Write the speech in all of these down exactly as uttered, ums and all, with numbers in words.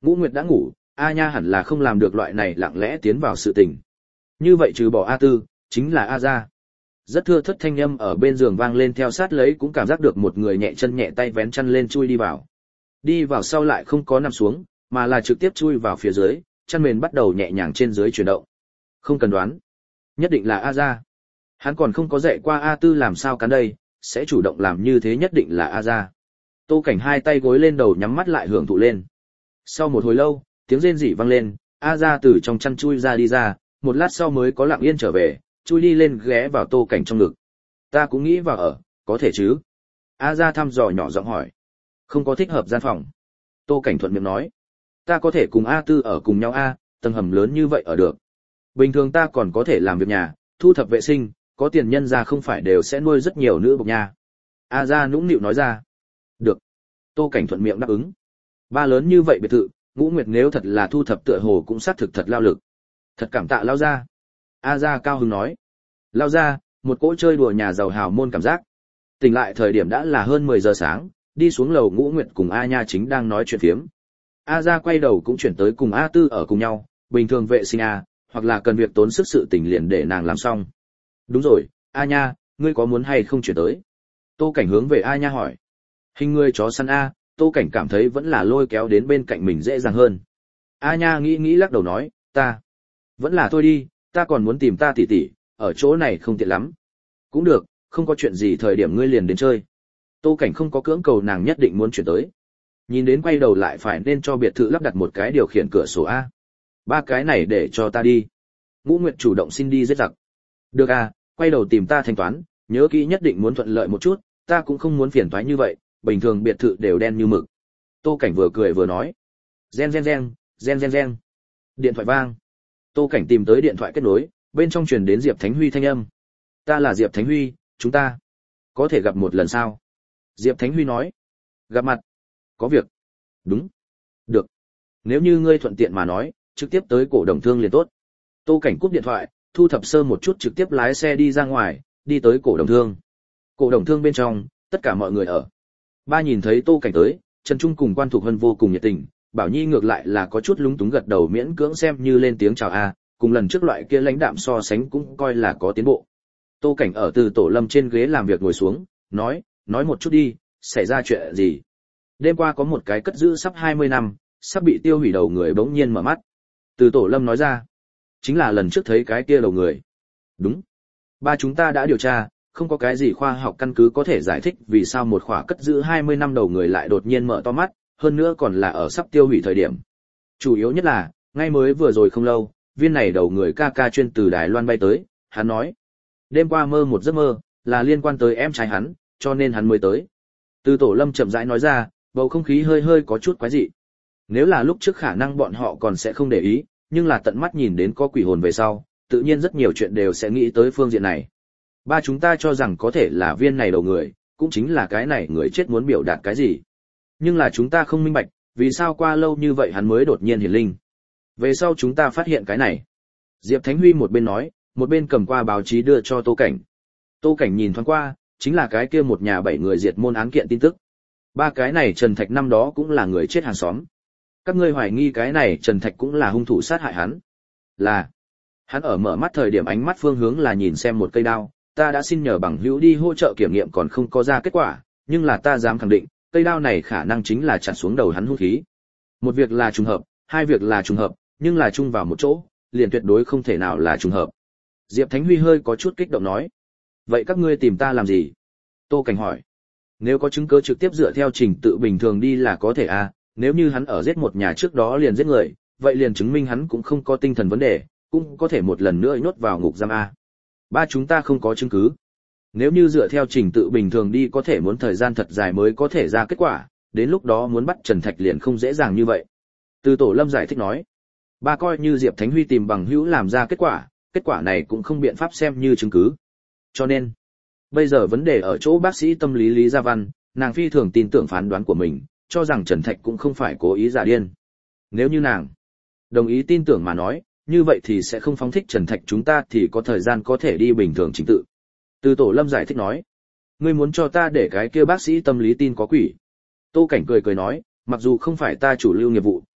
Ngũ Nguyệt đã ngủ, A Nha hẳn là không làm được loại này lặng lẽ tiến vào sự tình. Như vậy trừ bỏ A Tư, chính là A Gia. Rất thưa thất thanh âm ở bên giường vang lên theo sát lấy cũng cảm giác được một người nhẹ chân nhẹ tay vén chăn lên chui đi vào. Đi vào sau lại không có nằm xuống, mà là trực tiếp chui vào phía dưới, chăn mền bắt đầu nhẹ nhàng trên dưới chuyển động. Không cần đoán, nhất định là A Gia. Hắn còn không có dạy qua A Tư làm sao cắn đây, sẽ chủ động làm như thế nhất định là A Gia. Tô Cảnh hai tay gối lên đầu nhắm mắt lại hưởng thụ lên. Sau một hồi lâu, tiếng rên rỉ vang lên, A Gia từ trong chăn chui ra đi ra, một lát sau mới có lặng yên trở về, chui đi lên ghé vào Tô Cảnh trong ngực. Ta cũng nghĩ vào ở, có thể chứ? A Gia thăm dò nhỏ giọng hỏi. Không có thích hợp gian phòng. Tô Cảnh thuận miệng nói. Ta có thể cùng A Tư ở cùng nhau a, tầng hầm lớn như vậy ở được. Bình thường ta còn có thể làm việc nhà, thu thập vệ sinh, có tiền nhân ra không phải đều sẽ nuôi rất nhiều nữ bộc nha. A Gia nũng nịu nói ra. Được. Tô Cảnh thuận miệng đáp ứng. Ba lớn như vậy biệt thự, Ngũ Nguyệt nếu thật là thu thập tựa hồ cũng xác thực thật lao lực. Thật cảm tạ lao gia. A Gia cao hứng nói. Lao gia, một cỗ chơi đùa nhà giàu hào môn cảm giác. Tỉnh lại thời điểm đã là hơn mười giờ sáng, đi xuống lầu Ngũ Nguyệt cùng A Nha chính đang nói chuyện phiếm. A Gia quay đầu cũng chuyển tới cùng A Tư ở cùng nhau, bình thường vệ sinh A, hoặc là cần việc tốn sức sự tình liền để nàng làm xong. Đúng rồi, A Nha, ngươi có muốn hay không chuyển tới? Tô Cảnh hướng về A Nha hỏi. Hình người chó săn A, Tô Cảnh cảm thấy vẫn là lôi kéo đến bên cạnh mình dễ dàng hơn. A Nha nghĩ nghĩ lắc đầu nói, ta vẫn là thôi đi, ta còn muốn tìm ta tỷ tỷ, ở chỗ này không tiện lắm. Cũng được, không có chuyện gì thời điểm ngươi liền đến chơi. Tô Cảnh không có cưỡng cầu nàng nhất định muốn chuyển tới. Nhìn đến quay đầu lại phải nên cho biệt thự lắp đặt một cái điều khiển cửa sổ A. Ba cái này để cho ta đi. Ngũ Nguyệt chủ động xin đi giết giặc. Được à, quay đầu tìm ta thanh toán, nhớ kỹ nhất định muốn thuận lợi một chút, ta cũng không muốn phiền toái như vậy, bình thường biệt thự đều đen như mực. Tô Cảnh vừa cười vừa nói. Gen gen gen, gen gen gen. Điện thoại vang. Tô Cảnh tìm tới điện thoại kết nối, bên trong truyền đến Diệp Thánh Huy thanh âm. Ta là Diệp Thánh Huy, chúng ta có thể gặp một lần sao? Diệp Thánh Huy nói. Gặp mặt. Có việc. Đúng. Được. Nếu như ngươi thuận tiện mà nói, trực tiếp tới cổ đồng thương liền tốt. Tô Cảnh cúp điện thoại, thu thập sơ một chút trực tiếp lái xe đi ra ngoài, đi tới cổ đồng thương. Cổ đồng thương bên trong, tất cả mọi người ở. Ba nhìn thấy Tô Cảnh tới, Trần Trung cùng Quan Thục Hân vô cùng nhiệt tình, Bảo Nhi ngược lại là có chút lúng túng gật đầu miễn cưỡng xem như lên tiếng chào a, cùng lần trước loại kia lãnh đạm so sánh cũng coi là có tiến bộ. Tô Cảnh ở Từ Tổ Lâm trên ghế làm việc ngồi xuống, nói, nói một chút đi, xảy ra chuyện gì? Đêm qua có một cái cất giữ sắp hai mươi năm, sắp bị tiêu hủy đầu người bỗng nhiên mở mắt. Từ Tổ Lâm nói ra, chính là lần trước thấy cái kia đầu người. Đúng. Ba chúng ta đã điều tra, không có cái gì khoa học căn cứ có thể giải thích vì sao một khỏa cất giữ hai mươi năm đầu người lại đột nhiên mở to mắt, hơn nữa còn là ở sắp tiêu hủy thời điểm. Chủ yếu nhất là, ngay mới vừa rồi không lâu, viên này đầu người ca ca chuyên từ Đài Loan bay tới, hắn nói. Đêm qua mơ một giấc mơ, là liên quan tới em trai hắn, cho nên hắn mới tới. Từ Tổ Lâm chậm rãi nói ra, bầu không khí hơi hơi có chút quái dị. Nếu là lúc trước khả năng bọn họ còn sẽ không để ý, nhưng là tận mắt nhìn đến có quỷ hồn về sau, tự nhiên rất nhiều chuyện đều sẽ nghĩ tới phương diện này. Ba chúng ta cho rằng có thể là viên này đầu người, cũng chính là cái này người chết muốn biểu đạt cái gì. Nhưng là chúng ta không minh bạch, vì sao qua lâu như vậy hắn mới đột nhiên hiển linh. Về sau chúng ta phát hiện cái này. Diệp Thánh Huy một bên nói, một bên cầm qua báo chí đưa cho Tô Cảnh. Tô Cảnh nhìn thoáng qua, chính là cái kia một nhà bảy người diệt môn án kiện tin tức. Ba cái này Trần Thạch năm đó cũng là người chết hàng xóm. Các ngươi hoài nghi cái này Trần Thạch cũng là hung thủ sát hại hắn. Là. Hắn ở mở mắt thời điểm ánh mắt phương hướng là nhìn xem một cây đao, ta đã xin nhờ bằng hữu đi hỗ trợ kiểm nghiệm còn không có ra kết quả, nhưng là ta dám khẳng định, cây đao này khả năng chính là chặt xuống đầu hắn hung khí. Một việc là trùng hợp, hai việc là trùng hợp, nhưng là chung vào một chỗ, liền tuyệt đối không thể nào là trùng hợp. Diệp Thánh Huy hơi có chút kích động nói. Vậy các ngươi tìm ta làm gì? Tô Cảnh hỏi. Nếu có chứng cứ trực tiếp dựa theo trình tự bình thường đi là có thể à, nếu như hắn ở giết một nhà trước đó liền giết người, vậy liền chứng minh hắn cũng không có tinh thần vấn đề, cũng có thể một lần nữa nhốt vào ngục giam a. Ba chúng ta không có chứng cứ. Nếu như dựa theo trình tự bình thường đi có thể muốn thời gian thật dài mới có thể ra kết quả, đến lúc đó muốn bắt Trần Thạch liền không dễ dàng như vậy. Từ Tổ Lâm giải thích nói. Ba coi như Diệp Thánh Huy tìm bằng hữu làm ra kết quả, kết quả này cũng không biện pháp xem như chứng cứ. Cho nên, bây giờ vấn đề ở chỗ bác sĩ tâm lý Lý Gia Văn, nàng phi thường tin tưởng phán đoán của mình, cho rằng Trần Thạch cũng không phải cố ý giả điên. Nếu như nàng đồng ý tin tưởng mà nói, như vậy thì sẽ không phóng thích Trần Thạch, chúng ta thì có thời gian có thể đi bình thường chính tự. Từ Tổ Lâm giải thích nói, ngươi muốn cho ta để cái kia bác sĩ tâm lý tin có quỷ. Tô Cảnh cười cười nói, mặc dù không phải ta chủ lưu nghiệp vụ,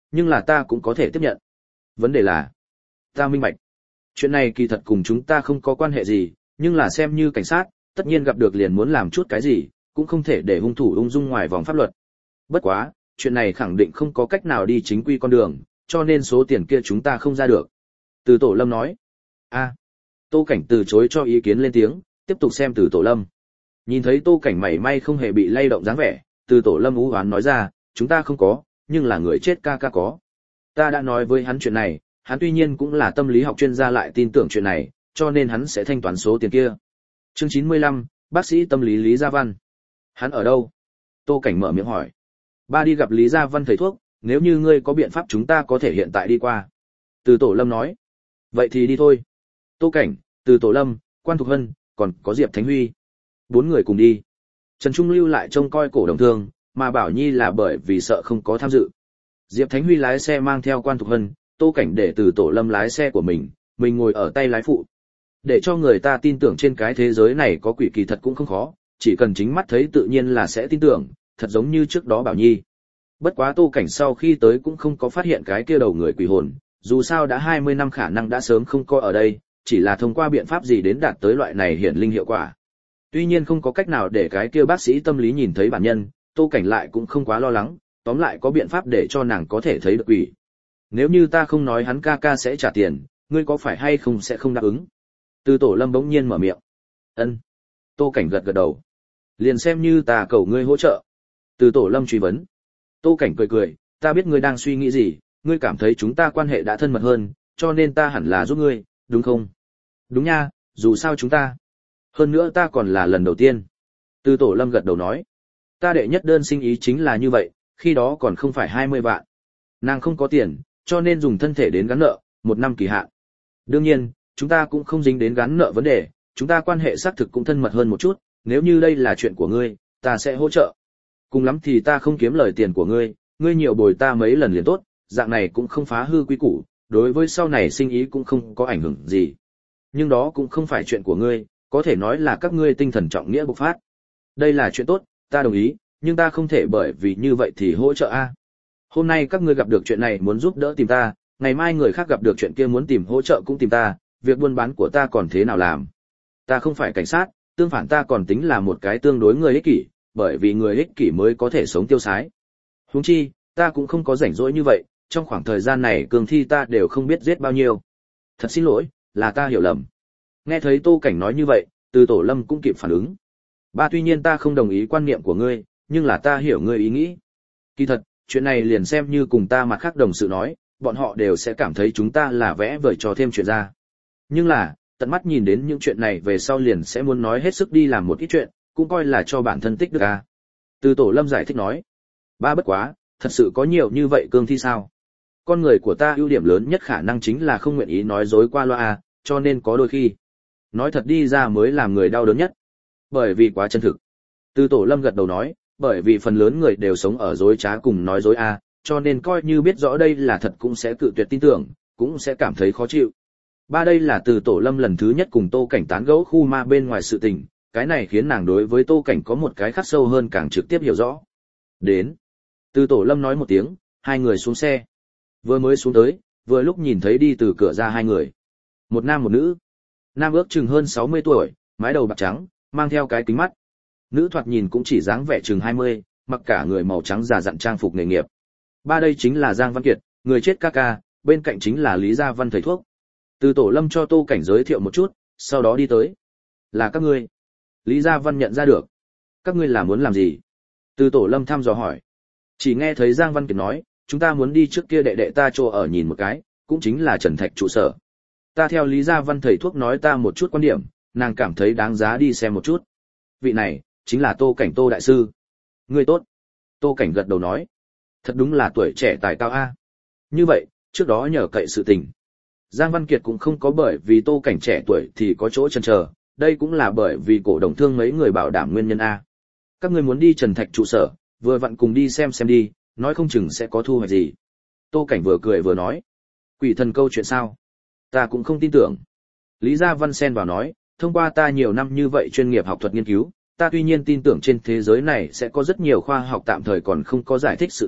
nhưng là ta cũng có thể tiếp nhận. Vấn đề là, ta minh bạch. Chuyện này kỳ thật cùng chúng ta không có quan hệ gì, nhưng là xem như cảnh sát, tất nhiên gặp được liền muốn làm chút cái gì, cũng không thể để hung thủ ung dung ngoài vòng pháp luật. Bất quá, chuyện này khẳng định không có cách nào đi chính quy con đường, cho nên số tiền kia chúng ta không ra được. Từ Tổ Lâm nói. A. Tô Cảnh từ chối cho ý kiến lên tiếng, tiếp tục xem Từ Tổ Lâm. Nhìn thấy Tô Cảnh mảy may không hề bị lay động dáng vẻ, Từ Tổ Lâm ú oán nói ra, chúng ta không có, nhưng là người chết ca ca có. Ta đã nói với hắn chuyện này, hắn tuy nhiên cũng là tâm lý học chuyên gia lại tin tưởng chuyện này, cho nên hắn sẽ thanh toán số tiền kia. Chương chín mươi lăm, bác sĩ tâm lý Lý Gia Văn. Hắn ở đâu? Tô Cảnh mở miệng hỏi. Ba đi gặp Lý Gia Văn thầy thuốc, nếu như ngươi có biện pháp chúng ta có thể hiện tại đi qua. Từ Tổ Lâm nói. Vậy thì đi thôi. Tô Cảnh, Từ Tổ Lâm, Quan Thục Hân, còn có Diệp Thánh Huy. Bốn người cùng đi. Trần Trung lưu lại trông coi cổ đồng thương, mà Bảo Nhi là bởi vì sợ không có tham dự. Diệp Thánh Huy lái xe mang theo Quan Thục Hân, Tô Cảnh để Từ Tổ Lâm lái xe của mình, mình ngồi ở tay lái phụ. Để cho người ta tin tưởng trên cái thế giới này có quỷ kỳ thật cũng không khó, chỉ cần chính mắt thấy tự nhiên là sẽ tin tưởng, thật giống như trước đó Bảo Nhi. Bất quá Tô Cảnh sau khi tới cũng không có phát hiện cái kia đầu người quỷ hồn, dù sao đã hai mươi năm khả năng đã sớm không có ở đây, chỉ là thông qua biện pháp gì đến đạt tới loại này hiển linh hiệu quả. Tuy nhiên không có cách nào để cái kia bác sĩ tâm lý nhìn thấy bản nhân, Tô Cảnh lại cũng không quá lo lắng, tóm lại có biện pháp để cho nàng có thể thấy được quỷ. Nếu như ta không nói hắn ca ca sẽ trả tiền, ngươi có phải hay không sẽ không đáp ứng? Từ Tổ Lâm bỗng nhiên mở miệng. Ân. Tô Cảnh gật gật đầu. Liền xem như ta cầu ngươi hỗ trợ. Từ Tổ Lâm truy vấn. Tô Cảnh cười cười, ta biết ngươi đang suy nghĩ gì, ngươi cảm thấy chúng ta quan hệ đã thân mật hơn, cho nên ta hẳn là giúp ngươi, đúng không? Đúng nha, dù sao chúng ta. Hơn nữa ta còn là lần đầu tiên. Từ Tổ Lâm gật đầu nói. Ta đệ nhất đơn sinh ý chính là như vậy, khi đó còn không phải hai mươi vạn. Nàng không có tiền, cho nên dùng thân thể đến gắn nợ, một năm kỳ hạn. Đương nhiên, chúng ta cũng không dính đến gắn nợ vấn đề, chúng ta quan hệ xác thực cũng thân mật hơn một chút, nếu như đây là chuyện của ngươi, ta sẽ hỗ trợ. Cùng lắm thì ta không kiếm lời tiền của ngươi, ngươi nhiều bồi ta mấy lần liền tốt, dạng này cũng không phá hư quy củ, đối với sau này sinh ý cũng không có ảnh hưởng gì. Nhưng đó cũng không phải chuyện của ngươi, có thể nói là các ngươi tinh thần trọng nghĩa bộc phát. Đây là chuyện tốt, ta đồng ý, nhưng ta không thể bởi vì như vậy thì hỗ trợ a. Hôm nay các ngươi gặp được chuyện này muốn giúp đỡ tìm ta, ngày mai người khác gặp được chuyện kia muốn tìm hỗ trợ cũng tìm ta, việc buôn bán của ta còn thế nào làm? Ta không phải cảnh sát, tương phản ta còn tính là một cái tương đối người ích kỷ, bởi vì người ích kỷ mới có thể sống tiêu sái. Huống chi, ta cũng không có rảnh rỗi như vậy, trong khoảng thời gian này cường thi ta đều không biết giết bao nhiêu. Thật xin lỗi, là ta hiểu lầm. Nghe thấy Tô Cảnh nói như vậy, Từ Tổ Lâm cũng kịp phản ứng. Ba tuy nhiên ta không đồng ý quan niệm của ngươi, nhưng là ta hiểu ngươi ý nghĩ. Kỳ thật, chuyện này liền xem như cùng ta mặt khác đồng sự nói, bọn họ đều sẽ cảm thấy chúng ta là vẽ vời cho thêm chuyện ra. Nhưng là, tận mắt nhìn đến những chuyện này về sau liền sẽ muốn nói hết sức đi làm một ít chuyện, cũng coi là cho bản thân tích đức à. Từ Tổ Lâm giải thích nói. Ba bất quá, thật sự có nhiều như vậy cương thi sao? Con người của ta ưu điểm lớn nhất khả năng chính là không nguyện ý nói dối qua loa à, cho nên có đôi khi nói thật đi ra mới làm người đau đớn nhất. Bởi vì quá chân thực. Từ Tổ Lâm gật đầu nói, bởi vì phần lớn người đều sống ở dối trá cùng nói dối à, cho nên coi như biết rõ đây là thật cũng sẽ cự tuyệt tin tưởng, cũng sẽ cảm thấy khó chịu. Ba đây là Từ Tổ Lâm lần thứ nhất cùng Tô Cảnh tán gẫu khu ma bên ngoài sự tình, cái này khiến nàng đối với Tô Cảnh có một cái khắc sâu hơn càng trực tiếp hiểu rõ. Đến. Từ Tổ Lâm nói một tiếng, hai người xuống xe. Vừa mới xuống tới, vừa lúc nhìn thấy đi từ cửa ra hai người. Một nam một nữ. Nam ước chừng hơn sáu mươi tuổi, mái đầu bạc trắng, mang theo cái kính mắt. Nữ thoạt nhìn cũng chỉ dáng vẻ chừng hai mươi, mặc cả người màu trắng già dặn trang phục nghề nghiệp. Ba đây chính là Giang Văn Kiệt, người chết ca ca, bên cạnh chính là Lý Gia Văn thầy thuốc. Từ Tổ Lâm cho Tô Cảnh giới thiệu một chút, sau đó đi tới. Là các ngươi. Lý Gia Văn nhận ra được. Các ngươi là muốn làm gì? Từ Tổ Lâm thăm dò hỏi. Chỉ nghe thấy Giang Văn Kiệt nói, chúng ta muốn đi trước kia đệ đệ ta chỗ ở nhìn một cái, cũng chính là Trần Thạch trụ sở. Ta theo Lý Gia Văn thầy thuốc nói ta một chút quan điểm, nàng cảm thấy đáng giá đi xem một chút. Vị này, chính là Tô Cảnh Tô đại sư. Ngươi tốt. Tô Cảnh gật đầu nói. Thật đúng là tuổi trẻ tài cao a. Như vậy, trước đó nhờ cậy sự tình. Giang Văn Kiệt cũng không có bởi vì Tô Cảnh trẻ tuổi thì có chỗ chần chờ, đây cũng là bởi vì cổ đồng thương mấy người bảo đảm nguyên nhân a. Các ngươi muốn đi Trần Thạch trụ sở, vừa vặn cùng đi xem xem đi, nói không chừng sẽ có thu hoạch gì. Tô Cảnh vừa cười vừa nói. Quỷ thần câu chuyện sao? Ta cũng không tin tưởng. Lý Gia Văn xen vào nói, thông qua ta nhiều năm như vậy chuyên nghiệp học thuật nghiên cứu, ta tuy nhiên tin tưởng trên thế giới này sẽ có rất nhiều khoa học tạm thời còn không có giải thích sự tình,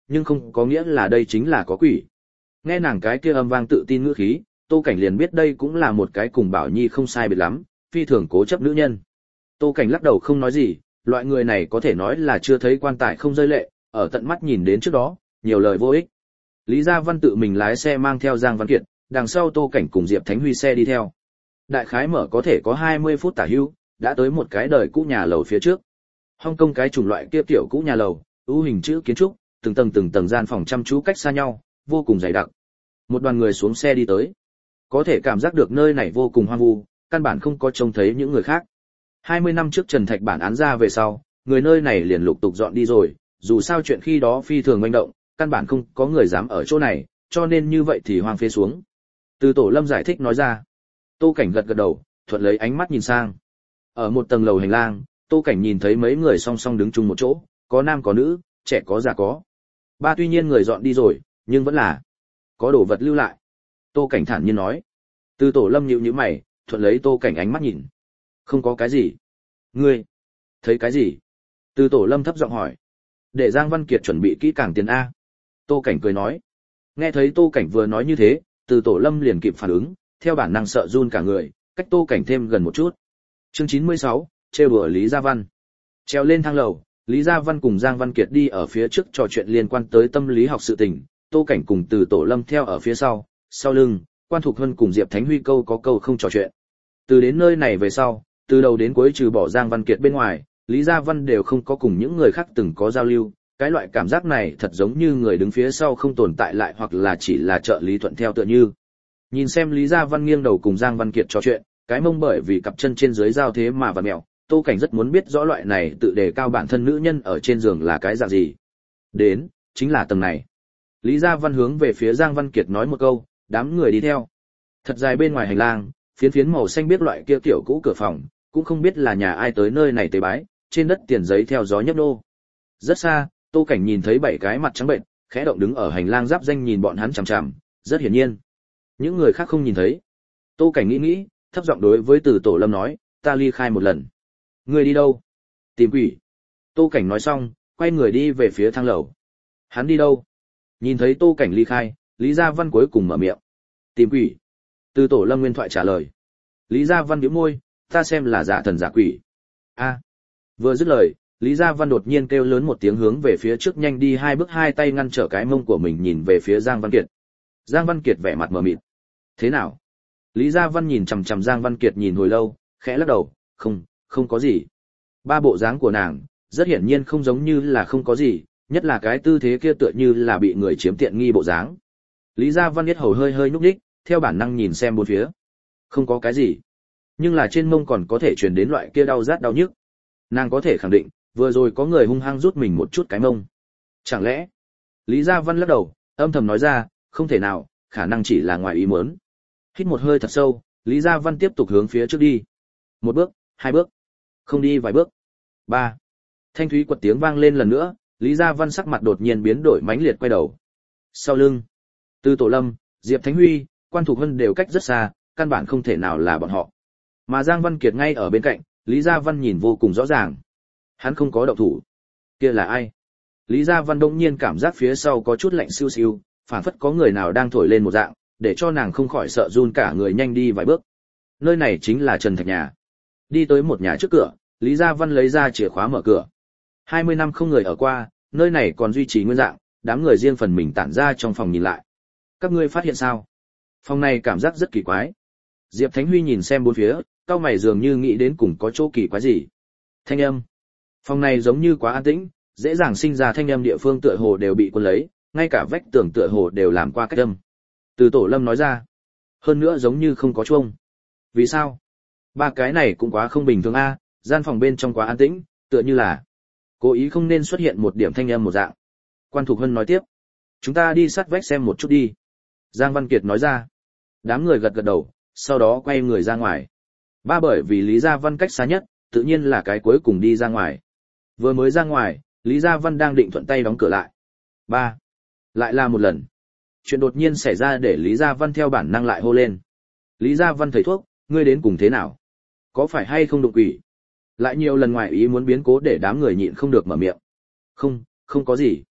nhưng không có nghĩa là đây chính là có quỷ. Nghe nàng cái kia âm vang tự tin ngữ khí, Tô Cảnh liền biết đây cũng là một cái cùng Bảo Nhi không sai biệt lắm, phi thường cố chấp nữ nhân. Tô Cảnh lắc đầu không nói gì, loại người này có thể nói là chưa thấy quan tài không rơi lệ, ở tận mắt nhìn đến trước đó, nhiều lời vô ích. Lý Gia Văn tự mình lái xe mang theo Giang Văn Kiệt, đằng sau Tô Cảnh cùng Diệp Thánh Huy xe đi theo. Đại khái mở có thể có hai mươi phút tả hữu, đã tới một cái đời cũ nhà lầu phía trước. Hong Kong cái chủng loại kia kiểu cũ nhà lầu, ưu hình chữ kiến trúc, từng tầng từng tầng gian phòng chăm chú cách xa nhau, vô cùng dày đặc. Một đoàn người xuống xe đi tới. Có thể cảm giác được nơi này vô cùng hoang vu, căn bản không có trông thấy những người khác. hai mươi năm trước Trần Thạch bản án ra về sau, người nơi này liền lục tục dọn đi rồi, dù sao chuyện khi đó phi thường manh động, căn bản không có người dám ở chỗ này, cho nên như vậy thì hoang phế xuống. Từ Tổ Lâm giải thích nói ra. Tô Cảnh gật gật đầu, thuận lấy ánh mắt nhìn sang. Ở một tầng lầu hành lang, Tô Cảnh nhìn thấy mấy người song song đứng chung một chỗ, có nam có nữ, trẻ có già có. Ba tuy nhiên người dọn đi rồi, nhưng vẫn là có đồ vật lưu lại. Tô Cảnh thản nhiên nói. Từ Tổ Lâm nhíu nhíu mày, thuận lấy Tô Cảnh ánh mắt nhìn. Không có cái gì. Ngươi thấy cái gì? Từ Tổ Lâm thấp giọng hỏi. Để Giang Văn Kiệt chuẩn bị kỹ càng tiền a. Tô Cảnh cười nói. Nghe thấy Tô Cảnh vừa nói như thế, Từ Tổ Lâm liền kịp phản ứng, theo bản năng sợ run cả người, cách Tô Cảnh thêm gần một chút. Chương chín mươi sáu, trêu đùa Lý Gia Văn. Treo lên thang lầu, Lý Gia Văn cùng Giang Văn Kiệt đi ở phía trước trò chuyện liên quan tới tâm lý học sự tình, Tô Cảnh cùng Từ Tổ Lâm theo ở phía sau, sau lưng, Quan Thục Hân cùng Diệp Thánh Huy câu có câu không trò chuyện. Từ đến nơi này về sau, từ đầu đến cuối trừ bỏ Giang Văn Kiệt bên ngoài, Lý Gia Văn đều không có cùng những người khác từng có giao lưu, cái loại cảm giác này thật giống như người đứng phía sau không tồn tại lại hoặc là chỉ là trợ lý thuận theo tựa như. Nhìn xem Lý Gia Văn nghiêng đầu cùng Giang Văn Kiệt trò chuyện, cái mông bởi vì cặp chân trên dưới giao thế mà vặn mèo, Tô Cảnh rất muốn biết rõ loại này tự đề cao bản thân nữ nhân ở trên giường là cái dạng gì. Đến, chính là tầng này. Lý Gia Văn hướng về phía Giang Văn Kiệt nói một câu, đám người đi theo. Thật dài bên ngoài hành lang, phiến phiến màu xanh biết loại kia kiểu cũ cửa phòng, cũng không biết là nhà ai tới nơi này tế bái, trên đất tiền giấy theo gió nhấp nô. Rất xa, Tô Cảnh nhìn thấy bảy cái mặt trắng bệnh, khẽ động đứng ở hành lang giáp danh nhìn bọn hắn chằm chằm, rất hiển nhiên. Những người khác không nhìn thấy. Tô Cảnh nghĩ nghĩ, thấp giọng đối với Từ Tổ Lâm nói, ta ly khai một lần. Ngươi đi đâu? Tìm quỷ. Tô Cảnh nói xong, quay người đi về phía thang lầu. Hắn đi đâu? Nhìn thấy Tô Cảnh ly khai, Lý Gia Văn cuối cùng mở miệng. Tìm quỷ. Từ Tổ Lâm nguyên thoại trả lời. Lý Gia Văn nhíu môi, ta xem là giả thần giả quỷ. A. Vừa dứt lời, Lý Gia Văn đột nhiên kêu lớn một tiếng hướng về phía trước nhanh đi hai bước, hai tay ngăn trở cái mông của mình nhìn về phía Giang Văn Kiệt. Giang Văn Kiệt vẻ mặt mờ mịt. Thế nào? Lý Gia Văn nhìn chằm chằm Giang Văn Kiệt nhìn hồi lâu, khẽ lắc đầu, không, không có gì. Ba bộ dáng của nàng, rất hiển nhiên không giống như là không có gì, nhất là cái tư thế kia tựa như là bị người chiếm tiện nghi bộ dáng. Lý Gia Văn biết hầu hơi hơi nhúc nhích, theo bản năng nhìn xem bốn phía. Không có cái gì. Nhưng là trên mông còn có thể truyền đến loại kia đau rát đau nhức. Nàng có thể khẳng định, vừa rồi có người hung hăng rút mình một chút cái mông. Chẳng lẽ? Lý Gia Văn lắc đầu, âm thầm nói ra, không thể nào, khả năng chỉ là ngoài ý muốn. Hít một hơi thật sâu, Lý Gia Văn tiếp tục hướng phía trước đi. Một bước, hai bước, không đi vài bước. Ba. Thanh thúy quật tiếng vang lên lần nữa, Lý Gia Văn sắc mặt đột nhiên biến đổi mãnh liệt quay đầu. Sau lưng, Từ Tổ Lâm, Diệp Thánh Huy, Quan Thục Hân đều cách rất xa, căn bản không thể nào là bọn họ. Mà Giang Văn Kiệt ngay ở bên cạnh, Lý Gia Văn nhìn vô cùng rõ ràng. Hắn không có động thủ. Kia là ai? Lý Gia Văn đông nhiên cảm giác phía sau có chút lạnh siêu siêu, phảng phất có người nào đang thổi lên một dạng, để cho nàng không khỏi sợ run cả người nhanh đi vài bước. Nơi này chính là Trần Thạch nhà. Đi tới một nhà trước cửa, Lý Gia Văn lấy ra chìa khóa mở cửa. hai mươi năm không người ở qua, nơi này còn duy trì nguyên dạng, đám người riêng phần mình tản ra trong phòng nhìn lại. Các ngươi phát hiện sao? Phòng này cảm giác rất kỳ quái. Diệp Thánh Huy nhìn xem bốn phía, cau mày dường như nghĩ đến cùng có chỗ kỳ quái gì. Thanh âm. Phòng này giống như quá an tĩnh, dễ dàng sinh ra thanh âm địa phương tựa hồ đều bị cuốn lấy, ngay cả vách tường tựa hồ đều làm qua cách âm. Từ Tổ Lâm nói ra. Hơn nữa giống như không có chuông. Vì sao? Ba cái này cũng quá không bình thường a, gian phòng bên trong quá an tĩnh, tựa như là cố ý không nên xuất hiện một điểm thanh âm một dạng. Quan Thục Hân nói tiếp. Chúng ta đi sát vách xem một chút đi. Giang Văn Kiệt nói ra. Đám người gật gật đầu, sau đó quay người ra ngoài. Ba bởi vì Lý Gia Văn cách xa nhất, tự nhiên là cái cuối cùng đi ra ngoài. Vừa mới ra ngoài, Lý Gia Văn đang định thuận tay đóng cửa lại. Ba. Lại là một lần. Chuyện đột nhiên xảy ra để Lý Gia Văn theo bản năng lại hô lên. Lý Gia Văn thầy thuốc, ngươi đến cùng thế nào? Có phải hay không đụng quỷ? Lại nhiều lần ngoài ý muốn biến cố để đám người nhịn không được mở miệng. Không, không có gì.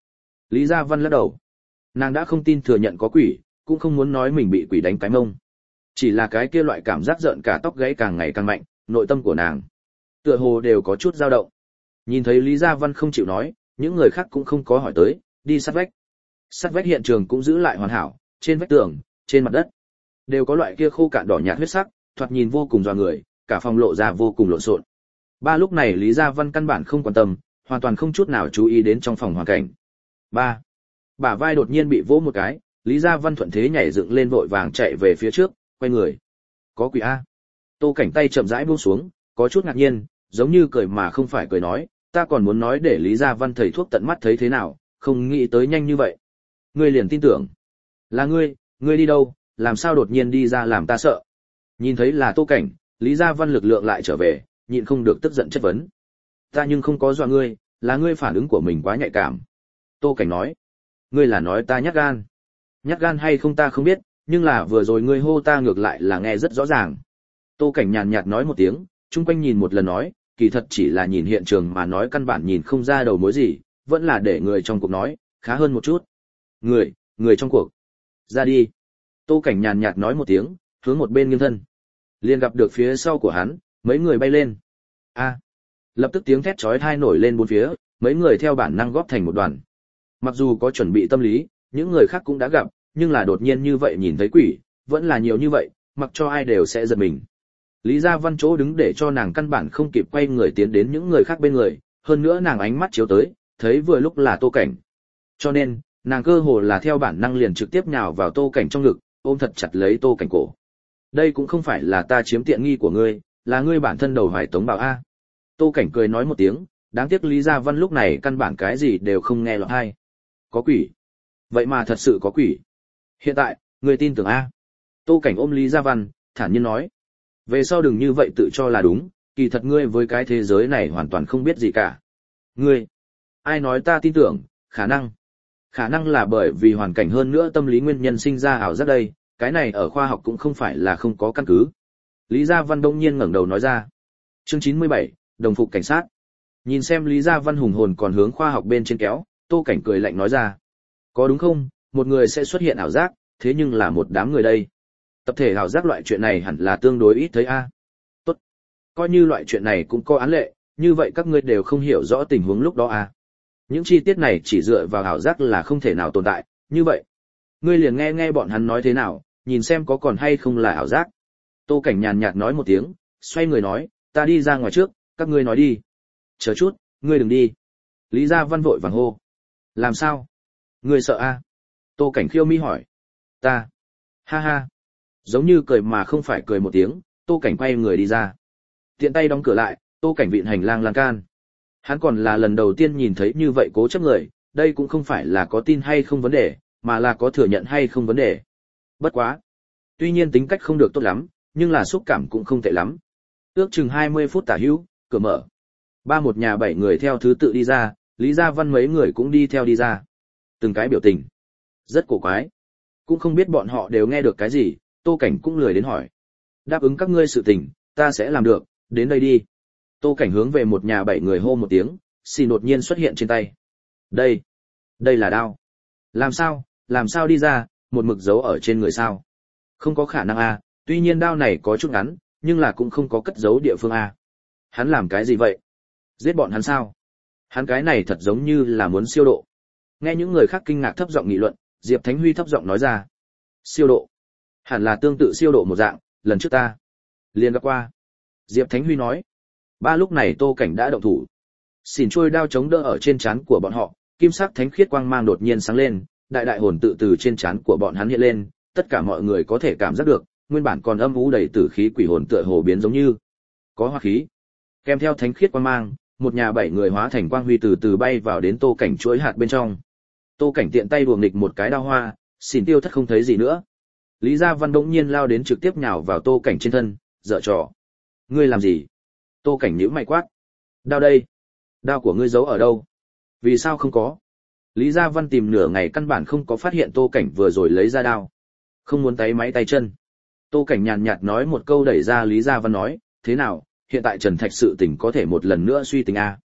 Lý Gia Văn lắc đầu. Nàng đã không tin thừa nhận có quỷ, cũng không muốn nói mình bị quỷ đánh cái mông. Chỉ là cái kia loại cảm giác giận cả tóc gáy càng ngày càng mạnh, nội tâm của nàng tựa hồ đều có chút dao động. Nhìn thấy Lý Gia Văn không chịu nói, những người khác cũng không có hỏi tới, đi sát vách. Sát vách hiện trường cũng giữ lại hoàn hảo, trên vách tường, trên mặt đất đều có loại kia khô cạn đỏ nhạt huyết sắc, thoạt nhìn vô cùng dọa người, cả phòng lộ ra vô cùng lộn xộn. Ba lúc này Lý Gia Văn căn bản không quan tâm, hoàn toàn không chút nào chú ý đến trong phòng hoàn cảnh. Ba, bả vai đột nhiên bị vỗ một cái, Lý Gia Văn thuận thế nhảy dựng lên vội vàng chạy về phía trước, quay người. Có quỷ a? Tô Cảnh tay chậm rãi buông xuống, có chút ngạc nhiên, giống như cười mà không phải cười nói, ta còn muốn nói để Lý Gia Văn thầy thuốc tận mắt thấy thế nào, không nghĩ tới nhanh như vậy. Ngươi liền tin tưởng. Là ngươi, ngươi đi đâu, làm sao đột nhiên đi ra làm ta sợ. Nhìn thấy là Tô Cảnh, Lý Gia Văn lực lượng lại trở về, nhịn không được tức giận chất vấn. Ta nhưng không có dọa ngươi, là ngươi phản ứng của mình quá nhạy cảm. Tô Cảnh nói. Ngươi là nói ta nhát gan. Nhát gan hay không ta không biết, nhưng là vừa rồi ngươi hô ta ngược lại là nghe rất rõ ràng. Tô Cảnh nhàn nhạt nói một tiếng, chung quanh nhìn một lần nói, kỳ thật chỉ là nhìn hiện trường mà nói căn bản nhìn không ra đầu mối gì, vẫn là để người trong cuộc nói, khá hơn một chút. Người, người trong cuộc. Ra đi. Tô Cảnh nhàn nhạt nói một tiếng, hướng một bên nghiêng thân. Liền gặp được phía sau của hắn, mấy người bay lên. A. Lập tức tiếng thét chói tai nổi lên bốn phía, mấy người theo bản năng góp thành một đoàn. Mặc dù có chuẩn bị tâm lý, những người khác cũng đã gặp, nhưng là đột nhiên như vậy nhìn thấy quỷ, vẫn là nhiều như vậy, mặc cho ai đều sẽ giật mình. Lý Gia Văn chỗ đứng để cho nàng căn bản không kịp quay người tiến đến những người khác bên người, hơn nữa nàng ánh mắt chiếu tới, thấy vừa lúc là Tô Cảnh. Cho nên, nàng cơ hồ là theo bản năng liền trực tiếp nhào vào Tô Cảnh trong ngực, ôm thật chặt lấy Tô Cảnh cổ. Đây cũng không phải là ta chiếm tiện nghi của ngươi, là ngươi bản thân đầu hoài tống bảo a. Tô Cảnh cười nói một tiếng, đáng tiếc Lý Gia Văn lúc này căn bản cái gì đều không nghe lọt tai. Có quỷ. Vậy mà thật sự có quỷ. Hiện tại, ngươi tin tưởng a? Tô Cảnh ôm Lý Gia Văn, thản nhiên nói. Về sau đừng như vậy tự cho là đúng, kỳ thật ngươi với cái thế giới này hoàn toàn không biết gì cả. Ngươi, ai nói ta tin tưởng, khả năng. Khả năng là bởi vì hoàn cảnh hơn nữa tâm lý nguyên nhân sinh ra ảo giác đây, cái này ở khoa học cũng không phải là không có căn cứ. Lý Gia Văn đông nhiên ngẩng đầu nói ra. Chương chín mươi bảy, đồng phục cảnh sát. Nhìn xem Lý Gia Văn hùng hồn còn hướng khoa học bên trên kéo, Tô Cảnh cười lạnh nói ra. Có đúng không, một người sẽ xuất hiện ảo giác, thế nhưng là một đám người đây. Tập thể ảo giác loại chuyện này hẳn là tương đối ít thấy a. Tốt. Coi như loại chuyện này cũng có án lệ, như vậy các ngươi đều không hiểu rõ tình huống lúc đó a. Những chi tiết này chỉ dựa vào ảo giác là không thể nào tồn tại, như vậy. Ngươi liền nghe nghe bọn hắn nói thế nào, nhìn xem có còn hay không là ảo giác. Tô Cảnh nhàn nhạt nói một tiếng, xoay người nói, ta đi ra ngoài trước, các ngươi nói đi. Chờ chút, ngươi đừng đi. Lý Gia Văn vội vàng hô. Làm sao? Ngươi sợ a? Tô Cảnh khiêu mi hỏi. Ta. Ha ha. Giống như cười mà không phải cười một tiếng, Tô Cảnh quay người đi ra. Tiện tay đóng cửa lại, Tô Cảnh vịn hành lang lan can. Hắn còn là lần đầu tiên nhìn thấy như vậy cố chấp người, đây cũng không phải là có tin hay không vấn đề, mà là có thừa nhận hay không vấn đề. Bất quá. Tuy nhiên tính cách không được tốt lắm, nhưng là xúc cảm cũng không tệ lắm. Ước chừng hai mươi phút tả hữu, cửa mở. Ba một nhà bảy người theo thứ tự đi ra, Lý Gia Văn mấy người cũng đi theo đi ra. Từng cái biểu tình. Rất cổ quái. Cũng không biết bọn họ đều nghe được cái gì, Tô Cảnh cũng lười đến hỏi. Đáp ứng các ngươi sự tình, ta sẽ làm được, đến đây đi. Tô Cảnh hướng về một nhà bảy người hô một tiếng, xì đột nhiên xuất hiện trên tay. Đây, đây là đao. Làm sao, làm sao đi ra, một mực giấu ở trên người sao? Không có khả năng a, tuy nhiên đao này có chút ngắn, nhưng là cũng không có cất giấu địa phương a. Hắn làm cái gì vậy? Giết bọn hắn sao? Hắn cái này thật giống như là muốn siêu độ. Nghe những người khác kinh ngạc thấp giọng nghị luận, Diệp Thánh Huy thấp giọng nói ra. Siêu độ? Hẳn là tương tự siêu độ một dạng, lần trước ta liền gặp qua. Diệp Thánh Huy nói. Ba lúc này Tô Cảnh đã động thủ. Xỉn trôi đao chống đỡ ở trên trán của bọn họ, kim sắc thánh khiết quang mang đột nhiên sáng lên, đại đại hồn tự từ trên trán của bọn hắn hiện lên, tất cả mọi người có thể cảm giác được, nguyên bản còn âm u đầy tử khí quỷ hồn tựa hồ biến giống như có hoa khí. Kèm theo thánh khiết quang mang, một nhà bảy người hóa thành quang huy từ từ bay vào đến Tô Cảnh chuỗi hạt bên trong. Tô Cảnh tiện tay đùa nghịch một cái đao hoa, xỉn tiêu thất không thấy gì nữa. Lý Gia Văn bỗng nhiên lao đến trực tiếp nhào vào Tô Cảnh trên thân, dở trò. Ngươi làm gì? Tô Cảnh nhíu mày quát. Đao đây. Đao của ngươi giấu ở đâu? Vì sao không có? Lý Gia Văn tìm nửa ngày căn bản không có phát hiện Tô Cảnh vừa rồi lấy ra đao. Không muốn tay máy tay chân. Tô Cảnh nhàn nhạt nói một câu đẩy ra Lý Gia Văn nói, thế nào, hiện tại Trần Thạch sự tình có thể một lần nữa suy tính a.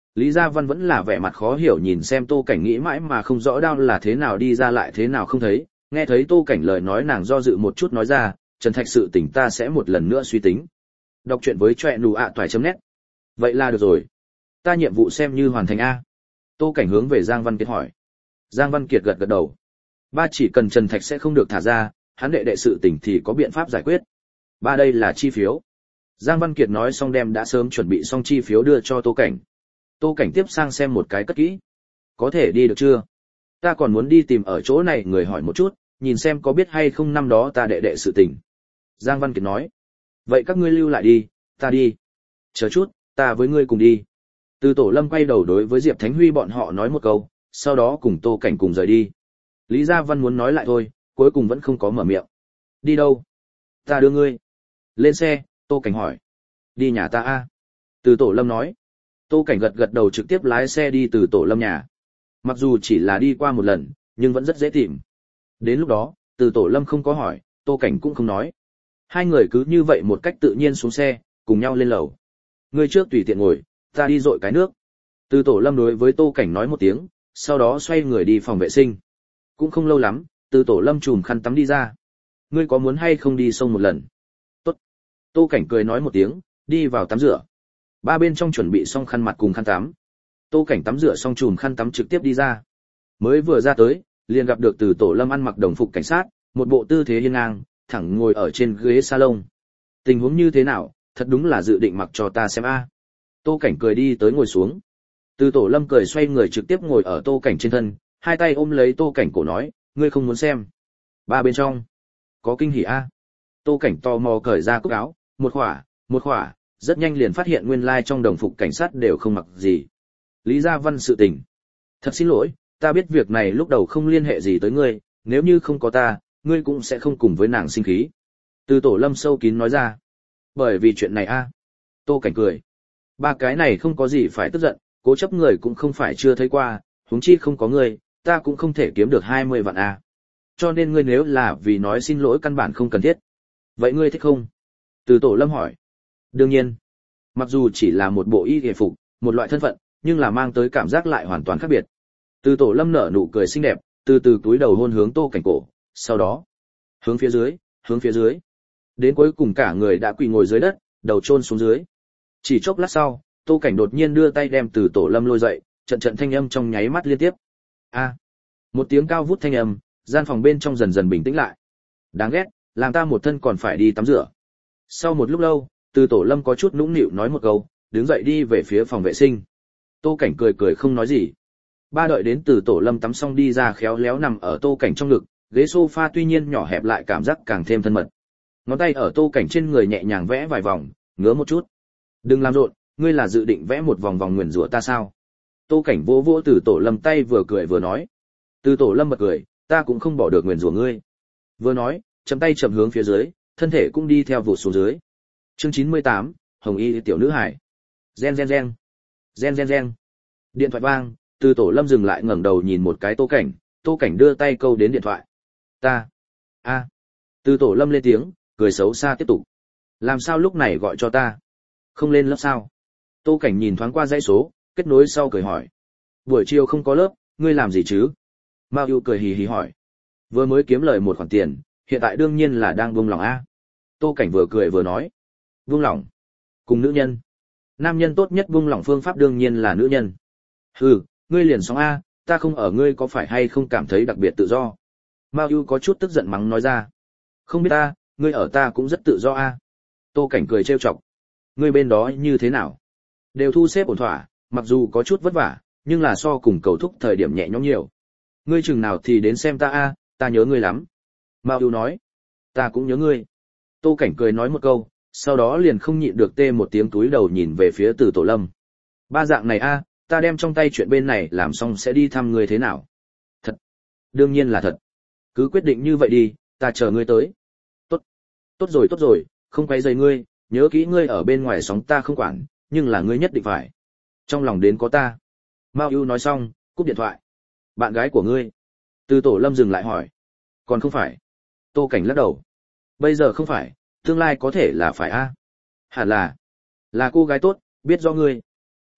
Lý Gia Văn vẫn là vẻ mặt khó hiểu nhìn xem Tô Cảnh, nghĩ mãi mà không rõ đao là thế nào đi ra lại thế nào không thấy, nghe thấy Tô Cảnh lời nói nàng do dự một chút nói ra, Trần Thạch sự tình ta sẽ một lần nữa suy tính. Đọc truyện với trọe nụ ạ toài chấm net. Vậy là được rồi. Ta nhiệm vụ xem như hoàn thành a. Tô Cảnh hướng về Giang Văn Kiệt hỏi. Giang Văn Kiệt gật gật đầu. Ba chỉ cần Trần Thạch sẽ không được thả ra, hắn đệ đệ sự tình thì có biện pháp giải quyết. Ba đây là chi phiếu. Giang Văn Kiệt nói xong đem đã sớm chuẩn bị xong chi phiếu đưa cho Tô Cảnh. Tô Cảnh tiếp sang xem một cái cất kỹ. Có thể đi được chưa? Ta còn muốn đi tìm ở chỗ này người hỏi một chút, nhìn xem có biết hay không năm đó ta đệ đệ sự tình. Giang Văn Kiệt nói. Vậy các ngươi lưu lại đi, ta đi. Chờ chút, ta với ngươi cùng đi. Từ Tổ Lâm quay đầu đối với Diệp Thánh Huy bọn họ nói một câu, sau đó cùng Tô Cảnh cùng rời đi. Lý Gia Văn muốn nói lại thôi, cuối cùng vẫn không có mở miệng. Đi đâu? Ta đưa ngươi. Lên xe, Tô Cảnh hỏi. Đi nhà ta a. Từ Tổ Lâm nói. Tô Cảnh gật gật đầu trực tiếp lái xe đi từ Tổ Lâm nhà. Mặc dù chỉ là đi qua một lần, nhưng vẫn rất dễ tìm. Đến lúc đó, từ Tổ Lâm không có hỏi, Tô Cảnh cũng không nói. Hai người cứ như vậy một cách tự nhiên xuống xe, cùng nhau lên lầu. Ngươi trước tùy tiện ngồi, ta đi dội cái nước. Từ Tổ Lâm đối với Tô Cảnh nói một tiếng, sau đó xoay người đi phòng vệ sinh. Cũng không lâu lắm, Từ Tổ Lâm chùm khăn tắm đi ra. Ngươi có muốn hay không đi sông một lần? Tốt. Tô Cảnh cười nói một tiếng, đi vào tắm rửa. Ba bên trong chuẩn bị xong khăn mặt cùng khăn tắm. Tô Cảnh tắm rửa xong chùm khăn tắm trực tiếp đi ra. Mới vừa ra tới, liền gặp được Từ Tổ Lâm ăn mặc đồng phục cảnh sát, một bộ tư thế hiên ngang, thẳng ngồi ở trên ghế salon. Tình huống như thế nào, thật đúng là dự định mặc cho ta xem a. Tô Cảnh cười đi tới ngồi xuống. Từ Tổ Lâm cười xoay người trực tiếp ngồi ở Tô Cảnh trên thân, hai tay ôm lấy Tô Cảnh cổ nói, ngươi không muốn xem. Ba bên trong, có kinh hỉ a. Tô Cảnh tò mò cởi ra cúc áo, một khỏa, một khỏa, rất nhanh liền phát hiện nguyên lai trong đồng phục cảnh sát đều không mặc gì. Lý Gia Văn sự tình. Thật xin lỗi, ta biết việc này lúc đầu không liên hệ gì tới ngươi, nếu như không có ta, ngươi cũng sẽ không cùng với nàng sinh khí. Từ Tổ Lâm sâu kín nói ra. Bởi vì chuyện này a. Tô Cảnh cười. Ba cái này không có gì phải tức giận, cố chấp người cũng không phải chưa thấy qua, huống chi không có ngươi, ta cũng không thể kiếm được hai mươi vạn a. Cho nên ngươi nếu là vì nói xin lỗi căn bản không cần thiết. Vậy ngươi thích không? Từ Tổ Lâm hỏi. Đương nhiên. Mặc dù chỉ là một bộ y y phục, một loại thân phận, nhưng là mang tới cảm giác lại hoàn toàn khác biệt. Từ Tổ Lâm nở nụ cười xinh đẹp, từ từ túi đầu hôn hướng Tô Cảnh cổ, sau đó hướng phía dưới, hướng phía dưới. Đến cuối cùng cả người đã quỳ ngồi dưới đất, đầu chôn xuống dưới. Chỉ chốc lát sau, Tô Cảnh đột nhiên đưa tay đem Từ Tổ Lâm lôi dậy, trận trận thanh âm trong nháy mắt liên tiếp. A! Một tiếng cao vút thanh âm, gian phòng bên trong dần dần bình tĩnh lại. Đáng ghét, làm ta một thân còn phải đi tắm rửa. Sau một lúc lâu, Từ Tổ Lâm có chút nũng nịu nói một câu, đứng dậy đi về phía phòng vệ sinh. Tô Cảnh cười cười không nói gì. Ba đợi đến Từ Tổ Lâm tắm xong đi ra khéo léo nằm ở Tô Cảnh trong ngực, ghế sofa tuy nhiên nhỏ hẹp lại cảm giác càng thêm thân mật. Ngón tay ở Tô Cảnh trên người nhẹ nhàng vẽ vài vòng, ngứa một chút. Đừng làm rộn, ngươi là dự định vẽ một vòng vòng nguyền rủa ta sao? Tô Cảnh vỗ vỗ Từ Tổ Lâm tay vừa cười vừa nói. Từ Tổ Lâm bật cười, ta cũng không bỏ được nguyền rủa ngươi. Vừa nói, chấm tay chậm hướng phía dưới, thân thể cũng đi theo vụt xuống dưới. Chương chín mươi tám, Hồng Y tiểu nữ hải. Gen gen gen. Gen gen gen. Điện thoại vang, Từ Tổ Lâm dừng lại ngẩng đầu nhìn một cái Tô Cảnh, Tô Cảnh đưa tay câu đến điện thoại. Ta. A. Từ Tổ Lâm lên tiếng, cười xấu xa tiếp tục. Làm sao lúc này gọi cho ta? Không lên lớp sao? Tô Cảnh nhìn thoáng qua dãy số, kết nối sau cười hỏi. Buổi chiều không có lớp, ngươi làm gì chứ? Mao Yu cười hì hì hỏi. Vừa mới kiếm lời một khoản tiền, hiện tại đương nhiên là đang buông lỏng a. Tô Cảnh vừa cười vừa nói. Buông lỏng? Cùng nữ nhân. Nam nhân tốt nhất buông lỏng phương pháp đương nhiên là nữ nhân. Hừ, ngươi liền sóng a, ta không ở ngươi có phải hay không cảm thấy đặc biệt tự do? Mao Yu có chút tức giận mắng nói ra. Không biết ta, ngươi ở ta cũng rất tự do a. Tô Cảnh cười trêu chọc. Ngươi bên đó như thế nào? Đều thu xếp ổn thỏa, mặc dù có chút vất vả, nhưng là so cùng cầu thúc thời điểm nhẹ nhõm nhiều. Ngươi chừng nào thì đến xem ta a, ta nhớ ngươi lắm. Mao Yu nói. Ta cũng nhớ ngươi. Tô Cảnh cười nói một câu, sau đó liền không nhịn được tê một tiếng túi đầu nhìn về phía Từ Tổ Lâm. Ba dạng này a, ta đem trong tay chuyện bên này làm xong sẽ đi thăm ngươi thế nào? Thật. Đương nhiên là thật. Cứ quyết định như vậy đi, ta chờ ngươi tới. Tốt. Tốt rồi tốt rồi, không quấy rầy ngươi, nhớ kỹ ngươi ở bên ngoài sóng ta không quản, nhưng là ngươi nhất định phải. Trong lòng đến có ta. Mao Yu nói xong, cúp điện thoại. Bạn gái của ngươi? Từ Tổ Lâm dừng lại hỏi. Còn không phải. Tô Cảnh lắc đầu. Bây giờ không phải, tương lai có thể là phải a. Hẳn là. Là cô gái tốt, biết do ngươi.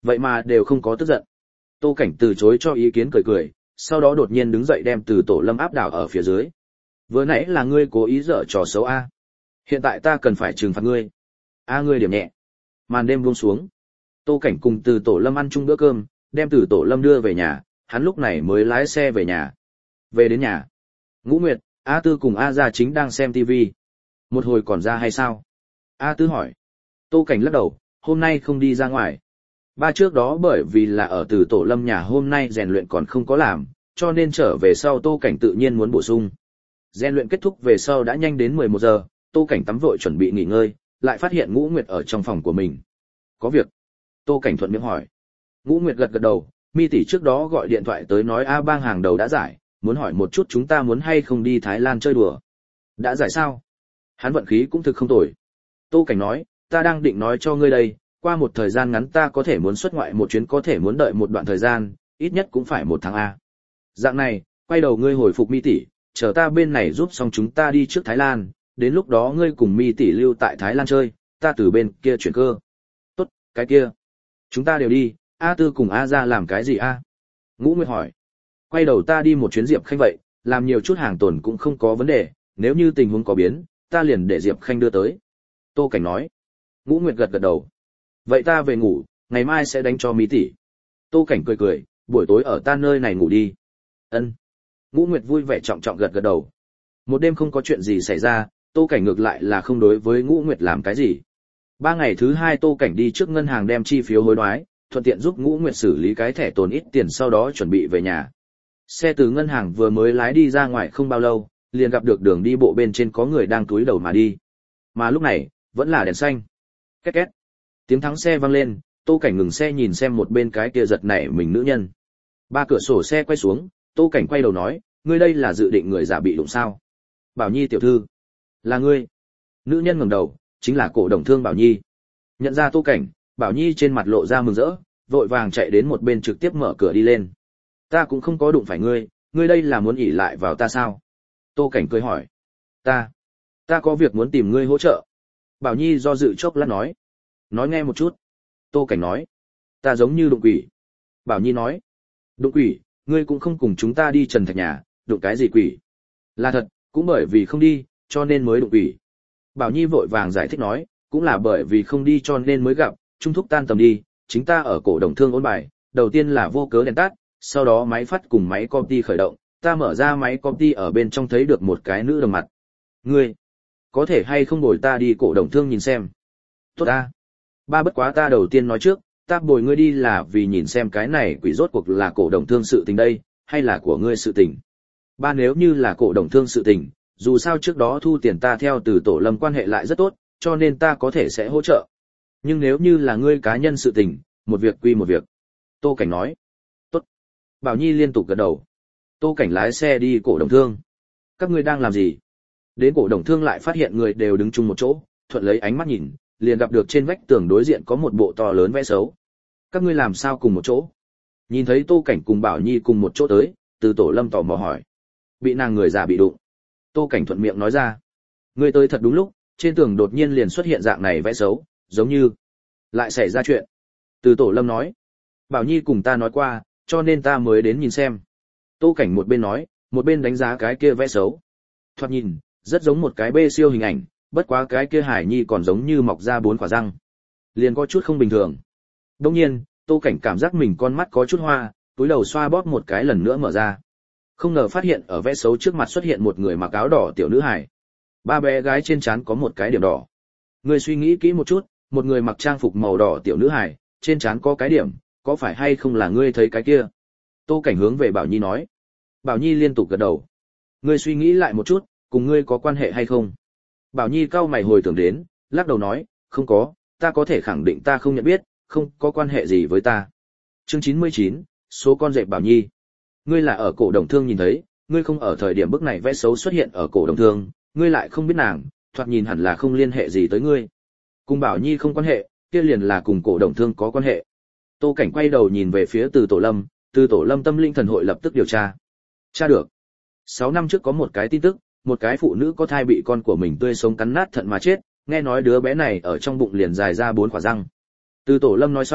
Vậy mà đều không có tức giận. Tô Cảnh từ chối cho ý kiến cười cười, sau đó đột nhiên đứng dậy đem Từ Tổ Lâm áp đảo ở phía dưới. Vừa nãy là ngươi cố ý dở trò xấu a. Hiện tại ta cần phải trừng phạt ngươi. A ngươi điểm nhẹ. Màn đêm buông xuống. Tô Cảnh cùng Từ Tổ Lâm ăn chung bữa cơm, đem Từ Tổ Lâm đưa về nhà, hắn lúc này mới lái xe về nhà. Về đến nhà, Ngũ Nguyệt, A Tư cùng A Gia chính đang xem tivi. Một hồi còn ra hay sao? A Tư hỏi. Tô Cảnh lắc đầu, hôm nay không đi ra ngoài. Ba trước đó bởi vì là ở Từ Tổ Lâm nhà hôm nay rèn luyện còn không có làm, cho nên trở về sau Tô Cảnh tự nhiên muốn bổ sung. Rèn luyện kết thúc về sau đã nhanh đến mười một giờ, Tô Cảnh tắm vội chuẩn bị nghỉ ngơi, lại phát hiện Ngũ Nguyệt ở trong phòng của mình. Có việc? Tô Cảnh thuận miệng hỏi. Ngũ Nguyệt gật gật đầu, Mi tỷ trước đó gọi điện thoại tới nói A Bang hàng đầu đã giải, muốn hỏi một chút chúng ta muốn hay không đi Thái Lan chơi đùa. Đã giải sao? Hắn vận khí cũng thực không tồi. Tô Cảnh nói, ta đang định nói cho ngươi đây, qua một thời gian ngắn ta có thể muốn xuất ngoại một chuyến, có thể muốn đợi một đoạn thời gian, ít nhất cũng phải một tháng a. Dạng này, quay đầu ngươi hồi phục Mi tỷ, chờ ta bên này giúp xong chúng ta đi trước Thái Lan, đến lúc đó ngươi cùng Mi tỷ lưu tại Thái Lan chơi, ta từ bên kia chuyển cơ. Tốt, cái kia. Chúng ta đều đi, A Tư cùng A Gia làm cái gì a? Ngũ Nguyệt hỏi. Quay đầu ta đi một chuyến Diệp Khanh vậy, làm nhiều chút hàng tồn cũng không có vấn đề, nếu như tình huống có biến, ta liền để Diệp Khanh đưa tới. Tô Cảnh nói. Ngũ Nguyệt gật gật đầu. Vậy ta về ngủ, ngày mai sẽ đánh cho Mi tỷ. Tô Cảnh cười cười, buổi tối ở ta nơi này ngủ đi. Ân. Ngũ Nguyệt vui vẻ trọng trọng gật gật đầu. Một đêm không có chuyện gì xảy ra, Tô Cảnh ngược lại là không đối với Ngũ Nguyệt làm cái gì. Ba ngày thứ hai Tô Cảnh đi trước ngân hàng đem chi phiếu hối đoái, thuận tiện giúp Ngũ Nguyệt xử lý cái thẻ tồn ít tiền, sau đó chuẩn bị về nhà. Xe từ ngân hàng vừa mới lái đi ra ngoài không bao lâu, liền gặp được đường đi bộ bên trên có người đang cúi đầu mà đi. Mà lúc này, vẫn là đèn xanh. Két két. Tiếng thắng xe vang lên, Tô Cảnh ngừng xe nhìn xem một bên cái kia giật nảy mình nữ nhân. Ba cửa sổ xe quay xuống, Tô Cảnh quay đầu nói, ngươi đây là dự định người giả bị đụng sao? Bảo Nhi tiểu thư. Là ngươi. Nữ nhân ngẩng đầu, chính là Cổ Đồng Thương Bảo Nhi. Nhận ra Tô Cảnh, Bảo Nhi trên mặt lộ ra mừng rỡ, vội vàng chạy đến một bên trực tiếp mở cửa đi lên. Ta cũng không có đụng phải ngươi, ngươi đây là muốn ỷ lại vào ta sao? Tô Cảnh cười hỏi. Ta, ta có việc muốn tìm ngươi hỗ trợ. Bảo Nhi do dự chốc lát nói. Nói nghe một chút. Tô Cảnh nói. Ta giống như đụng quỷ. Bảo Nhi nói. Đụng quỷ, ngươi cũng không cùng chúng ta đi Trần Thạch nhà, đụng cái gì quỷ? Là thật, cũng bởi vì không đi, cho nên mới đụng quỷ. Bảo Nhi vội vàng giải thích nói, cũng là bởi vì không đi cho nên mới gặp, trung thúc tan tầm đi, chính ta ở Cổ Đồng Thương ôn bài, đầu tiên là vô cớ đèn tắt, sau đó máy phát cùng máy copy khởi động, ta mở ra máy copy ở bên trong thấy được một cái nữ đồng mặt. Ngươi, có thể hay không bồi ta đi Cổ Đồng Thương nhìn xem? Tốt ta. Ba bất quá ta đầu tiên nói trước, ta bồi ngươi đi là vì nhìn xem cái này quỷ rốt cuộc là Cổ Đồng Thương sự tình đây, hay là của ngươi sự tình. Ba nếu như là Cổ Đồng Thương sự tình, dù sao trước đó thu tiền ta theo Từ Tổ Lâm quan hệ lại rất tốt, cho nên ta có thể sẽ hỗ trợ. Nhưng nếu như là ngươi cá nhân sự tình, một việc quy một việc. Tô Cảnh nói. Tốt. Bảo Nhi liên tục gật đầu. Tô Cảnh lái xe đi Cổ Đồng Thương. Các ngươi đang làm gì? Đến Cổ Đồng Thương lại phát hiện người đều đứng chung một chỗ, thuận lấy ánh mắt nhìn, liền gặp được trên vách tường đối diện có một bộ to lớn vẽ xấu. Các ngươi làm sao cùng một chỗ? Nhìn thấy Tô Cảnh cùng Bảo Nhi cùng một chỗ tới, Từ Tổ Lâm tò mò hỏi. Bị nàng người già bị đụng. Tô Cảnh thuận miệng nói ra. Ngươi tới thật đúng lúc, trên tường đột nhiên liền xuất hiện dạng này vẽ xấu, giống như lại xảy ra chuyện. Từ Tổ Lâm nói. Bảo Nhi cùng ta nói qua, cho nên ta mới đến nhìn xem. Tô Cảnh một bên nói, một bên đánh giá cái kia vẽ xấu. Thoạt nhìn, rất giống một cái bê siêu hình ảnh, bất quá cái kia Hải Nhi còn giống như mọc ra bốn quả răng. Liền có chút không bình thường. Đương nhiên, Tô Cảnh cảm giác mình con mắt có chút hoa, túi đầu xoa bóp một cái lần nữa mở ra. Không ngờ phát hiện ở vẽ xấu trước mặt xuất hiện một người mặc áo đỏ tiểu nữ hài. Ba bé gái trên trán có một cái điểm đỏ. Người suy nghĩ kỹ một chút, một người mặc trang phục màu đỏ tiểu nữ hài, trên trán có cái điểm, có phải hay không là ngươi thấy cái kia? Tô Cảnh hướng về Bảo Nhi nói. Bảo Nhi liên tục gật đầu. Ngươi suy nghĩ lại một chút, cùng ngươi có quan hệ hay không? Bảo Nhi cau mày hồi tưởng đến, lắc đầu nói, không có, ta có thể khẳng định ta không nhận biết, không có quan hệ gì với ta. Chương chín mươi chín, số con dẹp Bảo Nhi. Ngươi là ở Cổ Đồng Thương nhìn thấy, ngươi không ở thời điểm bức này vẽ xấu xuất hiện ở Cổ Đồng Thương, ngươi lại không biết nàng, thoạt nhìn hẳn là không liên hệ gì tới ngươi. Cùng Bảo Nhi không quan hệ, kia liền là cùng Cổ Đồng Thương có quan hệ. Tô Cảnh quay đầu nhìn về phía Từ Tổ Lâm, Từ Tổ Lâm tâm linh thần hội lập tức điều tra. Tra được. Sáu năm trước có một cái tin tức, một cái phụ nữ có thai bị con của mình tươi sống cắn nát thận mà chết, nghe nói đứa bé này ở trong bụng liền dài ra bốn quả răng. Từ Tổ Lâm nói xong,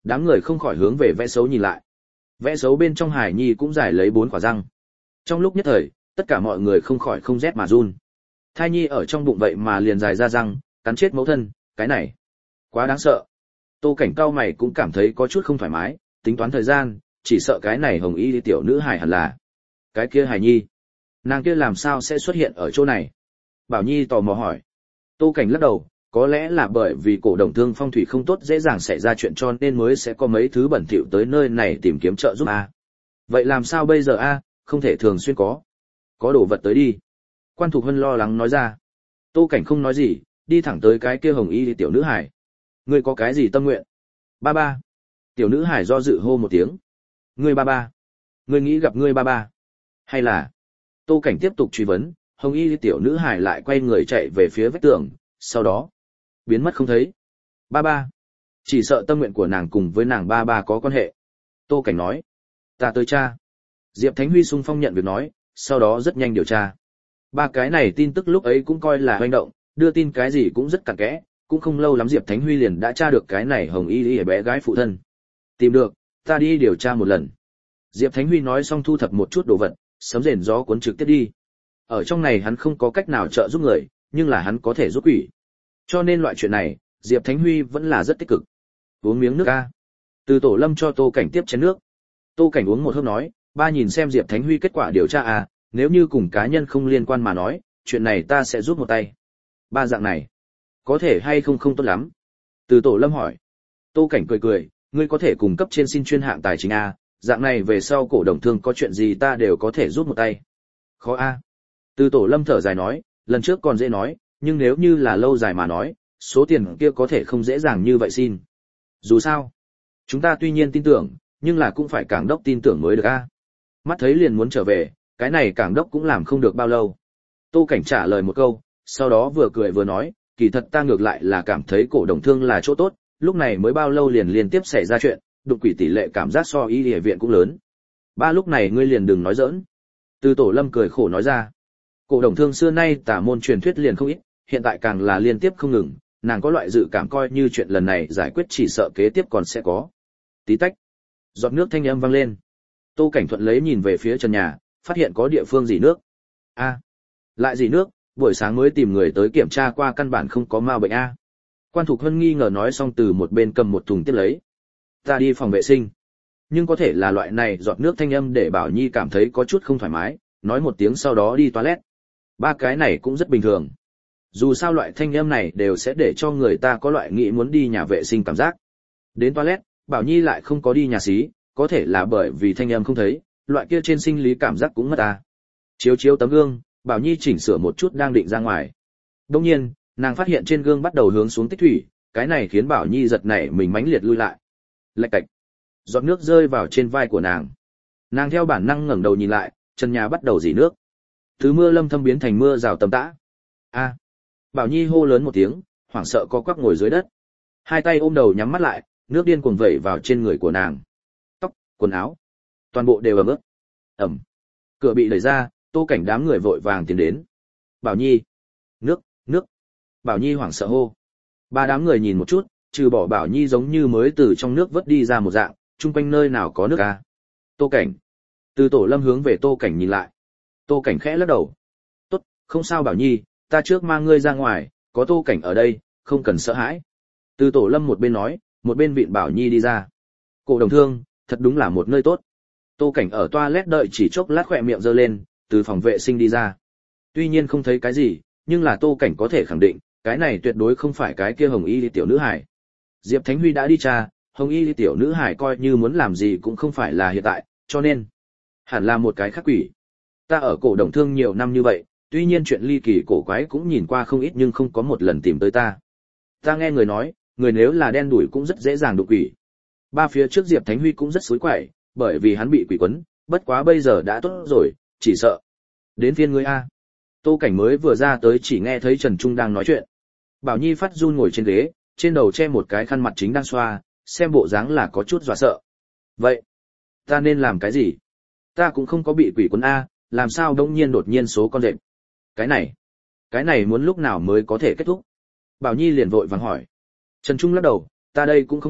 Đám người không khỏi hướng về vẽ xấu nhìn lại. Vẽ xấu bên trong Hải Nhi cũng giải lấy bốn quả răng. Trong lúc nhất thời, tất cả mọi người không khỏi không rét mà run. Thai nhi ở trong bụng vậy mà liền dài ra răng, cắn chết mẫu thân, cái này quá đáng sợ. Tô Cảnh cao mày cũng cảm thấy có chút không thoải mái, tính toán thời gian, chỉ sợ cái này hồng y tiểu nữ hài hẳn là cái kia Hải Nhi. Nàng kia làm sao sẽ xuất hiện ở chỗ này? Bảo Nhi tò mò hỏi. Tô Cảnh lắc đầu, có lẽ là bởi vì cổ đồng thương phong thủy không tốt dễ dàng xảy ra chuyện cho nên mới sẽ có mấy thứ bẩn thỉu tới nơi này tìm kiếm trợ giúp a. Vậy làm sao bây giờ a, không thể thường xuyên có. Có đồ vật tới đi. Quan Thục Hân lo lắng nói ra. Tô Cảnh không nói gì, đi thẳng tới cái kia hồng y tiểu nữ hải. Ngươi có cái gì tâm nguyện? Ba ba. Tiểu nữ hải do dự hô một tiếng. Ngươi ba ba. Ngươi nghĩ gặp ngươi ba ba. Hay là... Tô Cảnh tiếp tục truy vấn, hồng y tiểu nữ hải lại quay người chạy về phía vách tường, sau đó biến mất không thấy. Ba ba. Chỉ sợ tâm nguyện của nàng cùng với nàng ba ba có quan hệ. Tô Cảnh nói. Ta tới cha. Diệp Thánh Huy xung phong nhận việc nói, sau đó rất nhanh điều tra. Ba cái này tin tức lúc ấy cũng coi là hoành động, đưa tin cái gì cũng rất cặn kẽ, cũng không lâu lắm Diệp Thánh Huy liền đã tra được cái này hồng y y bé gái phụ thân. Tìm được, ta đi điều tra một lần. Diệp Thánh Huy nói xong thu thập một chút đồ vật, sấm rền gió cuốn trực tiếp đi. Ở trong này hắn không có cách nào trợ giúp người, nhưng là hắn có thể giúp quỷ. Cho nên loại chuyện này, Diệp Thánh Huy vẫn là rất tích cực. Uống miếng nước a. Từ Tổ Lâm cho Tô Cảnh tiếp chén nước. Tô Cảnh uống một hớp nói, ba nhìn xem Diệp Thánh Huy kết quả điều tra à, nếu như cùng cá nhân không liên quan mà nói, chuyện này ta sẽ giúp một tay. Ba dạng này, có thể hay không không tốt lắm. Từ Tổ Lâm hỏi. Tô Cảnh cười cười, ngươi có thể cung cấp trên xin chuyên hạng tài chính a, dạng này về sau cổ đồng thương có chuyện gì ta đều có thể giúp một tay. Khó a. Từ Tổ Lâm thở dài nói, lần trước còn dễ nói, nhưng nếu như là lâu dài mà nói, số tiền kia có thể không dễ dàng như vậy xin. Dù sao, chúng ta tuy nhiên tin tưởng, nhưng là cũng phải cảng đốc tin tưởng mới được a. Mắt thấy liền muốn trở về, cái này cảng đốc cũng làm không được bao lâu. Tô Cảnh trả lời một câu, sau đó vừa cười vừa nói, kỳ thật ta ngược lại là cảm thấy cổ đồng thương là chỗ tốt, lúc này mới bao lâu liền liên tiếp xảy ra chuyện, đụng quỷ tỷ lệ cảm giác so y y viện cũng lớn. Ba lúc này ngươi liền đừng nói giỡn. Từ Tổ Lâm cười khổ nói ra. Cổ đồng thương xưa nay tả môn truyền thuyết liền không ít, hiện tại càng là liên tiếp không ngừng, nàng có loại dự cảm coi như chuyện lần này giải quyết chỉ sợ kế tiếp còn sẽ có. Tí tách. Giọt nước thanh âm vang lên. Tô Cảnh thuận lấy nhìn về phía trần nhà, phát hiện có địa phương dỉ nước. A, à, lại dỉ nước, buổi sáng mới tìm người tới kiểm tra qua căn bản không có ma bệnh a. Quan Thục Hân nghi ngờ nói xong từ một bên cầm một thùng tiếp lấy. Ta đi phòng vệ sinh. Nhưng có thể là loại này giọt nước thanh âm để Bảo Nhi cảm thấy có chút không thoải mái, nói một tiếng sau đó đi toilet. Ba cái này cũng rất bình thường. Dù sao loại thanh âm này đều sẽ để cho người ta có loại nghĩ muốn đi nhà vệ sinh cảm giác. Đến toilet, Bảo Nhi lại không có đi nhà xí, có thể là bởi vì thanh âm không thấy, loại kia trên sinh lý cảm giác cũng mất ta. Chiếu chiếu tấm gương, Bảo Nhi chỉnh sửa một chút đang định ra ngoài. Đương nhiên, nàng phát hiện trên gương bắt đầu hướng xuống tích thủy, cái này khiến Bảo Nhi giật nảy mình mãnh liệt lui lại. Lạch cạch. Giọt nước rơi vào trên vai của nàng. Nàng theo bản năng ngẩng đầu nhìn lại, chân nhà bắt đầu rỉ nước. Thứ mưa lâm thâm biến thành mưa rào tầm tã. A. Bảo Nhi hô lớn một tiếng, hoảng sợ co quắp ngồi dưới đất. Hai tay ôm đầu nhắm mắt lại, nước điên cuồng vẩy vào trên người của nàng. Tóc, quần áo, toàn bộ đều ẩm ướt. Ẩm. Cửa bị đẩy ra, Tô Cảnh đám người vội vàng tiến đến. Bảo Nhi. Nước, nước. Bảo Nhi hoảng sợ hô. Ba đám người nhìn một chút, trừ bỏ Bảo Nhi giống như mới từ trong nước vớt đi ra một dạng, chung quanh nơi nào có nước à. Tô Cảnh. Từ Tổ Lâm hướng về Tô Cảnh nhìn lại. Tô Cảnh khẽ lắc đầu. Tốt, không sao Bảo Nhi, ta trước mang ngươi ra ngoài, có Tô Cảnh ở đây, không cần sợ hãi. Từ Tổ Lâm một bên nói, một bên vịn Bảo Nhi đi ra. Cổ đồng thương, thật đúng là một nơi tốt. Tô Cảnh ở toilet đợi chỉ chốc lát khỏe miệng giơ lên, từ phòng vệ sinh đi ra. Tuy nhiên không thấy cái gì, nhưng là Tô Cảnh có thể khẳng định, cái này tuyệt đối không phải cái kia hồng y tiểu nữ hải. Diệp Thánh Huy đã đi tra, hồng y tiểu nữ hải coi như muốn làm gì cũng không phải là hiện tại, cho nên hẳn là một cái khác quỷ. Ta ở cổ đồng thương nhiều năm như vậy, tuy nhiên chuyện ly kỳ cổ quái cũng nhìn qua không ít nhưng không có một lần tìm tới ta. Ta nghe người nói, người nếu là đen đủi cũng rất dễ dàng đụng quỷ. Ba phía trước Diệp Thánh Huy cũng rất xối quậy, bởi vì hắn bị quỷ quấn, bất quá bây giờ đã tốt rồi, chỉ sợ. Đến phiên ngươi a. Tô Cảnh mới vừa ra tới chỉ nghe thấy Trần Trung đang nói chuyện. Bảo Nhi phát run ngồi trên ghế, trên đầu che một cái khăn mặt chính đang xoa, xem bộ dáng là có chút dọa sợ. Vậy, ta nên làm cái gì? Ta cũng không có bị quỷ quấn a, làm sao đông nhiên đột nhiên số con rệp? Cái này, cái này muốn lúc nào mới có thể kết thúc? Bảo Nhi liền vội vàng hỏi. Trần Trung lắc đầu, ta đây cũng không biết,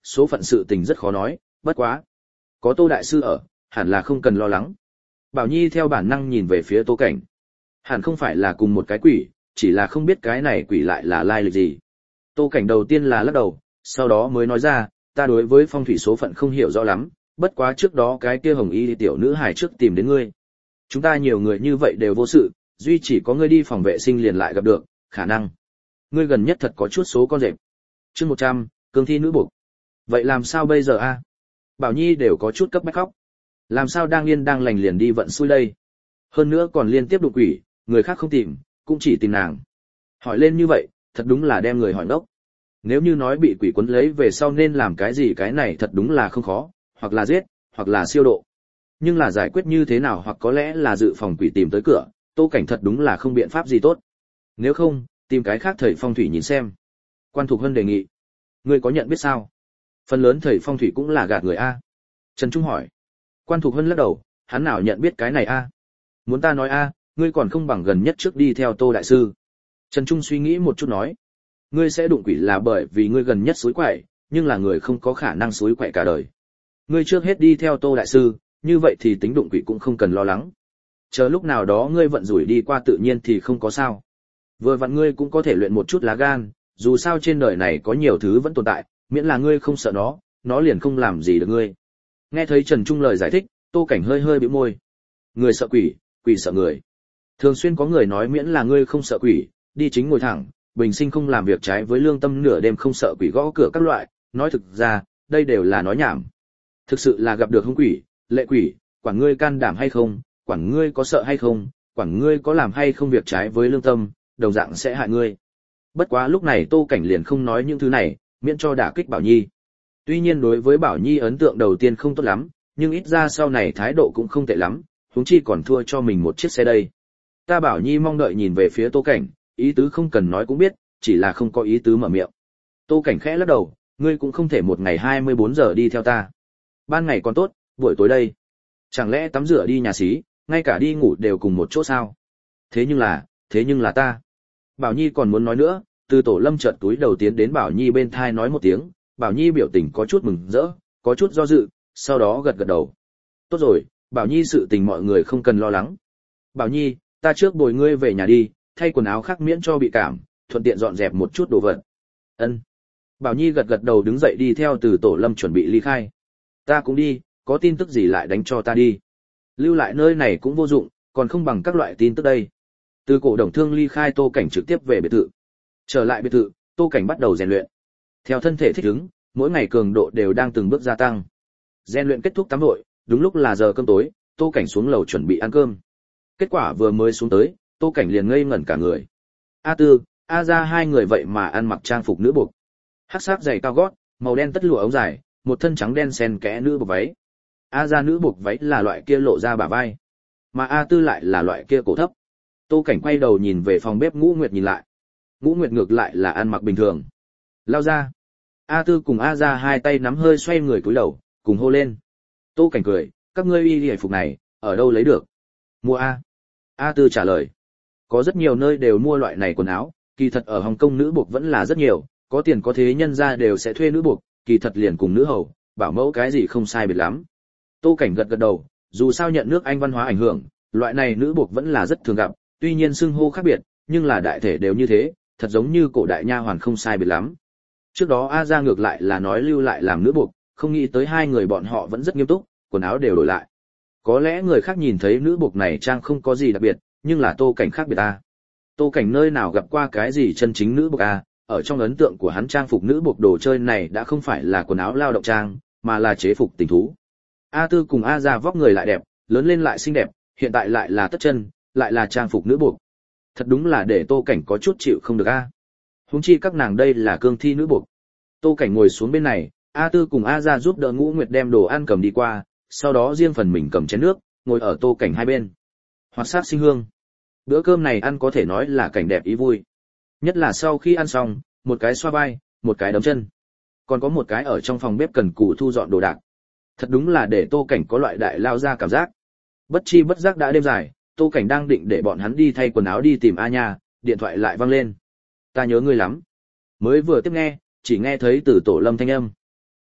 số phận sự tình rất khó nói, bất quá. Có Tô đại sư ở, hẳn là không cần lo lắng. Bảo Nhi theo bản năng nhìn về phía Tô Cảnh. Hẳn không phải là cùng một cái quỷ, chỉ là không biết cái này quỷ lại là lai lịch gì. Tô Cảnh đầu tiên là lắc đầu, sau đó mới nói ra, ta đối với phong thủy số phận không hiểu rõ lắm, bất quá trước đó cái kia hồng y tiểu nữ hài trước tìm đến ngươi. Chúng ta nhiều người như vậy đều vô sự, duy chỉ có ngươi đi phòng vệ sinh liền lại gặp được, khả năng. Ngươi gần nhất thật có chút số con rệp. Chương một trăm, cương thi nữ buộc. Vậy làm sao bây giờ a? Bảo Nhi đều có chút cấp bách khóc. Làm sao đang yên đang lành liền đi vận xui đây? Hơn nữa còn liên tiếp đụng quỷ, người khác không tìm, cũng chỉ tìm nàng. Hỏi lên như vậy, thật đúng là đem người hỏi đốc. Nếu như nói bị quỷ quấn lấy về sau nên làm cái gì, cái này thật đúng là không khó, hoặc là giết, hoặc là siêu độ. Nhưng là giải quyết như thế nào, hoặc có lẽ là dự phòng quỷ tìm tới cửa, Tô Cảnh thật đúng là không biện pháp gì tốt. Nếu không, tìm cái khác thầy phong thủy nhìn xem. Quan Thục Hân đề nghị. Ngươi có nhận biết sao? Phần lớn thầy phong thủy cũng là gạt người a. Trần Trung hỏi. Quan Thục Hân lắc đầu, hắn nào nhận biết cái này a? Muốn ta nói a, ngươi còn không bằng gần nhất trước đi theo Tô đại sư. Trần Trung suy nghĩ một chút nói. Ngươi sẽ đụng quỷ là bởi vì ngươi gần nhất suối quậy, nhưng là người không có khả năng suối quậy cả đời. Ngươi trước hết đi theo Tô đại sư, như vậy thì tính đụng quỷ cũng không cần lo lắng. Chờ lúc nào đó ngươi vận rủi đi qua tự nhiên thì không có sao. Vừa vặn ngươi cũng có thể luyện một chút lá gan, dù sao trên đời này có nhiều thứ vẫn tồn tại, miễn là ngươi không sợ nó, nó liền không làm gì được ngươi. Nghe thấy Trần Trung lời giải thích, Tô Cảnh hơi hơi bĩu môi. Người sợ quỷ, quỷ sợ người. Thường xuyên có người nói miễn là ngươi không sợ quỷ, đi chính ngồi thẳng, bình sinh không làm việc trái với lương tâm, nửa đêm không sợ quỷ gõ cửa các loại, nói thực ra, đây đều là nói nhảm. Thực sự là gặp được hung quỷ, lệ quỷ, quản ngươi can đảm hay không, quản ngươi có sợ hay không, quản ngươi có làm hay không việc trái với lương tâm, đồng dạng sẽ hại ngươi. Bất quá lúc này Tô Cảnh liền không nói những thứ này, miễn cho đả kích Bảo Nhi. Tuy nhiên đối với Bảo Nhi ấn tượng đầu tiên không tốt lắm, nhưng ít ra sau này thái độ cũng không tệ lắm, huống chi còn thua cho mình một chiếc xe đây. Ta Bảo Nhi mong đợi nhìn về phía Tô Cảnh, ý tứ không cần nói cũng biết, chỉ là không có ý tứ mở miệng. Tô Cảnh khẽ lắc đầu, ngươi cũng không thể một ngày hai mươi bốn giờ đi theo ta. Ban ngày còn tốt, buổi tối đây. Chẳng lẽ tắm rửa đi nhà xí, ngay cả đi ngủ đều cùng một chỗ sao? Thế nhưng là, thế nhưng là ta. Bảo Nhi còn muốn nói nữa, Từ Tổ Lâm chợt túi đầu tiến đến Bảo Nhi bên thai nói một tiếng, Bảo Nhi biểu tình có chút mừng rỡ, có chút do dự, sau đó gật gật đầu. Tốt rồi, Bảo Nhi sự tình mọi người không cần lo lắng. Bảo Nhi, ta trước bồi ngươi về nhà đi, thay quần áo khác miễn cho bị cảm, thuận tiện dọn dẹp một chút đồ vật. Ân. Bảo Nhi gật gật đầu đứng dậy đi theo Từ Tổ Lâm chuẩn bị ly khai. Ta cũng đi, có tin tức gì lại đánh cho ta đi. Lưu lại nơi này cũng vô dụng, còn không bằng các loại tin tức đây. Từ Cổ Đồng Thương ly khai, Tô Cảnh trực tiếp về biệt thự. Trở lại biệt thự, Tô Cảnh bắt đầu rèn luyện. Theo thân thể thích ứng, mỗi ngày cường độ đều đang từng bước gia tăng. Rèn luyện kết thúc tắm gội, đúng lúc là giờ cơm tối, Tô Cảnh xuống lầu chuẩn bị ăn cơm. Kết quả vừa mới xuống tới, Tô Cảnh liền ngây ngẩn cả người. A Tư, A Gia hai người vậy mà ăn mặc trang phục nữ buộc. Hắc sắc giày cao gót, màu đen tất lụa ống dài, một thân trắng đen xen kẽ nữ buộc váy. A Gia nữ buộc váy là loại kia lộ ra bả vai, mà A Tư lại là loại kia cổ thấp. Tô Cảnh quay đầu nhìn về phòng bếp Ngũ Nguyệt nhìn lại. Ngũ Nguyệt ngược lại là ăn mặc bình thường. Lao ra. A Tư cùng A Gia hai tay nắm hơi xoay người cúi đầu, cùng hô lên. Tô Cảnh cười, các ngươi y y phục này, ở đâu lấy được? Mua A. A Tư trả lời. Có rất nhiều nơi đều mua loại này quần áo, kỳ thật ở Hồng Kông nữ buộc vẫn là rất nhiều, có tiền có thế nhân ra đều sẽ thuê nữ buộc, kỳ thật liền cùng nữ hầu, bảo mẫu cái gì không sai biệt lắm. Tô Cảnh gật gật đầu, dù sao nhận nước Anh văn hóa ảnh hưởng, loại này nữ buộc vẫn là rất thường gặp, tuy nhiên xưng hô khác biệt, nhưng là đại thể đều như thế, thật giống như cổ đại nha hoàn không sai biệt lắm. Trước đó A Gia ngược lại là nói lưu lại làm nữ buộc, không nghĩ tới hai người bọn họ vẫn rất nghiêm túc, quần áo đều đổi lại. Có lẽ người khác nhìn thấy nữ buộc này trang không có gì đặc biệt, nhưng là Tô Cảnh khác biệt a. Tô Cảnh nơi nào gặp qua cái gì chân chính nữ buộc a, ở trong ấn tượng của hắn trang phục nữ buộc đồ chơi này đã không phải là quần áo lao động trang, mà là chế phục tình thú. A Tư cùng A Gia vóc người lại đẹp, lớn lên lại xinh đẹp, hiện tại lại là tất chân, lại là trang phục nữ buộc. Thật đúng là để Tô Cảnh có chút chịu không được a. Huống chi các nàng đây là cương thi nữ buộc. Tô Cảnh ngồi xuống bên này, A Tư cùng A Gia giúp đỡ Ngũ Nguyệt đem đồ ăn cầm đi qua, sau đó riêng phần mình cầm chén nước, ngồi ở Tô Cảnh hai bên. Hoạt sát sinh hương. Bữa cơm này ăn có thể nói là cảnh đẹp ý vui. Nhất là sau khi ăn xong, một cái xoa vai, một cái đấm chân. Còn có một cái ở trong phòng bếp cần cù thu dọn đồ đạc. Thật đúng là để Tô Cảnh có loại đại lao ra cảm giác. Bất chi bất giác đã đêm dài, Tô Cảnh đang định để bọn hắn đi thay quần áo đi tìm A Nha, điện thoại lại vang lên. Ta nhớ ngươi lắm. Mới vừa tiếp nghe, chỉ nghe thấy từ Tổ Lâm thanh âm.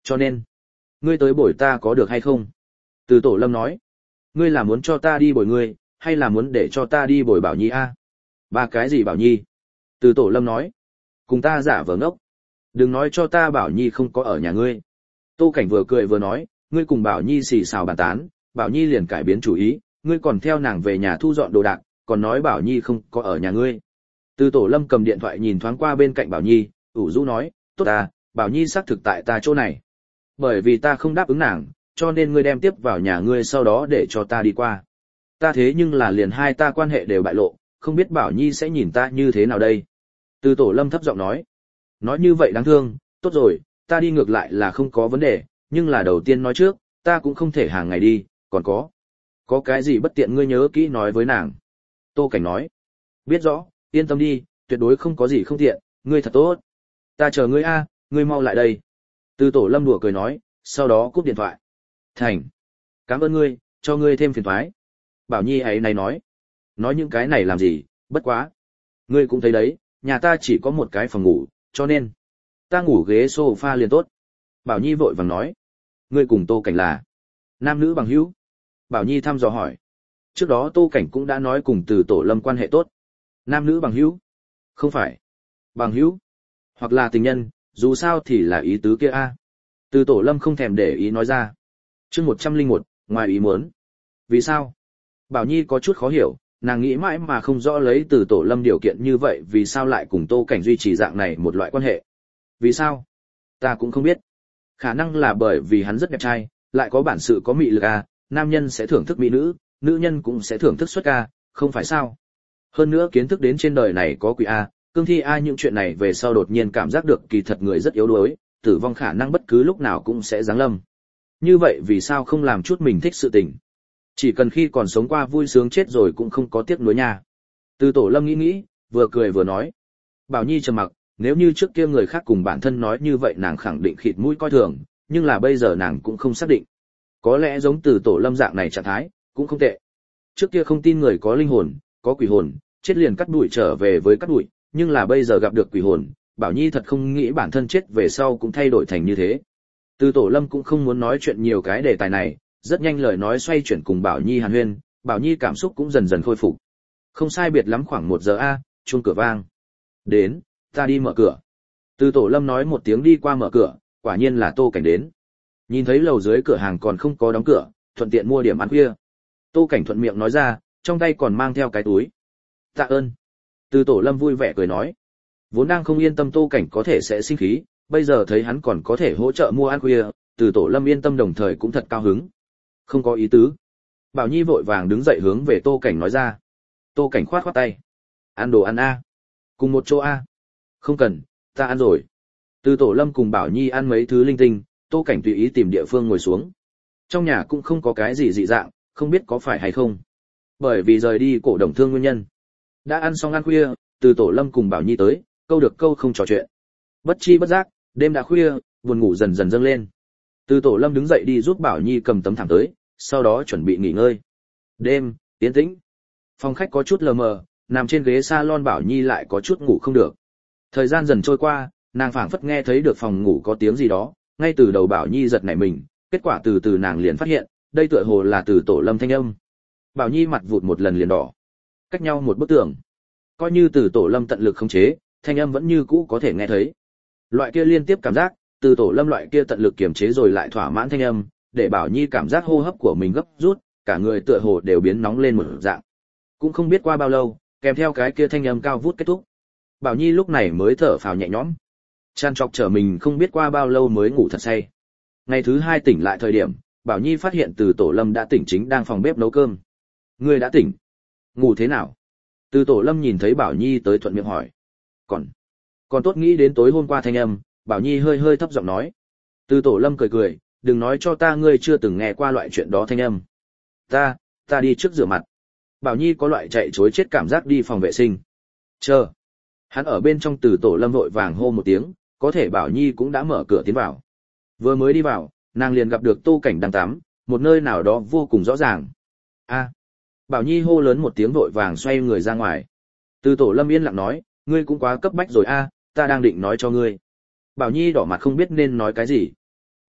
Cho nên, ngươi tới bồi ta có được hay không? Từ Tổ Lâm nói. Ngươi là muốn cho ta đi bồi ngươi, hay là muốn để cho ta đi bồi Bảo Nhi a? Ba cái gì Bảo Nhi? Từ Tổ Lâm nói. Cùng ta giả vờ ngốc. Đừng nói cho ta Bảo Nhi không có ở nhà ngươi. Tô Cảnh vừa cười vừa nói, ngươi cùng Bảo Nhi xì xào bàn tán, Bảo Nhi liền cải biến chủ ý, ngươi còn theo nàng về nhà thu dọn đồ đạc, còn nói Bảo Nhi không có ở nhà ngươi. Từ Tổ Lâm cầm điện thoại nhìn thoáng qua bên cạnh Bảo Nhi, ủ rũ nói, tốt à, Bảo Nhi xác thực tại ta chỗ này. Bởi vì ta không đáp ứng nàng, cho nên ngươi đem tiếp vào nhà ngươi sau đó để cho ta đi qua. Ta thế nhưng là liền hai ta quan hệ đều bại lộ, không biết Bảo Nhi sẽ nhìn ta như thế nào đây. Từ Tổ Lâm thấp giọng nói. Nói như vậy đáng thương, tốt rồi, ta đi ngược lại là không có vấn đề, nhưng là đầu tiên nói trước, ta cũng không thể hàng ngày đi, còn có. Có cái gì bất tiện ngươi nhớ kỹ nói với nàng. Tô Cảnh nói. Biết rõ, yên tâm đi, tuyệt đối không có gì không tiện, ngươi thật tốt. Ta chờ ngươi a, ngươi mau lại đây. Từ Tổ Lâm đùa cười nói, sau đó cúp điện thoại. Thành. Cảm ơn ngươi, cho ngươi thêm phiền toái. Bảo Nhi ấy này nói. Nói những cái này làm gì, bất quá. Ngươi cũng thấy đấy, nhà ta chỉ có một cái phòng ngủ, cho nên. Ta ngủ ghế sofa liền tốt. Bảo Nhi vội vàng nói. Ngươi cùng Tô Cảnh là nam nữ bằng hữu? Bảo Nhi thăm dò hỏi. Trước đó Tô Cảnh cũng đã nói cùng Từ Tổ Lâm quan hệ tốt. Nam nữ bằng hữu? Không phải. Bằng hữu? Hoặc là tình nhân, dù sao thì là ý tứ kia a. Từ Tổ Lâm không thèm để ý nói ra. Chương một trăm lẻ một, ngoài ý muốn. Vì sao? Bảo Nhi có chút khó hiểu, nàng nghĩ mãi mà không rõ lấy Từ Tổ Lâm điều kiện như vậy vì sao lại cùng Tô Cảnh duy trì dạng này một loại quan hệ. Vì sao? Ta cũng không biết. Khả năng là bởi vì hắn rất đẹp trai, lại có bản sự có mị lực a, nam nhân sẽ thưởng thức mỹ nữ, nữ nhân cũng sẽ thưởng thức xuất ca, không phải sao? Hơn nữa kiến thức đến trên đời này có quỷ a, cương thi a, những chuyện này về sau đột nhiên cảm giác được kỳ thật người rất yếu đuối, tử vong khả năng bất cứ lúc nào cũng sẽ giáng lâm. Như vậy vì sao không làm chút mình thích sự tình? Chỉ cần khi còn sống qua vui sướng chết rồi cũng không có tiếc nuối nha. Từ Tổ Lâm nghĩ nghĩ, vừa cười vừa nói. Bảo Nhi trầm mặc, nếu như trước kia người khác cùng bản thân nói như vậy nàng khẳng định khịt mũi coi thường, nhưng là bây giờ nàng cũng không xác định. Có lẽ giống Từ Tổ Lâm dạng này trạng thái, cũng không tệ. Trước kia không tin người có linh hồn, có quỷ hồn, chết liền cắt đuổi trở về với cắt đuổi, nhưng là bây giờ gặp được quỷ hồn, Bảo Nhi thật không nghĩ bản thân chết về sau cũng thay đổi thành như thế. Từ Tổ Lâm cũng không muốn nói chuyện nhiều cái đề tài này, rất nhanh lời nói xoay chuyển cùng Bảo Nhi hàn huyên, Bảo Nhi cảm xúc cũng dần dần khôi phục. Không sai biệt lắm khoảng một giờ a, chuông cửa vang. Đến, ta đi mở cửa. Từ Tổ Lâm nói một tiếng đi qua mở cửa, quả nhiên là Tô Cảnh đến. Nhìn thấy lầu dưới cửa hàng còn không có đóng cửa, thuận tiện mua điểm ăn khuya. Tô Cảnh thuận miệng nói ra, trong tay còn mang theo cái túi. Tạ ơn. Từ Tổ Lâm vui vẻ cười nói. Vốn đang không yên tâm Tô Cảnh có thể sẽ sinh khí, bây giờ thấy hắn còn có thể hỗ trợ mua ăn khuya, Từ Tổ Lâm yên tâm đồng thời cũng thật cao hứng. Không có ý tứ. Bảo Nhi vội vàng đứng dậy hướng về Tô Cảnh nói ra. Tô Cảnh khoát khoát tay. Ăn đồ ăn a. Cùng một chỗ a. Không cần, ta ăn rồi. Từ Tổ Lâm cùng Bảo Nhi ăn mấy thứ linh tinh, Tô Cảnh tùy ý tìm địa phương ngồi xuống. Trong nhà cũng không có cái gì dị dạng, không biết có phải hay không. Bởi vì rời đi cổ đồng thương nguyên nhân. Đã ăn xong ăn khuya, Từ Tổ Lâm cùng Bảo Nhi tới, câu được câu không trò chuyện. Bất chi bất giác, đêm đã khuya, buồn ngủ dần dần dâng lên. Từ Tổ Lâm đứng dậy đi giúp Bảo Nhi cầm tấm thảm tới, sau đó chuẩn bị nghỉ ngơi. Đêm, yên tĩnh. Phòng khách có chút lờ mờ, nằm trên ghế salon Bảo Nhi lại có chút ngủ không được. Thời gian dần trôi qua, nàng phảng phất nghe thấy được phòng ngủ có tiếng gì đó, ngay từ đầu Bảo Nhi giật nảy mình, kết quả từ từ nàng liền phát hiện, đây tựa hồ là Từ Tổ Lâm thanh âm. Bảo Nhi mặt vụt một lần liền đỏ. Cách nhau một bức tường. Coi như Từ Tổ Lâm tận lực khống chế, thanh âm vẫn như cũ có thể nghe thấy. Loại kia liên tiếp cảm giác, Từ Tổ Lâm loại kia tận lực kiềm chế rồi lại thỏa mãn thanh âm, để Bảo Nhi cảm giác hô hấp của mình gấp rút, cả người tựa hồ đều biến nóng lên một dạng. Cũng không biết qua bao lâu, kèm theo cái kia thanh âm cao vút kết thúc. Bảo Nhi lúc này mới thở phào nhẹ nhõm. Chăn chọc trở mình không biết qua bao lâu mới ngủ thật say. Ngày thứ hai tỉnh lại thời điểm, Bảo Nhi phát hiện Từ Tổ Lâm đã tỉnh chính đang phòng bếp nấu cơm. Ngươi đã tỉnh? Ngủ thế nào? Từ Tổ Lâm nhìn thấy Bảo Nhi tới thuận miệng hỏi. Còn, còn tốt nghĩ đến tối hôm qua thanh âm, Bảo Nhi hơi hơi thấp giọng nói. Từ Tổ Lâm cười cười, đừng nói cho ta ngươi chưa từng nghe qua loại chuyện đó thanh âm. Ta, ta đi trước rửa mặt. Bảo Nhi có loại chạy chối chết cảm giác đi phòng vệ sinh. Chờ. Hắn ở bên trong Từ Tổ Lâm vội vàng hô một tiếng, có thể Bảo Nhi cũng đã mở cửa tiến vào. Vừa mới đi vào, nàng liền gặp được Tô Cảnh đang tắm, một nơi nào đó vô cùng rõ ràng. A. Bảo Nhi hô lớn một tiếng vội vàng xoay người ra ngoài. Từ Tổ Lâm yên lặng nói, ngươi cũng quá cấp bách rồi a, ta đang định nói cho ngươi. Bảo Nhi đỏ mặt không biết nên nói cái gì.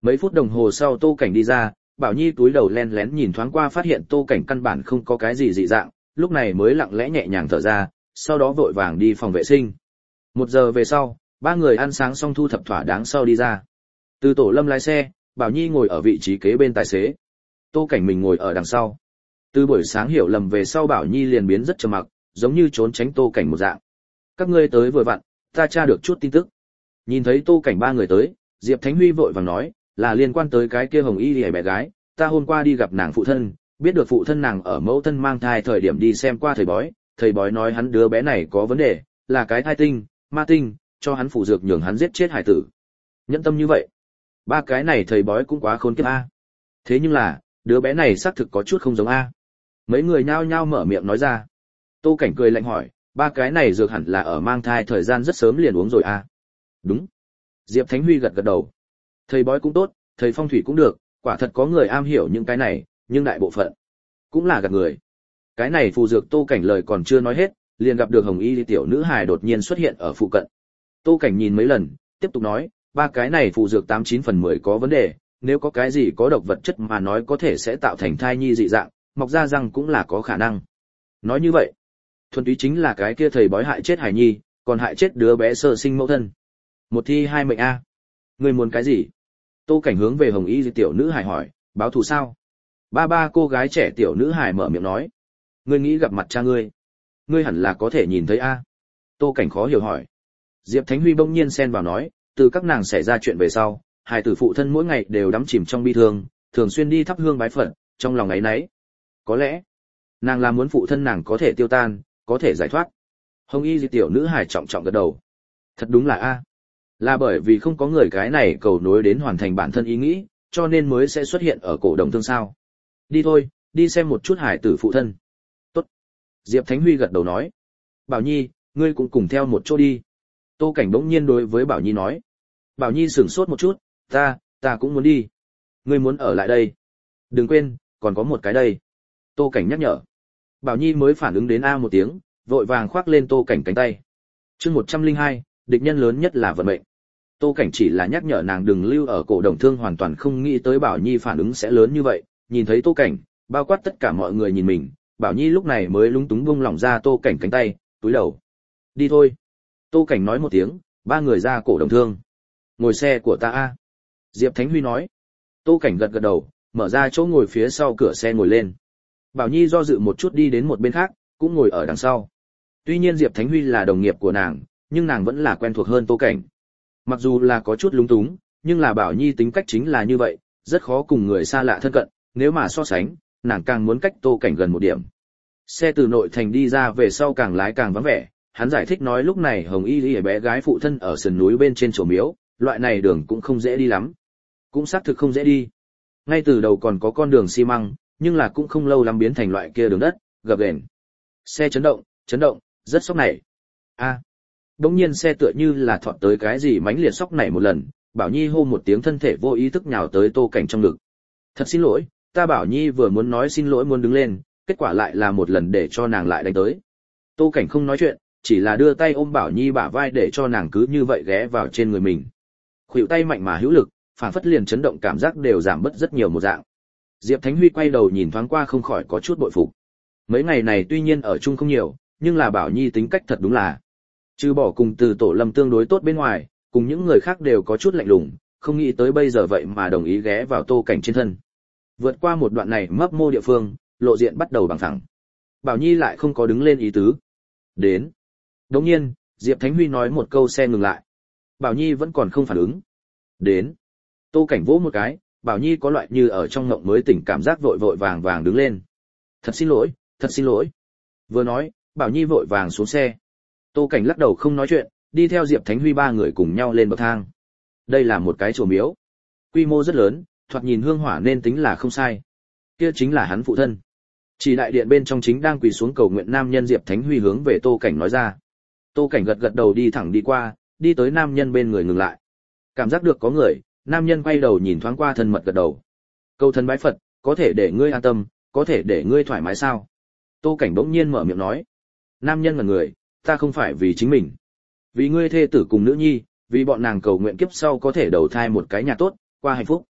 Mấy phút đồng hồ sau Tô Cảnh đi ra, Bảo Nhi túi đầu len lén nhìn thoáng qua phát hiện Tô Cảnh căn bản không có cái gì dị dạng, lúc này mới lặng lẽ nhẹ nhàng thở ra, sau đó vội vàng đi phòng vệ sinh. Một giờ về sau, ba người ăn sáng xong thu thập thỏa đáng sau đi ra. Từ Tổ Lâm lái xe, Bảo Nhi ngồi ở vị trí kế bên tài xế. Tô Cảnh mình ngồi ở đằng sau. Từ buổi sáng hiểu lầm về sau Bảo Nhi liền biến rất trầm mặc, giống như trốn tránh Tô Cảnh một dạng. Các ngươi tới vừa vặn, ta tra được chút tin tức. Nhìn thấy Tô Cảnh ba người tới, Diệp Thánh Huy vội vàng nói, là liên quan tới cái kia Hồng Y Liễu bé gái, ta hôm qua đi gặp nàng phụ thân, biết được phụ thân nàng ở mẫu thân mang thai thời điểm đi xem qua thầy bói, thầy bói nói hắn đứa bé này có vấn đề, là cái thai tinh, ma tinh, cho hắn phụ dược nhường hắn giết chết hải tử. Nhẫn tâm như vậy, ba cái này thầy bói cũng quá khốn kiếp a. Thế nhưng là, đứa bé này xác thực có chút không giống a. Mấy người nhao nhao mở miệng nói ra. Tô Cảnh cười lạnh hỏi, ba cái này dược hẳn là ở mang thai thời gian rất sớm liền uống rồi a. Đúng. Diệp Thánh Huy gật gật đầu. Thầy bói cũng tốt, thầy phong thủy cũng được, quả thật có người am hiểu những cái này, nhưng đại bộ phận cũng là gạt người. Cái này phù dược Tô Cảnh lời còn chưa nói hết, liền gặp được Hồng Y tiểu nữ hài đột nhiên xuất hiện ở phụ cận. Tô Cảnh nhìn mấy lần, tiếp tục nói, ba cái này phù dược tám chín phần mười có vấn đề, nếu có cái gì có độc vật chất mà nói có thể sẽ tạo thành thai nhi dị dạng, mọc ra răng cũng là có khả năng. Nói như vậy, thuần túy chính là cái kia thầy bói hại chết hải nhi, còn hại chết đứa bé sơ sinh mẫu thân. Một thi hai mệnh a. Ngươi muốn cái gì? Tô Cảnh hướng về Hồng Y tiểu nữ hài hỏi, báo thù sao? Ba ba cô gái trẻ tiểu nữ hài mở miệng nói, ngươi nghĩ gặp mặt cha ngươi, ngươi hẳn là có thể nhìn thấy a. Tô Cảnh khó hiểu hỏi. Diệp Thánh Huy bỗng nhiên xen vào nói, từ các nàng xảy ra chuyện về sau, hài tử phụ thân mỗi ngày đều đắm chìm trong bi thương, thường xuyên đi thắp hương bái Phật, trong lòng ấy nấy. Có lẽ, nàng là muốn phụ thân nàng có thể tiêu tan, có thể giải thoát. Hồng Y tiểu nữ hài trọng trọng gật đầu. Thật đúng là a. Là bởi vì không có người cái này cầu nối đến hoàn thành bản thân ý nghĩ, cho nên mới sẽ xuất hiện ở cổ đồng thương sao. Đi thôi, đi xem một chút hải tử phụ thân. Tốt. Diệp Thánh Huy gật đầu nói. Bảo Nhi, ngươi cũng cùng theo một chỗ đi. Tô Cảnh bỗng nhiên đối với Bảo Nhi nói. Bảo Nhi sửng sốt một chút, ta, ta cũng muốn đi. Ngươi muốn ở lại đây. Đừng quên, còn có một cái đây. Tô Cảnh nhắc nhở. Bảo Nhi mới phản ứng đến a một tiếng, vội vàng khoác lên Tô Cảnh cánh tay. Chương một trăm lẻ hai, địch nhân lớn nhất là vận mệnh. Tô Cảnh chỉ là nhắc nhở nàng đừng lưu ở cổ đồng thương, hoàn toàn không nghĩ tới Bảo Nhi phản ứng sẽ lớn như vậy. Nhìn thấy Tô Cảnh, bao quát tất cả mọi người nhìn mình, Bảo Nhi lúc này mới lúng túng buông lỏng ra Tô Cảnh cánh tay, túi đầu. Đi thôi. Tô Cảnh nói một tiếng, ba người ra cổ đồng thương. Ngồi xe của ta a. Diệp Thánh Huy nói. Tô Cảnh gật gật đầu, mở ra chỗ ngồi phía sau cửa xe ngồi lên. Bảo Nhi do dự một chút đi đến một bên khác, cũng ngồi ở đằng sau. Tuy nhiên Diệp Thánh Huy là đồng nghiệp của nàng, nhưng nàng vẫn là quen thuộc hơn Tô Cảnh. Mặc dù là có chút lúng túng, nhưng là Bảo Nhi tính cách chính là như vậy, rất khó cùng người xa lạ thân cận, nếu mà so sánh, nàng càng muốn cách Tô Cảnh gần một điểm. Xe từ nội thành đi ra về sau càng lái càng vắng vẻ, hắn giải thích nói lúc này Hồng Y Liễu bé gái phụ thân ở sườn núi bên trên chùa miếu, loại này đường cũng không dễ đi lắm. Cũng xác thực không dễ đi. Ngay từ đầu còn có con đường xi măng, nhưng là cũng không lâu lắm biến thành loại kia đường đất, gập ghềnh. Xe chấn động, chấn động, rất sốc nảy. A. À. Đống nhiên xe tựa như là thọt tới cái gì mãnh liệt sốc nảy một lần, Bảo Nhi hô một tiếng thân thể vô ý thức nhào tới Tô Cảnh trong ngực. Thật xin lỗi, ta Bảo Nhi vừa muốn nói xin lỗi muốn đứng lên, kết quả lại là một lần để cho nàng lại đánh tới. Tô Cảnh không nói chuyện, chỉ là đưa tay ôm Bảo Nhi bả vai để cho nàng cứ như vậy ghé vào trên người mình. Khuỷu tay mạnh mà hữu lực, phản phất liền chấn động cảm giác đều giảm bớt rất nhiều một dạng. Diệp Thánh Huy quay đầu nhìn thoáng qua không khỏi có chút bội phục. Mấy ngày này tuy nhiên ở chung không nhiều, nhưng là Bảo Nhi tính cách thật đúng là, trừ bỏ cùng Từ Tổ Lâm tương đối tốt bên ngoài, cùng những người khác đều có chút lạnh lùng, không nghĩ tới bây giờ vậy mà đồng ý ghé vào Tô Cảnh trên thân. Vượt qua một đoạn này mấp mô địa phương, lộ diện bắt đầu bằng phẳng. Bảo Nhi lại không có đứng lên ý tứ. Đến. Đồng nhiên, Diệp Thánh Huy nói một câu xe ngừng lại. Bảo Nhi vẫn còn không phản ứng. Đến. Tô Cảnh vỗ một cái, Bảo Nhi có loại như ở trong ngộng mới tỉnh cảm giác vội vội vàng vàng đứng lên. Thật xin lỗi, thật xin lỗi. Vừa nói, Bảo Nhi vội vàng xuống xe. Tô Cảnh lắc đầu không nói chuyện, đi theo Diệp Thánh Huy ba người cùng nhau lên bậc thang. Đây là một cái chùa miếu. Quy mô rất lớn, thoạt nhìn hương hỏa nên tính là không sai. Kia chính là hắn phụ thân. Chỉ đại điện bên trong chính đang quỳ xuống cầu nguyện nam nhân Diệp Thánh Huy hướng về Tô Cảnh nói ra. Tô Cảnh gật gật đầu đi thẳng đi qua, đi tới nam nhân bên người ngừng lại. Cảm giác được có người, nam nhân quay đầu nhìn thoáng qua thân mật gật đầu. Câu thân bái Phật, có thể để ngươi an tâm, có thể để ngươi thoải mái sao? Tô Cảnh bỗng nhiên mở miệng nói. Nam nhân ngẩn người, ta không phải vì chính mình. Vì ngươi thê tử cùng nữ nhi, vì bọn nàng cầu nguyện kiếp sau có thể đầu thai một cái nhà tốt, qua hạnh phúc.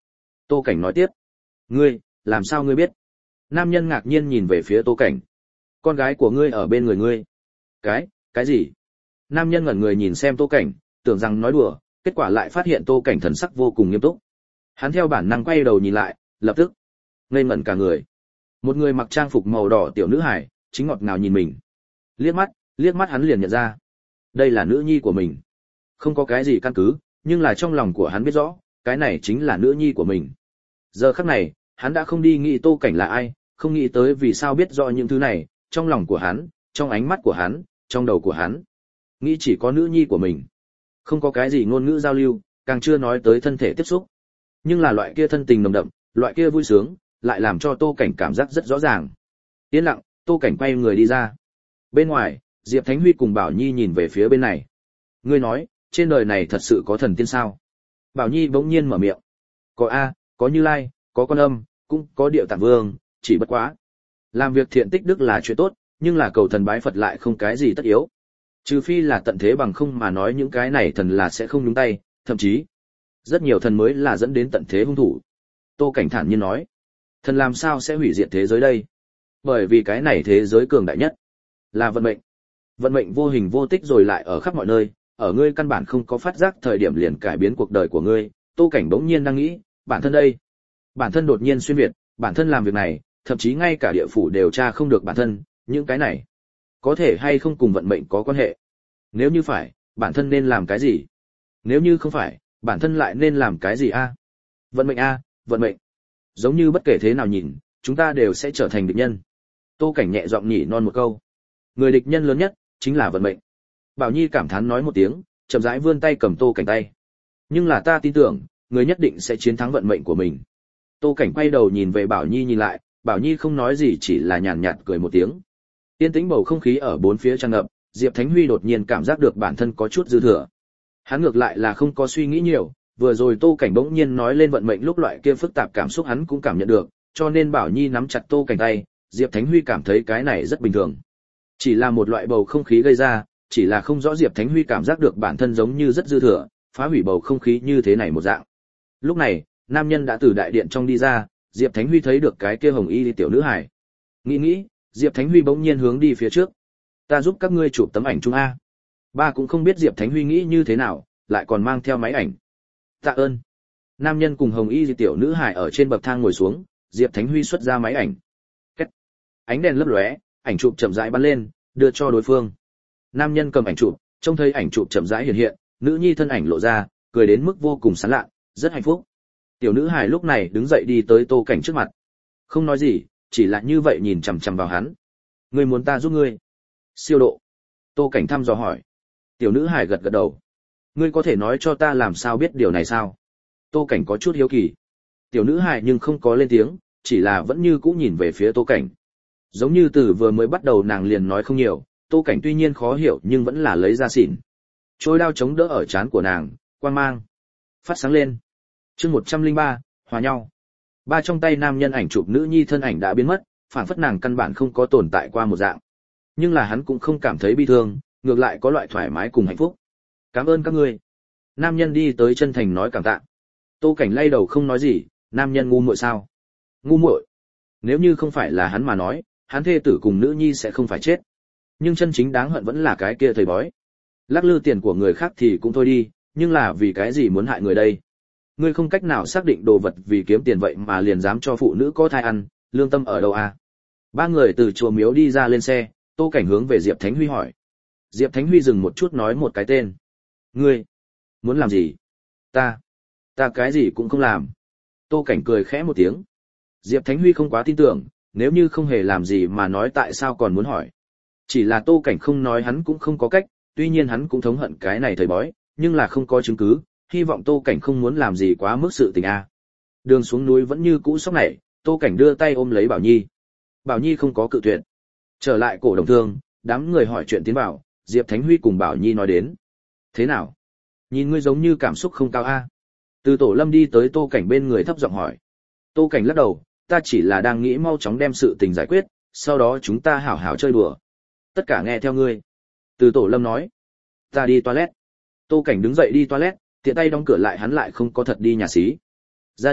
Tô Cảnh nói tiếp. Ngươi, làm sao ngươi biết? Nam nhân ngạc nhiên nhìn về phía Tô Cảnh. Con gái của ngươi ở bên người ngươi. Cái, cái gì? Nam nhân ngẩn người nhìn xem Tô Cảnh, tưởng rằng nói đùa, kết quả lại phát hiện Tô Cảnh thần sắc vô cùng nghiêm túc. Hắn theo bản năng quay đầu nhìn lại, lập tức ngây ngẩn cả người. Một người mặc trang phục màu đỏ tiểu nữ hài, chính ngọt ngào nhìn mình. Liếc mắt, liếc mắt hắn liền nhận ra, đây là nữ nhi của mình. Không có cái gì căn cứ, nhưng là trong lòng của hắn biết rõ, cái này chính là nữ nhi của mình. Giờ khắc này, hắn đã không đi nghĩ Tô Cảnh là ai, không nghĩ tới vì sao biết rõ những thứ này, trong lòng của hắn, trong ánh mắt của hắn, trong đầu của hắn. Nghĩ chỉ có nữ nhi của mình. Không có cái gì ngôn ngữ giao lưu, càng chưa nói tới thân thể tiếp xúc. Nhưng là loại kia thân tình nồng đậm, loại kia vui sướng, lại làm cho Tô Cảnh cảm giác rất rõ ràng. Yên lặng, Tô Cảnh quay người đi ra. Bên ngoài, Diệp Thánh Huy cùng Bảo Nhi nhìn về phía bên này. Ngươi nói, trên đời này thật sự có thần tiên sao? Bảo Nhi bỗng nhiên mở miệng. Có A, có Như Lai, có Quan Âm, cũng có Điệu Tạng Vương, chỉ bất quá. Làm việc thiện tích đức là chuyện tốt, nhưng là cầu thần bái Phật lại không cái gì tất yếu. Trừ phi là tận thế bằng không mà nói những cái này thần là sẽ không nhúng tay, thậm chí rất nhiều thần mới là dẫn đến tận thế hung thủ. Tô Cảnh thản nhiên nói, thần làm sao sẽ hủy diệt thế giới đây? Bởi vì cái này thế giới cường đại nhất là vận mệnh. Vận mệnh vô hình vô tích rồi lại ở khắp mọi nơi, ở ngươi căn bản không có phát giác thời điểm liền cải biến cuộc đời của ngươi. Tô Cảnh bỗng nhiên đang nghĩ, bản thân đây, bản thân đột nhiên xuyên việt, bản thân làm việc này, thậm chí ngay cả địa phủ đều tra không được bản thân, những cái này có thể hay không cùng vận mệnh có quan hệ? Nếu như phải, bản thân nên làm cái gì? Nếu như không phải, bản thân lại nên làm cái gì a? Vận mệnh a, vận mệnh. Giống như bất kể thế nào nhìn, chúng ta đều sẽ trở thành địch nhân. Tô Cảnh nhẹ giọng nhỉ non một câu. Người địch nhân lớn nhất chính là vận mệnh. Bảo Nhi cảm thán nói một tiếng, chậm rãi vươn tay cầm Tô Cảnh tay. Nhưng là ta tin tưởng, người nhất định sẽ chiến thắng vận mệnh của mình. Tô Cảnh quay đầu nhìn về Bảo Nhi nhìn lại, Bảo Nhi không nói gì chỉ là nhàn nhạt cười một tiếng. Yên tĩnh bầu không khí ở bốn phía tràn ngập, Diệp Thánh Huy đột nhiên cảm giác được bản thân có chút dư thừa. Hắn ngược lại là không có suy nghĩ nhiều, vừa rồi Tô Cảnh bỗng nhiên nói lên vận mệnh lúc loại kia phức tạp cảm xúc hắn cũng cảm nhận được, cho nên Bảo Nhi nắm chặt Tô Cảnh tay, Diệp Thánh Huy cảm thấy cái này rất bình thường. Chỉ là một loại bầu không khí gây ra, chỉ là không rõ Diệp Thánh Huy cảm giác được bản thân giống như rất dư thừa, phá hủy bầu không khí như thế này một dạng. Lúc này, nam nhân đã từ đại điện trong đi ra, Diệp Thánh Huy thấy được cái kia hồng y tiểu nữ hài. Nghĩ nghĩ, Diệp Thánh Huy bỗng nhiên hướng đi phía trước. Ta giúp các ngươi chụp tấm ảnh chung a. Ba cũng không biết Diệp Thánh Huy nghĩ như thế nào, lại còn mang theo máy ảnh. Tạ ơn. Nam nhân cùng hồng y tiểu nữ hài ở trên bậc thang ngồi xuống, Diệp Thánh Huy xuất ra máy ảnh. Kết. Ánh đèn lấp lóe, ảnh chụp chậm rãi bắn lên, đưa cho đối phương. Nam nhân cầm ảnh chụp, trông thấy ảnh chụp chậm rãi hiện hiện, nữ nhi thân ảnh lộ ra, cười đến mức vô cùng sán lạ, rất hạnh phúc. Tiểu nữ hài lúc này đứng dậy đi tới Tô Cảnh trước mặt. Không nói gì, chỉ là như vậy nhìn chằm chằm vào hắn. Ngươi muốn ta giúp ngươi? Siêu độ. Tô Cảnh thăm dò hỏi. Tiểu nữ hài gật gật đầu. Ngươi có thể nói cho ta làm sao biết điều này sao? Tô Cảnh có chút hiếu kỳ. Tiểu nữ hài nhưng không có lên tiếng, chỉ là vẫn như cũ nhìn về phía Tô Cảnh. Giống như từ vừa mới bắt đầu nàng liền nói không nhiều, Tô Cảnh tuy nhiên khó hiểu nhưng vẫn là lấy ra xỉn. Trôi đao chống đỡ ở trán của nàng, quang mang phát sáng lên. Chương một trăm lẻ ba, hòa nhau. Ba trong tay nam nhân ảnh chụp nữ nhi thân ảnh đã biến mất, phản phất nàng căn bản không có tồn tại qua một dạng. Nhưng là hắn cũng không cảm thấy bi thương, ngược lại có loại thoải mái cùng hạnh phúc. Cảm ơn các ngươi. Nam nhân đi tới chân thành nói cảm tạ. Tô Cảnh lay đầu không nói gì, nam nhân ngu muội sao? Ngu muội? Nếu như không phải là hắn mà nói, hắn thê tử cùng nữ nhi sẽ không phải chết. Nhưng chân chính đáng hận vẫn là cái kia thầy bói. Lắc lư tiền của người khác thì cũng thôi đi, nhưng là vì cái gì muốn hại người đây? Ngươi không cách nào xác định đồ vật vì kiếm tiền vậy mà liền dám cho phụ nữ có thai ăn, lương tâm ở đâu à? Ba người từ chùa miếu đi ra lên xe, Tô Cảnh hướng về Diệp Thánh Huy hỏi. Diệp Thánh Huy dừng một chút nói một cái tên. Ngươi muốn làm gì? Ta, ta cái gì cũng không làm. Tô Cảnh cười khẽ một tiếng. Diệp Thánh Huy không quá tin tưởng, nếu như không hề làm gì mà nói tại sao còn muốn hỏi. Chỉ là Tô Cảnh không nói hắn cũng không có cách, tuy nhiên hắn cũng thống hận cái này thầy bói, nhưng là không có chứng cứ, hy vọng Tô Cảnh không muốn làm gì quá mức sự tình a. Đường xuống núi vẫn như cũ sóc này, Tô Cảnh đưa tay ôm lấy Bảo Nhi. Bảo Nhi không có cự tuyệt. Trở lại cổ đồng thương, đám người hỏi chuyện tiến vào, Diệp Thánh Huy cùng Bảo Nhi nói đến. Thế nào? Nhìn ngươi giống như cảm xúc không cao a. Từ Tổ Lâm đi tới Tô Cảnh bên người thấp giọng hỏi. Tô Cảnh lắc đầu, ta chỉ là đang nghĩ mau chóng đem sự tình giải quyết, sau đó chúng ta hảo hảo chơi đùa. Tất cả nghe theo ngươi. Từ Tổ Lâm nói. Ta đi toilet. Tô Cảnh đứng dậy đi toilet, tiện tay đóng cửa lại hắn lại không có thật đi nhà xí. Ra đi,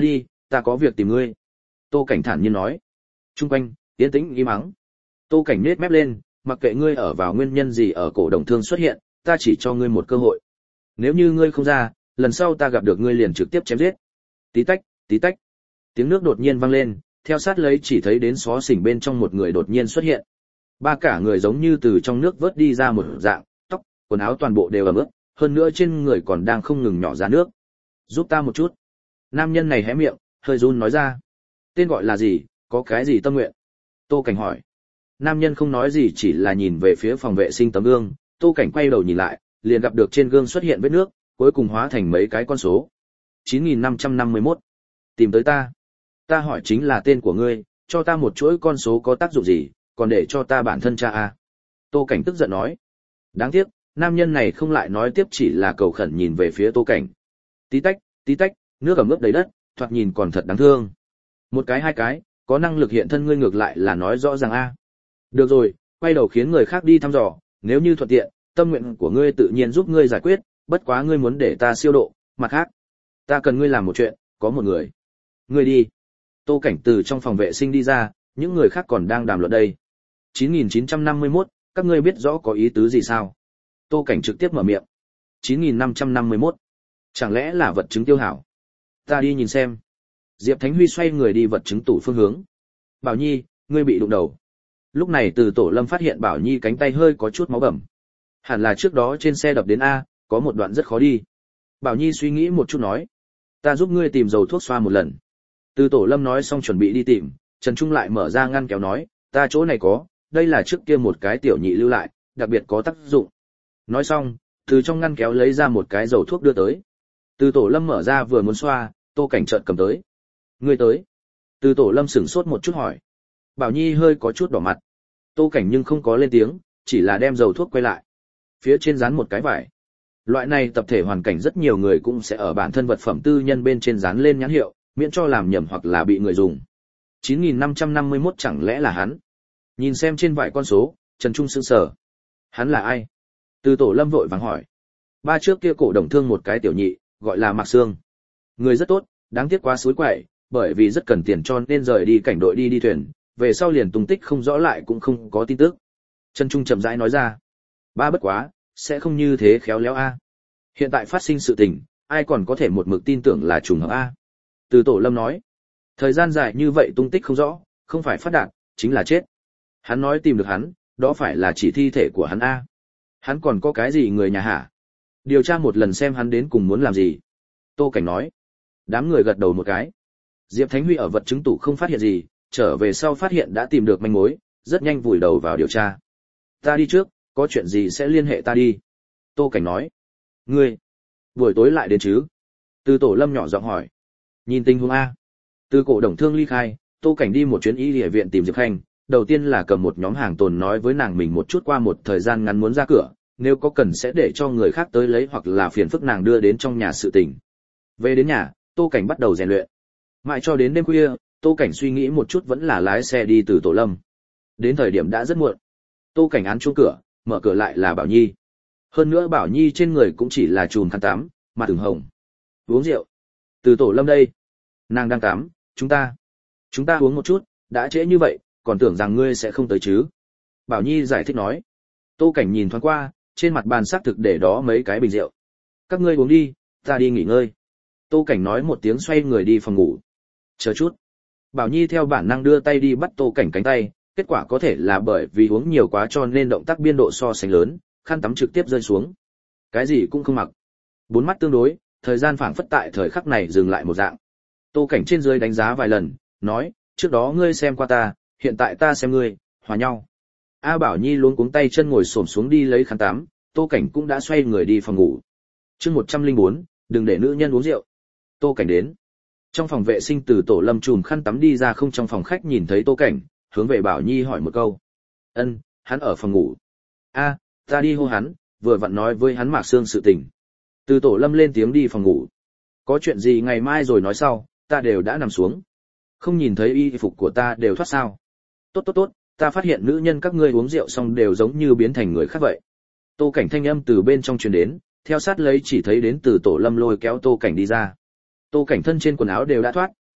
ta có việc tìm ngươi. Tô Cảnh thản nhiên nói. Trung quanh yên tĩnh im mắng. Tô Cảnh nhếch mép lên, mặc kệ ngươi ở vào nguyên nhân gì ở cổ đồng thương xuất hiện, ta chỉ cho ngươi một cơ hội. Nếu như ngươi không ra, lần sau ta gặp được ngươi liền trực tiếp chém giết. Tí tách, tí tách. Tiếng nước đột nhiên vang lên, theo sát lấy chỉ thấy đến xó xỉnh bên trong một người đột nhiên xuất hiện. Ba cả người giống như từ trong nước vớt đi ra một dạng, tóc, quần áo toàn bộ đều ẩm ướt, hơn nữa trên người còn đang không ngừng nhỏ ra nước. Giúp ta một chút. Nam nhân này hé miệng, hơi run nói ra. Tên gọi là gì, có cái gì tâm nguyện? Tô Cảnh hỏi. Nam nhân không nói gì chỉ là nhìn về phía phòng vệ sinh tấm gương, Tô Cảnh quay đầu nhìn lại, liền gặp được trên gương xuất hiện vết nước, cuối cùng hóa thành mấy cái con số. chín nghìn năm trăm năm mươi mốt. Tìm tới ta. Ta hỏi chính là tên của ngươi, cho ta một chuỗi con số có tác dụng gì, còn để cho ta bản thân tra a. Tô Cảnh tức giận nói. Đáng tiếc, nam nhân này không lại nói tiếp chỉ là cầu khẩn nhìn về phía Tô Cảnh. Tí tách, tí tách, nước ẩm ướt đầy đất, thoạt nhìn còn thật đáng thương. Một cái hai cái, có năng lực hiện thân ngươi ngược lại là nói rõ ràng a. Được rồi, quay đầu khiến người khác đi thăm dò, nếu như thuận tiện, tâm nguyện của ngươi tự nhiên giúp ngươi giải quyết, bất quá ngươi muốn để ta siêu độ, mặt khác, ta cần ngươi làm một chuyện, có một người. Ngươi đi. Tô Cảnh từ trong phòng vệ sinh đi ra, những người khác còn đang đàm luận đây. chín nghìn chín trăm năm mươi mốt, các ngươi biết rõ có ý tứ gì sao? Tô Cảnh trực tiếp mở miệng. chín nghìn năm trăm năm mươi mốt. Chẳng lẽ là vật chứng tiêu hảo? Ta đi nhìn xem. Diệp Thánh Huy xoay người đi vật chứng tủ phương hướng. Bảo Nhi, ngươi bị đụng đầu. Lúc này Từ Tổ Lâm phát hiện Bảo Nhi cánh tay hơi có chút máu bầm. Hẳn là trước đó trên xe đập đến A, có một đoạn rất khó đi. Bảo Nhi suy nghĩ một chút nói. Ta giúp ngươi tìm dầu thuốc xoa một lần. Từ Tổ Lâm nói xong chuẩn bị đi tìm, Trần Trung lại mở ra ngăn kéo nói, ta chỗ này có, đây là trước kia một cái tiểu nhị lưu lại, đặc biệt có tác dụng. Nói xong, từ trong ngăn kéo lấy ra một cái dầu thuốc đưa tới. Từ Tổ Lâm mở ra vừa muốn xoa, Tô Cảnh chợt cầm tới. Ngươi tới. Từ Tổ Lâm sửng sốt một chút hỏi. Bảo Nhi hơi có chút đỏ mặt. Tô Cảnh nhưng không có lên tiếng, chỉ là đem dầu thuốc quay lại. Phía trên dán một cái vải. Loại này tập thể hoàn cảnh rất nhiều người cũng sẽ ở bản thân vật phẩm tư nhân bên trên dán lên nhãn hiệu, miễn cho làm nhầm hoặc là bị người dùng. chín nghìn năm trăm năm mươi mốt chẳng lẽ là hắn? Nhìn xem trên vải con số, Trần Trung sững sờ. Hắn là ai? Từ Tổ Lâm vội vàng hỏi. Ba trước kia cổ đồng thương một cái tiểu nhị, gọi là Mạc Sương. Người rất tốt, đáng tiếc quá suối quậy, bởi vì rất cần tiền cho nên rời đi cảnh đội đi đi thuyền, về sau liền tung tích không rõ lại cũng không có tin tức. Trần Trung chậm rãi nói ra. Ba bất quá, sẽ không như thế khéo léo a. Hiện tại phát sinh sự tình, ai còn có thể một mực tin tưởng là trùng hợp a? Từ Tổ Lâm nói. Thời gian dài như vậy tung tích không rõ, không phải phát đạt, chính là chết. Hắn nói tìm được hắn, đó phải là chỉ thi thể của hắn a. Hắn còn có cái gì người nhà hả? Điều tra một lần xem hắn đến cùng muốn làm gì. Tô Cảnh nói. Đám người gật đầu một cái. Diệp Thánh Huy ở vật chứng tủ không phát hiện gì, trở về sau phát hiện đã tìm được manh mối, rất nhanh vùi đầu vào điều tra. Ta đi trước, có chuyện gì sẽ liên hệ ta đi. Tô Cảnh nói. Ngươi, buổi tối lại đến chứ? Từ Tổ Lâm nhỏ giọng hỏi. Nhìn tình huống a. Từ cổ đồng thương ly khai, Tô Cảnh đi một chuyến y y viện tìm Diệp Khanh, đầu tiên là cầm một nhóm hàng tồn nói với nàng mình một chút qua một thời gian ngắn muốn ra cửa, nếu có cần sẽ để cho người khác tới lấy hoặc là phiền phức nàng đưa đến trong nhà sự tình. Về đến nhà, Tô Cảnh bắt đầu rèn luyện. Mãi cho đến đêm khuya, Tô Cảnh suy nghĩ một chút vẫn là lái xe đi từ Tổ Lâm. Đến thời điểm đã rất muộn. Tô Cảnh án chuông cửa, mở cửa lại là Bảo Nhi. Hơn nữa Bảo Nhi trên người cũng chỉ là chùm khăn tắm, mặt ửng hồng. Uống rượu. Từ Tổ Lâm đây. Nàng đang tắm, chúng ta. Chúng ta uống một chút, đã trễ như vậy, còn tưởng rằng ngươi sẽ không tới chứ. Bảo Nhi giải thích nói. Tô Cảnh nhìn thoáng qua, trên mặt bàn xác thực để đó mấy cái bình rượu. Các ngươi uống đi, ta đi nghỉ ngơi. Tô Cảnh nói một tiếng xoay người đi phòng ngủ. Chờ chút. Bảo Nhi theo bản năng đưa tay đi bắt Tô Cảnh cánh tay, kết quả có thể là bởi vì uống nhiều quá cho nên động tác biên độ so sánh lớn, khăn tắm trực tiếp rơi xuống. Cái gì cũng không mặc. Bốn mắt tương đối, thời gian phảng phất tại thời khắc này dừng lại một dạng. Tô Cảnh trên dưới đánh giá vài lần, nói, trước đó ngươi xem qua ta, hiện tại ta xem ngươi, hòa nhau. A Bảo Nhi luống cuống tay chân ngồi xổm xuống đi lấy khăn tắm, Tô Cảnh cũng đã xoay người đi phòng ngủ. Chương một trăm lẻ bốn, đừng để nữ nhân uống rượu. Tô Cảnh đến. Trong phòng vệ sinh từ Tổ Lâm chùm khăn tắm đi ra không trong phòng khách nhìn thấy Tô Cảnh, hướng về Bảo Nhi hỏi một câu. Ân, hắn ở phòng ngủ. A, ta đi hô hắn, vừa vặn nói với hắn Mạc Sương sự tình. Từ Tổ Lâm lên tiếng đi phòng ngủ. Có chuyện gì ngày mai rồi nói sau, ta đều đã nằm xuống. Không nhìn thấy y phục của ta đều thoát sao. Tốt tốt tốt, ta phát hiện nữ nhân các ngươi uống rượu xong đều giống như biến thành người khác vậy. Tô Cảnh thanh âm từ bên trong truyền đến, theo sát lấy chỉ thấy đến từ Tổ Lâm lôi kéo Tô Cảnh đi ra. Tô Cảnh thân trên quần áo đều đã thoát,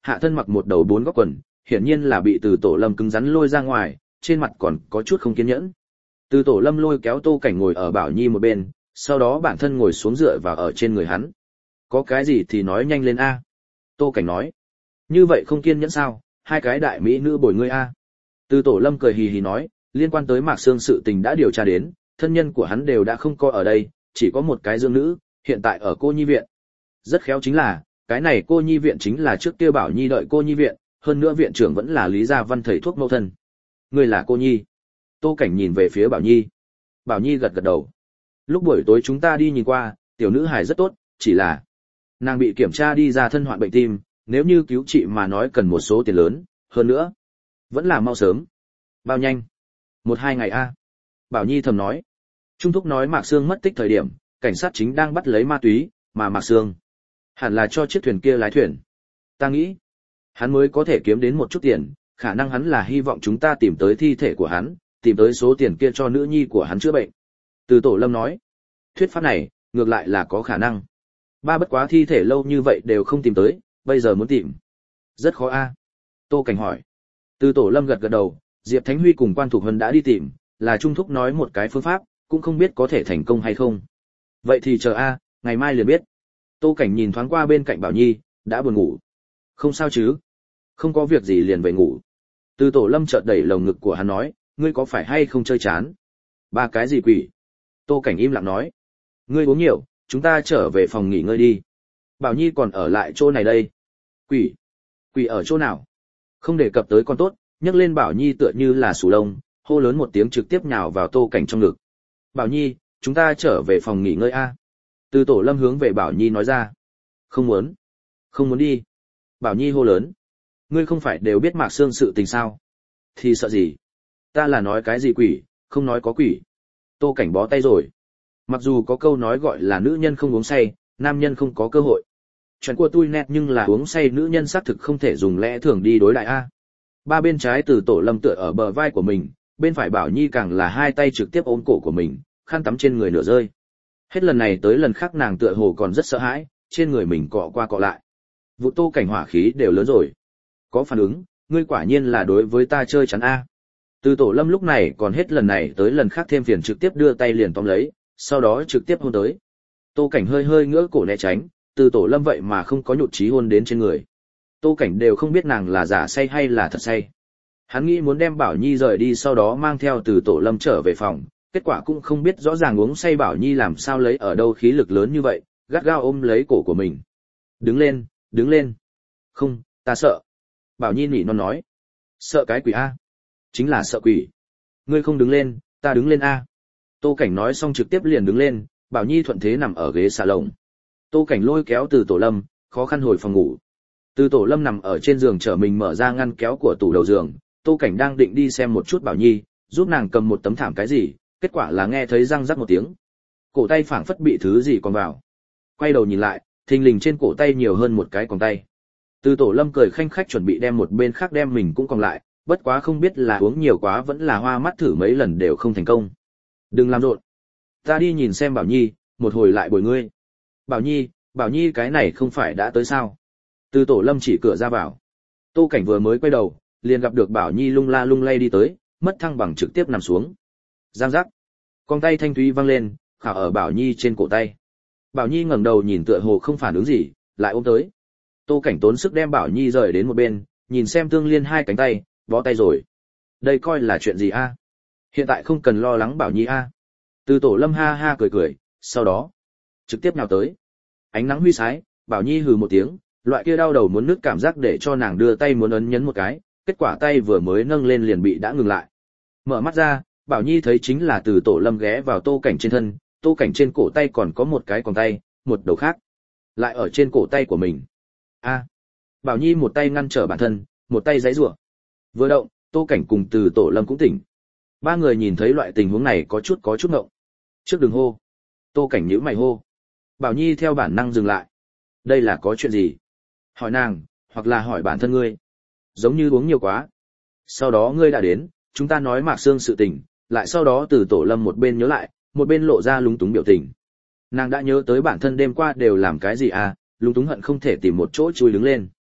hạ thân mặc một đầu bốn góc quần, hiển nhiên là bị Từ Tổ Lâm cứng rắn lôi ra ngoài, trên mặt còn có chút không kiên nhẫn. Từ Tổ Lâm lôi kéo Tô Cảnh ngồi ở Bảo Nhi một bên, sau đó bản thân ngồi xuống dựa vào ở trên người hắn. Có cái gì thì nói nhanh lên a. Tô Cảnh nói. Như vậy không kiên nhẫn sao, hai cái đại mỹ nữ bồi ngươi a. Từ Tổ Lâm cười hì hì nói, liên quan tới Mạc Sương sự tình đã điều tra đến, thân nhân của hắn đều đã không có ở đây, chỉ có một cái dương nữ, hiện tại ở cô nhi viện. Rất khéo chính là, cái này cô nhi viện chính là trước kia Bảo Nhi đợi cô nhi viện, hơn nữa viện trưởng vẫn là Lý Gia Văn thầy thuốc mẫu thân. Ngươi là cô nhi. Tô Cảnh nhìn về phía Bảo Nhi. Bảo Nhi gật gật đầu. Lúc buổi tối chúng ta đi nhìn qua, tiểu nữ hài rất tốt, chỉ là nàng bị kiểm tra đi ra thân hoạn bệnh tim, nếu như cứu trị mà nói cần một số tiền lớn, hơn nữa vẫn là mau sớm. Bao nhanh? Một hai ngày a. Bảo Nhi thầm nói. Trung thúc nói Mạc Sương mất tích thời điểm, cảnh sát chính đang bắt lấy ma túy, mà Mạc Sương hẳn là cho chiếc thuyền kia lái thuyền. Ta nghĩ, hắn mới có thể kiếm đến một chút tiền, khả năng hắn là hy vọng chúng ta tìm tới thi thể của hắn, tìm tới số tiền kia cho nữ nhi của hắn chữa bệnh. Từ Tổ Lâm nói, thuyết pháp này, ngược lại là có khả năng. Ba bất quá thi thể lâu như vậy đều không tìm tới, bây giờ muốn tìm. Rất khó a. Tô Cảnh hỏi. Từ Tổ Lâm gật gật đầu, Diệp Thánh Huy cùng Quan Thục Hân đã đi tìm, là Trung thúc nói một cái phương pháp, cũng không biết có thể thành công hay không. Vậy thì chờ a, ngày mai liền biết. Tô Cảnh nhìn thoáng qua bên cạnh Bảo Nhi, đã buồn ngủ. Không sao chứ? Không có việc gì liền về ngủ. Từ Tổ Lâm chợt đẩy lồng ngực của hắn nói, ngươi có phải hay không chơi chán? Ba cái gì quỷ? Tô Cảnh im lặng nói, ngươi uống nhiều, chúng ta trở về phòng nghỉ ngơi đi. Bảo Nhi còn ở lại chỗ này đây. Quỷ? Quỷ ở chỗ nào? Không đề cập tới con tốt, nhấc lên Bảo Nhi tựa như là sù lông, hô lớn một tiếng trực tiếp nhào vào Tô Cảnh trong ngực. Bảo Nhi, chúng ta trở về phòng nghỉ ngơi a. Từ Tổ Lâm hướng về Bảo Nhi nói ra. Không muốn. Không muốn đi. Bảo Nhi hô lớn. Ngươi không phải đều biết Mạc Sương sự tình sao? Thì sợ gì? Ta là nói cái gì quỷ, không nói có quỷ. Tô Cảnh bó tay rồi. Mặc dù có câu nói gọi là nữ nhân không uống say, nam nhân không có cơ hội. Chuyện của tôi nét nhưng là uống say nữ nhân xác thực không thể dùng lẽ thường đi đối lại a. Ba bên trái Từ Tổ Lâm tựa ở bờ vai của mình, bên phải Bảo Nhi càng là hai tay trực tiếp ôm cổ của mình, khăn tắm trên người nửa rơi. Hết lần này tới lần khác nàng tựa hồ còn rất sợ hãi, trên người mình cọ qua cọ lại. Vụ Tô Cảnh hỏa khí đều lớn rồi. Có phản ứng, ngươi quả nhiên là đối với ta chơi chắn a. Từ Tổ Lâm lúc này còn hết lần này tới lần khác thêm phiền trực tiếp đưa tay liền tóm lấy, sau đó trực tiếp hôn tới. Tô Cảnh hơi hơi ngỡ cổ né tránh, Từ Tổ Lâm vậy mà không có nhụt chí hôn đến trên người. Tô Cảnh đều không biết nàng là giả say hay là thật say. Hắn nghĩ muốn đem Bảo Nhi rời đi sau đó mang theo Từ Tổ Lâm trở về phòng, kết quả cũng không biết rõ ràng uống say Bảo Nhi làm sao lấy ở đâu khí lực lớn như vậy, gắt gao ôm lấy cổ của mình. Đứng lên, đứng lên. Không, ta sợ. Bảo Nhi nỉ non nói. Sợ cái quỷ a? Chính là sợ quỷ. Ngươi không đứng lên, ta đứng lên a. Tô Cảnh nói xong trực tiếp liền đứng lên, Bảo Nhi thuận thế nằm ở ghế xà lồng. Tô Cảnh lôi kéo Từ Tổ Lâm, khó khăn hồi phòng ngủ. Từ Tổ Lâm nằm ở trên giường trở mình mở ra ngăn kéo của tủ đầu giường, Tô Cảnh đang định đi xem một chút Bảo Nhi, giúp nàng cầm một tấm thảm cái gì, kết quả là nghe thấy răng rắc một tiếng. Cổ tay phảng phất bị thứ gì còn vào. Quay đầu nhìn lại, thình lình trên cổ tay nhiều hơn một cái còng tay. Từ Tổ Lâm cười khanh khách chuẩn bị đem một bên khác đem mình cũng còn lại, bất quá không biết là uống nhiều quá vẫn là hoa mắt thử mấy lần đều không thành công. Đừng làm rộn. Ta đi nhìn xem Bảo Nhi, một hồi lại bồi ngươi. Bảo Nhi, Bảo Nhi cái này không phải đã tới sao? Từ Tổ Lâm chỉ cửa ra vào. Tô Cảnh vừa mới quay đầu, liền gặp được Bảo Nhi lung la lung lay đi tới, mất thăng bằng trực tiếp nằm xuống. Giang giác. Con tay thanh thúy văng lên, khảo ở Bảo Nhi trên cổ tay. Bảo Nhi ngẩng đầu nhìn tựa hồ không phản ứng gì, lại ôm tới. Tô Cảnh tốn sức đem Bảo Nhi rời đến một bên, nhìn xem tương liên hai cánh tay, bó tay rồi. Đây coi là chuyện gì a? Hiện tại không cần lo lắng Bảo Nhi a. Từ Tổ Lâm ha ha cười cười, sau đó trực tiếp nhào tới. Ánh nắng huy sái, Bảo Nhi hừ một tiếng, loại kia đau đầu muốn nứt cảm giác để cho nàng đưa tay muốn ấn nhấn một cái, kết quả tay vừa mới nâng lên liền bị đã ngừng lại. Mở mắt ra, Bảo Nhi thấy chính là Từ Tổ Lâm ghé vào Tô Cảnh trên thân, Tô Cảnh trên cổ tay còn có một cái còng tay, một đầu khác lại ở trên cổ tay của mình. A. Bảo Nhi một tay ngăn trở bản thân, một tay giãy giụa. Vừa động, Tô Cảnh cùng Từ Tổ Lâm cũng tỉnh. Ba người nhìn thấy loại tình huống này có chút có chút ngộng. Trước đừng hô. Tô Cảnh nhíu mày hô. Bảo Nhi theo bản năng dừng lại. Đây là có chuyện gì? Hỏi nàng, hoặc là hỏi bản thân ngươi. Giống như uống nhiều quá. Sau đó ngươi đã đến, chúng ta nói Mạc Sương sự tình, lại sau đó Từ Tổ Lâm một bên nhớ lại, một bên lộ ra lúng túng biểu tình. Nàng đã nhớ tới bản thân đêm qua đều làm cái gì à, lúng túng hận không thể tìm một chỗ chui đứng lên.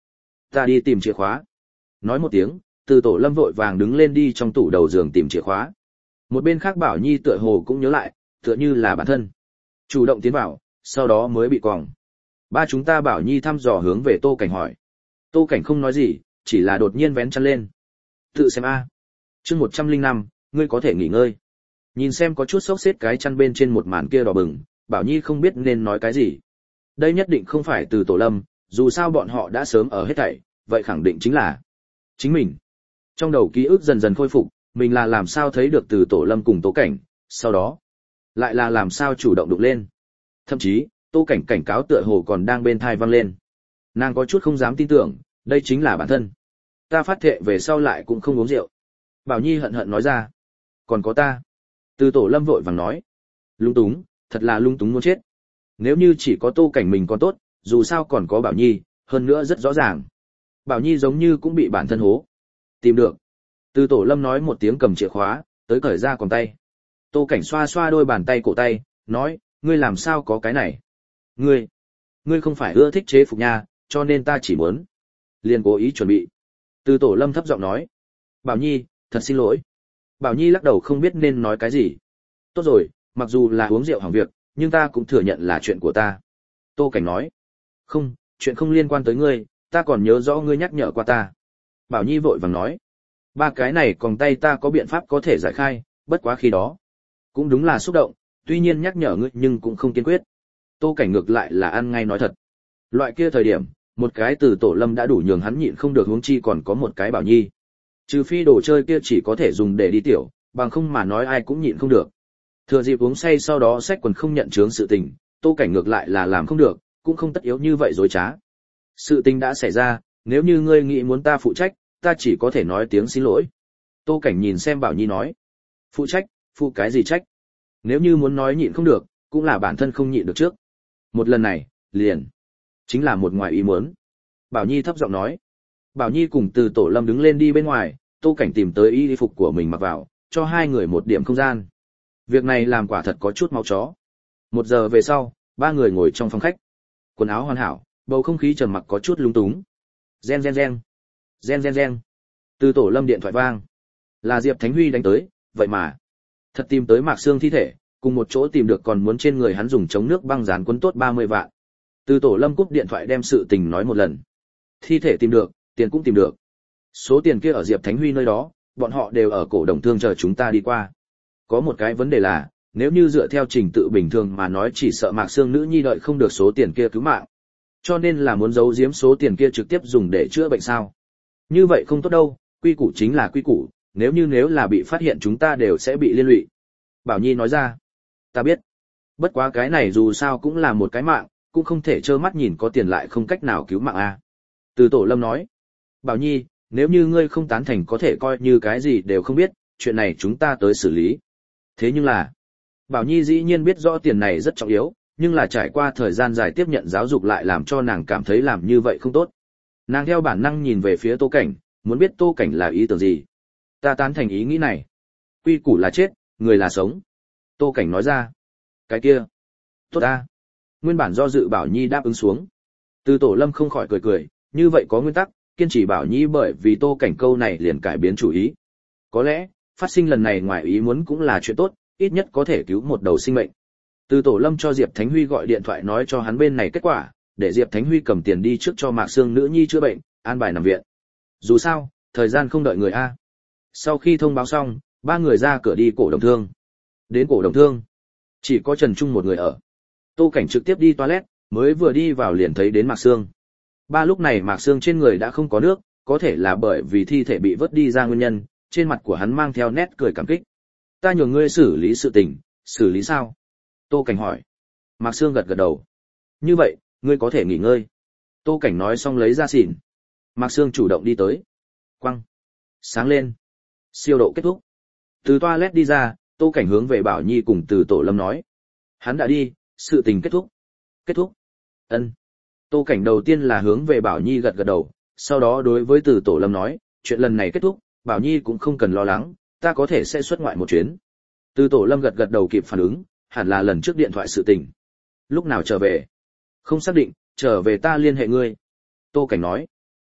Ta đi tìm chìa khóa. Nói một tiếng, Từ Tổ Lâm vội vàng đứng lên đi trong tủ đầu giường tìm chìa khóa. Một bên khác Bảo Nhi tựa hồ cũng nhớ lại, tựa như là bản thân. Chủ động tiến vào, sau đó mới bị quòng. Ba chúng ta Bảo Nhi thăm dò hướng về Tô Cảnh hỏi. Tô Cảnh không nói gì, chỉ là đột nhiên vén chăn lên. Tự xem a. Chương một trăm lẻ năm, ngươi có thể nghỉ ngơi. Nhìn xem có chút xốc xếp cái chăn bên trên một màn kia đỏ bừng, Bảo Nhi không biết nên nói cái gì. Đây nhất định không phải Từ Tổ Lâm, dù sao bọn họ đã sớm ở hết thảy, vậy khẳng định chính là chính mình. Trong đầu ký ức dần dần khôi phục, mình là làm sao thấy được Từ Tổ Lâm cùng Tô Cảnh, sau đó lại là làm sao chủ động đụng lên. Thậm chí, Tô Cảnh cảnh cáo tựa hồ còn đang bên tai vang lên. Nàng có chút không dám tin tưởng, đây chính là bản thân. Ta phát thệ về sau lại cũng không uống rượu. Bảo Nhi hận hận nói ra. Còn có ta. Từ Tổ Lâm vội vàng nói. Lung túng, thật là lung túng muốn chết. Nếu như chỉ có Tô Cảnh mình còn tốt, dù sao còn có Bảo Nhi, hơn nữa rất rõ ràng. Bảo Nhi giống như cũng bị bản thân hố. Tìm được. Từ Tổ Lâm nói một tiếng cầm chìa khóa, tới cởi ra còn tay. Tô Cảnh xoa xoa đôi bàn tay cổ tay, nói, ngươi làm sao có cái này? Ngươi, ngươi không phải ưa thích chế phục nha, cho nên ta chỉ muốn. Liền cố ý chuẩn bị. Từ Tổ Lâm thấp giọng nói. Bảo Nhi, thật xin lỗi. Bảo Nhi lắc đầu không biết nên nói cái gì. Tốt rồi, mặc dù là uống rượu hỏng việc, nhưng ta cũng thừa nhận là chuyện của ta. Tô Cảnh nói. Không, chuyện không liên quan tới ngươi, ta còn nhớ rõ ngươi nhắc nhở qua ta. Bảo Nhi vội vàng nói. Ba cái này còn tay ta có biện pháp có thể giải khai, bất quá khi đó. Cũng đúng là xúc động, tuy nhiên nhắc nhở ngươi nhưng cũng không kiên quyết. Tô Cảnh ngược lại là ăn ngay nói thật. Loại kia thời điểm, một cái Từ Tổ Lâm đã đủ nhường hắn nhịn không được huống chi còn có một cái Bảo Nhi. Trừ phi đồ chơi kia chỉ có thể dùng để đi tiểu, bằng không mà nói ai cũng nhịn không được. Thừa dịp uống say sau đó xách quần không nhận chướng sự tình, Tô Cảnh ngược lại là làm không được, cũng không tất yếu như vậy dối trá. Sự tình đã xảy ra, nếu như ngươi nghĩ muốn ta phụ trách, ta chỉ có thể nói tiếng xin lỗi. Tô Cảnh nhìn xem Bảo Nhi nói. Phụ trách, phụ cái gì trách? Nếu như muốn nói nhịn không được, cũng là bản thân không nhịn được trước. Một lần này, liền. Chính là một ngoài ý muốn. Bảo Nhi thấp giọng nói. Bảo Nhi cùng Từ Tổ Lâm đứng lên đi bên ngoài, Tô Cảnh tìm tới y phục của mình mặc vào, cho hai người một điểm không gian. Việc này làm quả thật có chút máu chó. Một giờ về sau, ba người ngồi trong phòng khách. Quần áo hoàn hảo, bầu không khí trầm mặc có chút lung túng. Gen gen gen. Gen gen gen. Từ Tổ Lâm điện thoại vang. Là Diệp Thánh Huy đánh tới, vậy mà. Thật tìm tới Mạc Xương thi thể, cùng một chỗ tìm được còn muốn trên người hắn dùng chống nước băng dán quấn tốt ba mươi vạn. Từ Tổ Lâm cúp điện thoại đem sự tình nói một lần. Thi thể tìm được, tiền cũng tìm được. Số tiền kia ở Diệp Thánh Huy nơi đó, bọn họ đều ở cổ đồng thương chờ chúng ta đi qua. Có một cái vấn đề là, nếu như dựa theo trình tự bình thường mà nói chỉ sợ Mạc Xương nữ nhi đợi không được số tiền kia cứu mạng. Cho nên là muốn giấu giếm số tiền kia trực tiếp dùng để chữa bệnh sao. Như vậy không tốt đâu, quy củ chính là quy củ, nếu như nếu là bị phát hiện chúng ta đều sẽ bị liên lụy. Bảo Nhi nói ra. Ta biết. Bất quá cái này dù sao cũng là một cái mạng, cũng không thể trơ mắt nhìn có tiền lại không cách nào cứu mạng a. Từ Tổ Lâm nói. Bảo Nhi, nếu như ngươi không tán thành có thể coi như cái gì đều không biết, chuyện này chúng ta tới xử lý. Thế nhưng là, Bảo Nhi dĩ nhiên biết rõ tiền này rất trọng yếu, nhưng là trải qua thời gian dài tiếp nhận giáo dục lại làm cho nàng cảm thấy làm như vậy không tốt. Nàng theo bản năng nhìn về phía Tô Cảnh, muốn biết Tô Cảnh là ý tưởng gì. Ta tán thành ý nghĩ này. Quy củ là chết, người là sống. Tô Cảnh nói ra. Cái kia. Tốt ta. Nguyên bản do dự Bảo Nhi đáp ứng xuống. Từ Tổ Lâm không khỏi cười cười, như vậy có nguyên tắc, kiên trì Bảo Nhi bởi vì Tô Cảnh câu này liền cải biến chủ ý. Có lẽ, phát sinh lần này ngoài ý muốn cũng là chuyện tốt, ít nhất có thể cứu một đầu sinh mệnh. Từ Tổ Lâm cho Diệp Thánh Huy gọi điện thoại nói cho hắn bên này kết quả, để Diệp Thánh Huy cầm tiền đi trước cho Mạc Xương nữ nhi chữa bệnh, an bài nằm viện. Dù sao, thời gian không đợi người a. Sau khi thông báo xong, ba người ra cửa đi cổ đồng thương. Đến cổ đồng thương, chỉ có Trần Trung một người ở. Tô Cảnh trực tiếp đi toilet, mới vừa đi vào liền thấy đến Mạc Xương. Ba lúc này Mạc Xương trên người đã không có nước, có thể là bởi vì thi thể bị vớt đi ra nguyên nhân, trên mặt của hắn mang theo nét cười cảm kích. Ta nhường ngươi xử lý sự tình, xử lý sao? Tô Cảnh hỏi. Mạc Xương gật gật đầu. Như vậy, ngươi có thể nghỉ ngơi. Tô Cảnh nói xong lấy ra xỉn. Mạc Xương chủ động đi tới. Quăng. Sáng lên. Siêu độ kết thúc. Từ toilet đi ra, Tô Cảnh hướng về Bảo Nhi cùng Từ Tổ Lâm nói. Hắn đã đi, sự tình kết thúc. Kết thúc. Ân. Tô Cảnh đầu tiên là hướng về Bảo Nhi gật gật đầu, sau đó đối với Từ Tổ Lâm nói, chuyện lần này kết thúc, Bảo Nhi cũng không cần lo lắng, ta có thể sẽ xuất ngoại một chuyến. Từ Tổ Lâm gật gật đầu kịp phản ứng, hẳn là lần trước điện thoại sự tình. Lúc nào trở về? Không xác định, trở về ta liên hệ ngươi. Tô Cảnh nói. Tốt,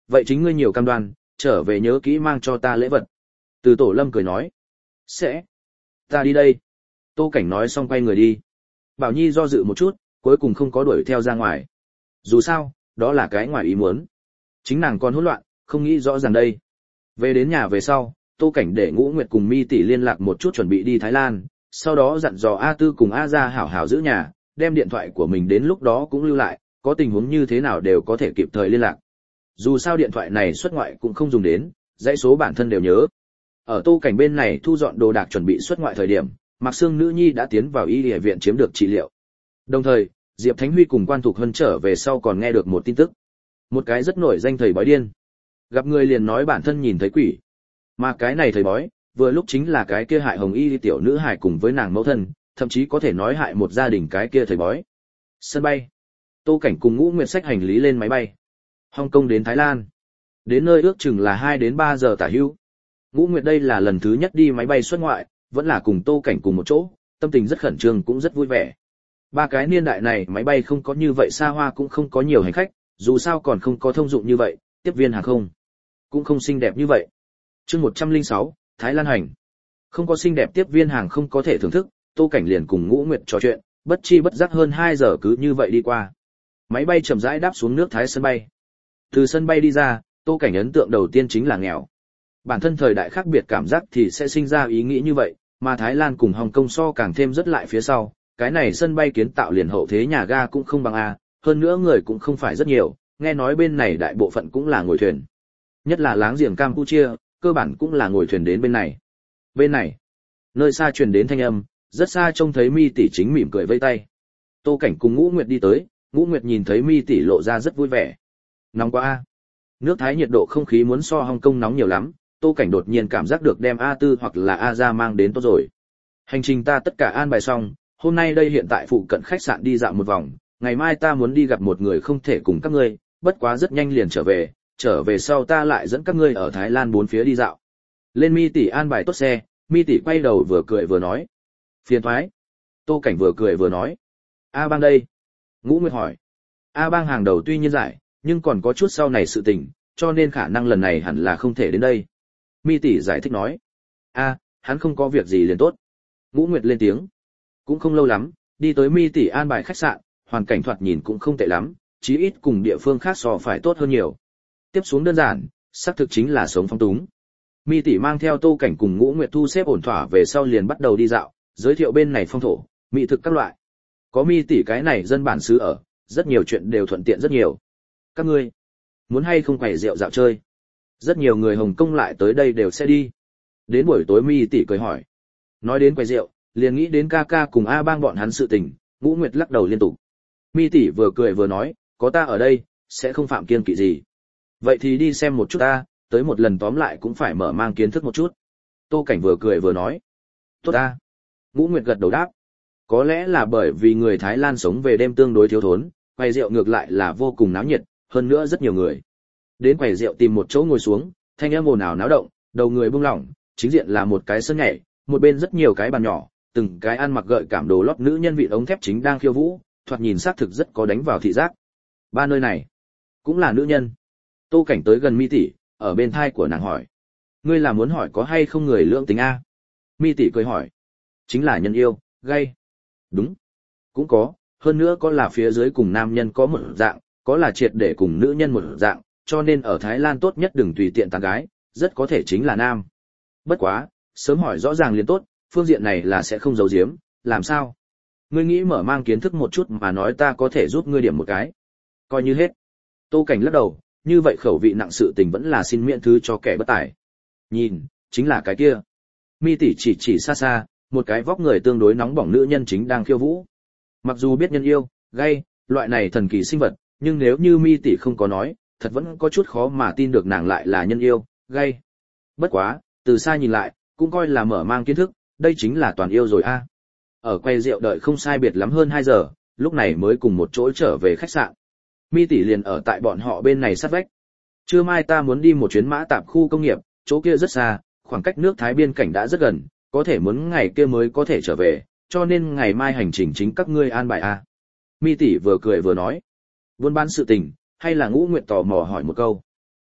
vậy chính ngươi nhiều cam đoan, trở về nhớ kỹ mang cho ta lễ vật. Từ Tổ Lâm cười nói. Sẽ. Ta đi đây. Tô Cảnh nói xong quay người đi. Bảo Nhi do dự một chút, cuối cùng không có đuổi theo ra ngoài. Dù sao, đó là cái ngoài ý muốn. Chính nàng còn hỗn loạn, không nghĩ rõ ràng đây. Về đến nhà về sau, Tô Cảnh để Ngũ Nguyệt cùng Mi tỷ liên lạc một chút chuẩn bị đi Thái Lan, sau đó dặn dò A Tư cùng A Gia hảo hảo giữ nhà, đem điện thoại của mình đến lúc đó cũng lưu lại, có tình huống như thế nào đều có thể kịp thời liên lạc. Dù sao điện thoại này xuất ngoại cũng không dùng đến, dãy số bản thân đều nhớ. Ở Tô Cảnh bên này thu dọn đồ đạc chuẩn bị xuất ngoại thời điểm, Mạc Sương nữ nhi đã tiến vào y y viện chiếm được trị liệu. Đồng thời, Diệp Thánh Huy cùng Quan Thục Hân trở về sau còn nghe được một tin tức. Một cái rất nổi danh thầy bói điên. Gặp người liền nói bản thân nhìn thấy quỷ. Mà cái này thầy bói, vừa lúc chính là cái kia hại Hồng Y tiểu nữ hài cùng với nàng mẫu thân, thậm chí có thể nói hại một gia đình cái kia thầy bói. Sân bay. Tô Cảnh cùng Ngũ Nguyệt xách hành lý lên máy bay. Hong Kong đến Thái Lan. Đến nơi ước chừng là hai đến ba giờ tả hữu. Ngũ Nguyệt đây là lần thứ nhất đi máy bay xuất ngoại, vẫn là cùng Tô Cảnh cùng một chỗ, tâm tình rất khẩn trương cũng rất vui vẻ. Ba cái niên đại này máy bay không có như vậy xa hoa cũng không có nhiều hành khách, dù sao còn không có thông dụng như vậy, tiếp viên hàng không cũng không xinh đẹp như vậy. Chương một trăm lẻ sáu, Thái Lan hành. Không có xinh đẹp tiếp viên hàng không có thể thưởng thức, Tô Cảnh liền cùng Ngũ Nguyệt trò chuyện, bất chi bất giác hơn hai giờ cứ như vậy đi qua. Máy bay chậm rãi đáp xuống nước Thái sân bay. Từ sân bay đi ra, Tô Cảnh ấn tượng đầu tiên chính là nghèo. Bản thân thời đại khác biệt cảm giác thì sẽ sinh ra ý nghĩ như vậy, mà Thái Lan cùng Hồng Kông so càng thêm rất lại phía sau, cái này sân bay kiến tạo liền hậu thế nhà ga cũng không bằng a, hơn nữa người cũng không phải rất nhiều, nghe nói bên này đại bộ phận cũng là ngồi thuyền. Nhất là láng giềng Campuchia, cơ bản cũng là ngồi thuyền đến bên này. Bên này, nơi xa truyền đến thanh âm, rất xa trông thấy Mi tỷ chính mỉm cười vẫy tay. Tô Cảnh cùng Ngũ Nguyệt đi tới, Ngũ Nguyệt nhìn thấy Mi tỷ lộ ra rất vui vẻ. Nóng quá a. Nước Thái nhiệt độ không khí muốn so Hồng Kông nóng nhiều lắm, Tô Cảnh đột nhiên cảm giác được đem A Tư hoặc là A Gia mang đến tốt rồi. Hành trình ta tất cả an bài xong, hôm nay đây hiện tại phụ cận khách sạn đi dạo một vòng, ngày mai ta muốn đi gặp một người không thể cùng các ngươi, bất quá rất nhanh liền trở về, trở về sau ta lại dẫn các ngươi ở Thái Lan bốn phía đi dạo. Lên Mi tỷ an bài tốt xe, Mi tỷ quay đầu vừa cười vừa nói. Phiền thoái. Tô Cảnh vừa cười vừa nói. A Bang đây. Ngũ Nguyệt hỏi. A Bang hàng đầu tuy nhiên giải, nhưng còn có chút sau này sự tình, cho nên khả năng lần này hẳn là không thể đến đây. Mi tỷ giải thích nói. A, hắn không có việc gì liền tốt. Ngũ Nguyệt lên tiếng. Cũng không lâu lắm, đi tới Mi tỷ an bài khách sạn, hoàn cảnh thoạt nhìn cũng không tệ lắm, chí ít cùng địa phương khác so phải tốt hơn nhiều. Tiếp xuống đơn giản, xác thực chính là sống phong túng. Mi tỷ mang theo Tô Cảnh cùng Ngũ Nguyệt thu xếp ổn thỏa về sau liền bắt đầu đi dạo, giới thiệu bên này phong thổ, mỹ thực các loại. Có Mi tỷ cái này dân bản xứ ở, rất nhiều chuyện đều thuận tiện rất nhiều. Các ngươi muốn hay không quẩy rượu dạo chơi? Rất nhiều người Hồng Kông lại tới đây đều sẽ đi. Đến buổi tối Mi tỷ cười hỏi. Nói đến quẩy rượu, liền nghĩ đến ca ca cùng A Bang bọn hắn sự tình, Ngũ Nguyệt lắc đầu liên tục. Mi tỷ vừa cười vừa nói, có ta ở đây, sẽ không phạm kiêng kỵ gì. Vậy thì đi xem một chút ta, tới một lần tóm lại cũng phải mở mang kiến thức một chút. Tô Cảnh vừa cười vừa nói. Tốt ta. Ngũ Nguyệt gật đầu đáp. Có lẽ là bởi vì người Thái Lan sống về đêm tương đối thiếu thốn, quầy rượu ngược lại là vô cùng náo nhiệt, hơn nữa rất nhiều người. Đến quầy rượu tìm một chỗ ngồi xuống, thanh âm ồn ào náo động, đầu người buông lỏng, chính diện là một cái sân nhảy, một bên rất nhiều cái bàn nhỏ, từng cái ăn mặc gợi cảm đồ lót nữ nhân vị ống thép chính đang khiêu vũ, thoạt nhìn xác thực rất có đánh vào thị giác. Ba nơi này cũng là nữ nhân. Tô Cảnh tới gần Mi tỷ, ở bên thai của nàng hỏi. Ngươi là muốn hỏi có hay không người lưỡng tính a? Mi tỷ cười hỏi. Chính là nhân yêu, gay. Đúng. Cũng có, hơn nữa có là phía dưới cùng nam nhân có một dạng, có là triệt để cùng nữ nhân một dạng, cho nên ở Thái Lan tốt nhất đừng tùy tiện tán gái, rất có thể chính là nam. Bất quá, sớm hỏi rõ ràng liền tốt, phương diện này là sẽ không giấu giếm, làm sao? Ngươi nghĩ mở mang kiến thức một chút mà nói ta có thể giúp ngươi điểm một cái. Coi như hết. Tô Cảnh lắc đầu, như vậy khẩu vị nặng sự tình vẫn là xin miễn thứ cho kẻ bất tài. Nhìn, chính là cái kia. Mi tỷ chỉ chỉ xa xa, một cái vóc người tương đối nóng bỏng nữ nhân chính đang khiêu vũ. Mặc dù biết nhân yêu, gay, loại này thần kỳ sinh vật, nhưng nếu như Mi tỷ không có nói, thật vẫn có chút khó mà tin được nàng lại là nhân yêu, gay. Bất quá, từ xa nhìn lại, cũng coi là mở mang kiến thức, đây chính là toàn yêu rồi a. À. Ở quầy rượu đợi không sai biệt lắm hơn hai giờ, lúc này mới cùng một chỗ trở về khách sạn. Mi tỷ liền ở tại bọn họ bên này sát vách. Trưa mai ta muốn đi một chuyến mã tạp khu công nghiệp, chỗ kia rất xa, khoảng cách nước Thái biên cảnh đã rất gần, có thể muốn ngày kia mới có thể trở về, cho nên ngày mai hành trình chính các ngươi an bài a. À. Mi tỷ vừa cười vừa nói. Buôn bán sự tình, hay là Ngũ Nguyệt tò mò hỏi một câu.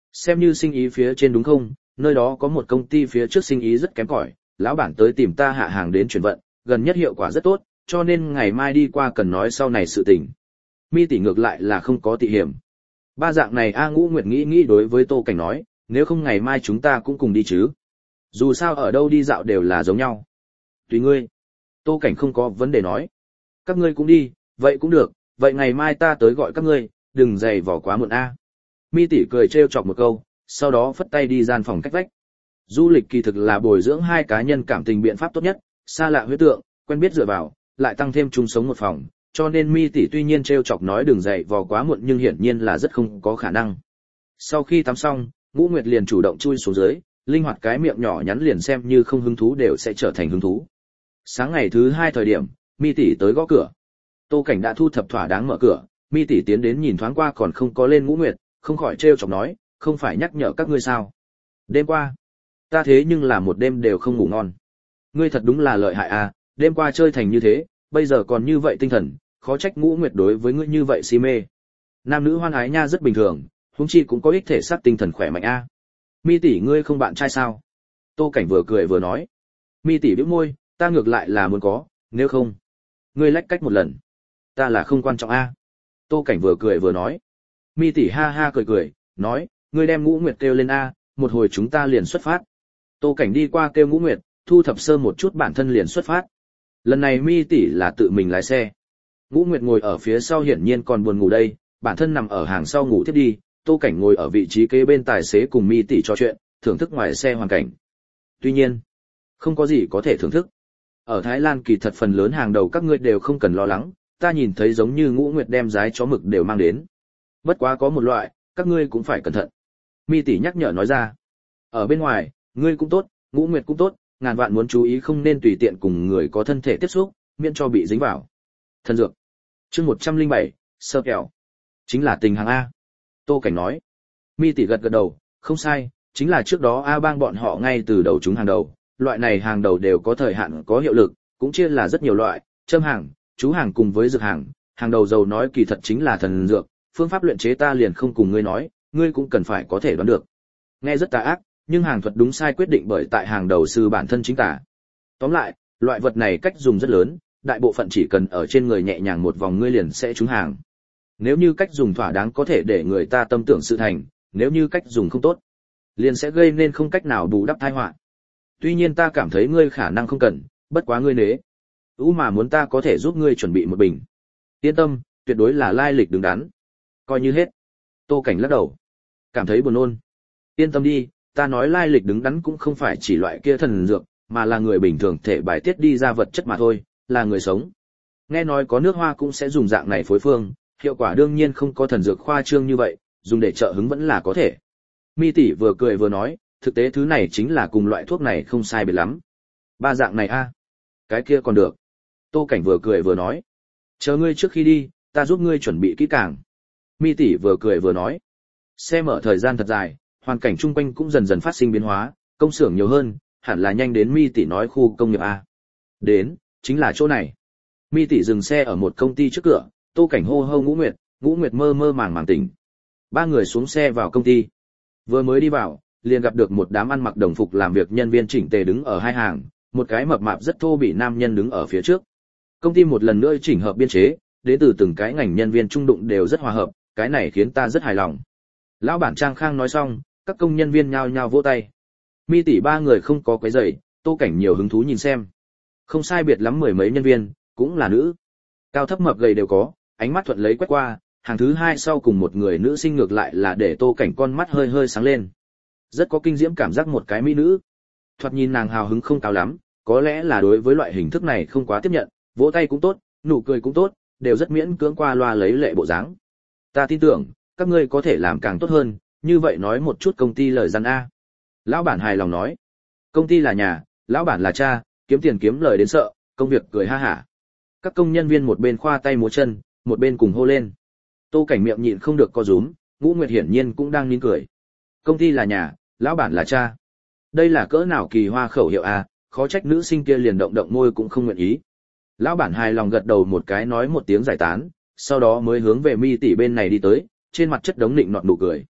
Xem như sinh ý phía trên đúng không, nơi đó có một công ty phía trước sinh ý rất kém cỏi, lão bản tới tìm ta hạ hàng đến chuyển vận, gần nhất hiệu quả rất tốt, cho nên ngày mai đi qua cần nói sau này sự tình. Mi tỷ ngược lại là không có tị hiểm. Ba dạng này A Ngũ Nguyệt nghĩ nghĩ đối với Tô Cảnh nói, nếu không ngày mai chúng ta cũng cùng đi chứ. Dù sao ở đâu đi dạo đều là giống nhau. Tùy ngươi. Tô Cảnh không có vấn đề nói. Các ngươi cũng đi, vậy cũng được, vậy ngày mai ta tới gọi các ngươi, đừng dày vỏ quá muộn a. Mi tỷ cười trêu chọc một câu, sau đó phất tay đi gian phòng cách vách. Du lịch kỳ thực là bồi dưỡng hai cá nhân cảm tình biện pháp tốt nhất, xa lạ huyết tượng, quen biết dựa vào, lại tăng thêm chung sống một phòng, cho nên Mi tỷ tuy nhiên trêu chọc nói đừng dày vò quá muộn nhưng hiển nhiên là rất không có khả năng. Sau khi tắm xong, Ngũ Nguyệt liền chủ động chui xuống dưới, linh hoạt cái miệng nhỏ nhắn liền xem như không hứng thú đều sẽ trở thành hứng thú. Sáng ngày thứ hai thời điểm, Mi tỷ tới gõ cửa. Tô Cảnh đã thu thập thỏa đáng mở cửa, Mi tỷ tiến đến nhìn thoáng qua còn không có lên Ngũ Nguyệt, không khỏi trêu chọc nói, không phải nhắc nhở các ngươi sao? Đêm qua, ta thế nhưng là một đêm đều không ngủ ngon. Ngươi thật đúng là lợi hại à, đêm qua chơi thành như thế, bây giờ còn như vậy tinh thần, khó trách Ngũ Nguyệt đối với ngươi như vậy si mê. Nam nữ hoan ái nha rất bình thường, huống chi cũng có ích thể xác tinh thần khỏe mạnh a. À. Mi tỷ ngươi không bạn trai sao? Tô Cảnh vừa cười vừa nói. Mi tỷ bĩu môi, ta ngược lại là muốn có, nếu không, ngươi lách cách một lần. Ta là không quan trọng a. À. Tô Cảnh vừa cười vừa nói. Mi tỷ ha ha cười cười, nói, ngươi đem Ngũ Nguyệt kêu lên a, một hồi chúng ta liền xuất phát. Tô Cảnh đi qua kêu Ngũ Nguyệt, thu thập sơ một chút bản thân liền xuất phát. Lần này Mi tỷ là tự mình lái xe. Ngũ Nguyệt ngồi ở phía sau hiển nhiên còn buồn ngủ đây, bản thân nằm ở hàng sau ngủ tiếp đi, Tô Cảnh ngồi ở vị trí kế bên tài xế cùng Mi tỷ trò chuyện, thưởng thức ngoài xe hoàn cảnh. Tuy nhiên, không có gì có thể thưởng thức. Ở Thái Lan kỳ thật phần lớn hàng đầu các ngươi đều không cần lo lắng, ta nhìn thấy giống như Ngũ Nguyệt đem giái chó mực đều mang đến. Bất quá có một loại, các ngươi cũng phải cẩn thận. Mi tỷ nhắc nhở nói ra. Ở bên ngoài, ngươi cũng tốt, Ngũ Nguyệt cũng tốt, ngàn vạn muốn chú ý không nên tùy tiện cùng người có thân thể tiếp xúc, miễn cho bị dính vào. Thần dược. Chương một trăm lẻ bảy, sơ kẹo. Chính là tình hàng a. Tô Cảnh nói. Mi tỷ gật gật đầu, không sai, chính là trước đó A Bang bọn họ ngay từ đầu chúng hàng đầu, loại này hàng đầu đều có thời hạn có hiệu lực, cũng chia là rất nhiều loại, châm hàng, chú hàng cùng với dược hàng, hàng đầu dầu nói kỳ thật chính là thần dược, phương pháp luyện chế ta liền không cùng ngươi nói, ngươi cũng cần phải có thể đoán được. Nghe rất tà ác, nhưng hàng thuật đúng sai quyết định bởi tại hàng đầu sư bản thân chính tả. Tóm lại, loại vật này cách dùng rất lớn, đại bộ phận chỉ cần ở trên người nhẹ nhàng một vòng ngươi liền sẽ trúng hàng. Nếu như cách dùng thỏa đáng có thể để người ta tâm tưởng sự thành, nếu như cách dùng không tốt, liền sẽ gây nên không cách nào bù đắp tai họa. Tuy nhiên ta cảm thấy ngươi khả năng không cần, bất quá ngươi nế. Ú mà muốn ta có thể giúp ngươi chuẩn bị một bình. Yên tâm, tuyệt đối là lai lịch đứng đắn. Coi như hết. Tô Cảnh lắc đầu. Cảm thấy buồn nôn. Yên tâm đi, ta nói lai lịch đứng đắn cũng không phải chỉ loại kia thần dược, mà là người bình thường thể bài tiết đi ra vật chất mà thôi, là người sống. Nghe nói có nước hoa cũng sẽ dùng dạng này phối phương, hiệu quả đương nhiên không có thần dược khoa trương như vậy, dùng để trợ hứng vẫn là có thể. Mi tỷ vừa cười vừa nói, thực tế thứ này chính là cùng loại thuốc này không sai biệt lắm. Ba dạng này a, à? Cái kia còn được. Tô Cảnh vừa cười vừa nói, chờ ngươi trước khi đi, ta giúp ngươi chuẩn bị kỹ càng. Mi tỷ vừa cười vừa nói, xe mở thời gian thật dài, hoàn cảnh chung quanh cũng dần dần phát sinh biến hóa, công xưởng nhiều hơn, hẳn là nhanh đến Mi tỷ nói khu công nghiệp a. Đến, chính là chỗ này. Mi tỷ dừng xe ở một công ty trước cửa, Tô Cảnh hô hô Ngũ Nguyệt, Ngũ Nguyệt mơ mơ màng màng tỉnh. Ba người xuống xe vào công ty. Vừa mới đi vào, liền gặp được một đám ăn mặc đồng phục làm việc nhân viên chỉnh tề đứng ở hai hàng, một cái mập mạp rất thô bỉ nam nhân đứng ở phía trước. Công ty một lần nữa chỉnh hợp biên chế, đến từ từng cái ngành nhân viên trung đụng đều rất hòa hợp, cái này khiến ta rất hài lòng. Lão bản Trang Khang nói xong, các công nhân viên nhao nhao vỗ tay. Mi tỷ ba người không có quấy rầy, Tô Cảnh nhiều hứng thú nhìn xem. Không sai biệt lắm mười mấy nhân viên, cũng là nữ. Cao thấp mập gầy đều có, ánh mắt thuận lấy quét qua, hàng thứ hai sau cùng một người nữ sinh ngược lại là để Tô Cảnh con mắt hơi hơi sáng lên. Rất có kinh diễm cảm giác một cái mỹ nữ. Thoạt nhìn nàng hào hứng không cao lắm, có lẽ là đối với loại hình thức này không quá tiếp nhận, vỗ tay cũng tốt, nụ cười cũng tốt, đều rất miễn cưỡng qua loa lấy lệ bộ dáng. Ta tin tưởng, các ngươi có thể làm càng tốt hơn, như vậy nói một chút công ty lời răn a. Lão bản hài lòng nói, công ty là nhà, lão bản là cha, kiếm tiền kiếm lời đến sợ, công việc cười ha hả. Các công nhân viên một bên khoa tay múa chân, một bên cùng hô lên. Tô Cảnh miệng nhịn không được co rúm, Ngũ Nguyệt hiển nhiên cũng đang nín cười. Công ty là nhà, lão bản là cha. Đây là cỡ nào kỳ hoa khẩu hiệu a, khó trách nữ sinh kia liền động động môi cũng không nguyện ý. Lão bản hài lòng gật đầu một cái nói một tiếng giải tán, sau đó mới hướng về Mi tỷ bên này đi tới, trên mặt chất đống nịnh nọt nụ cười.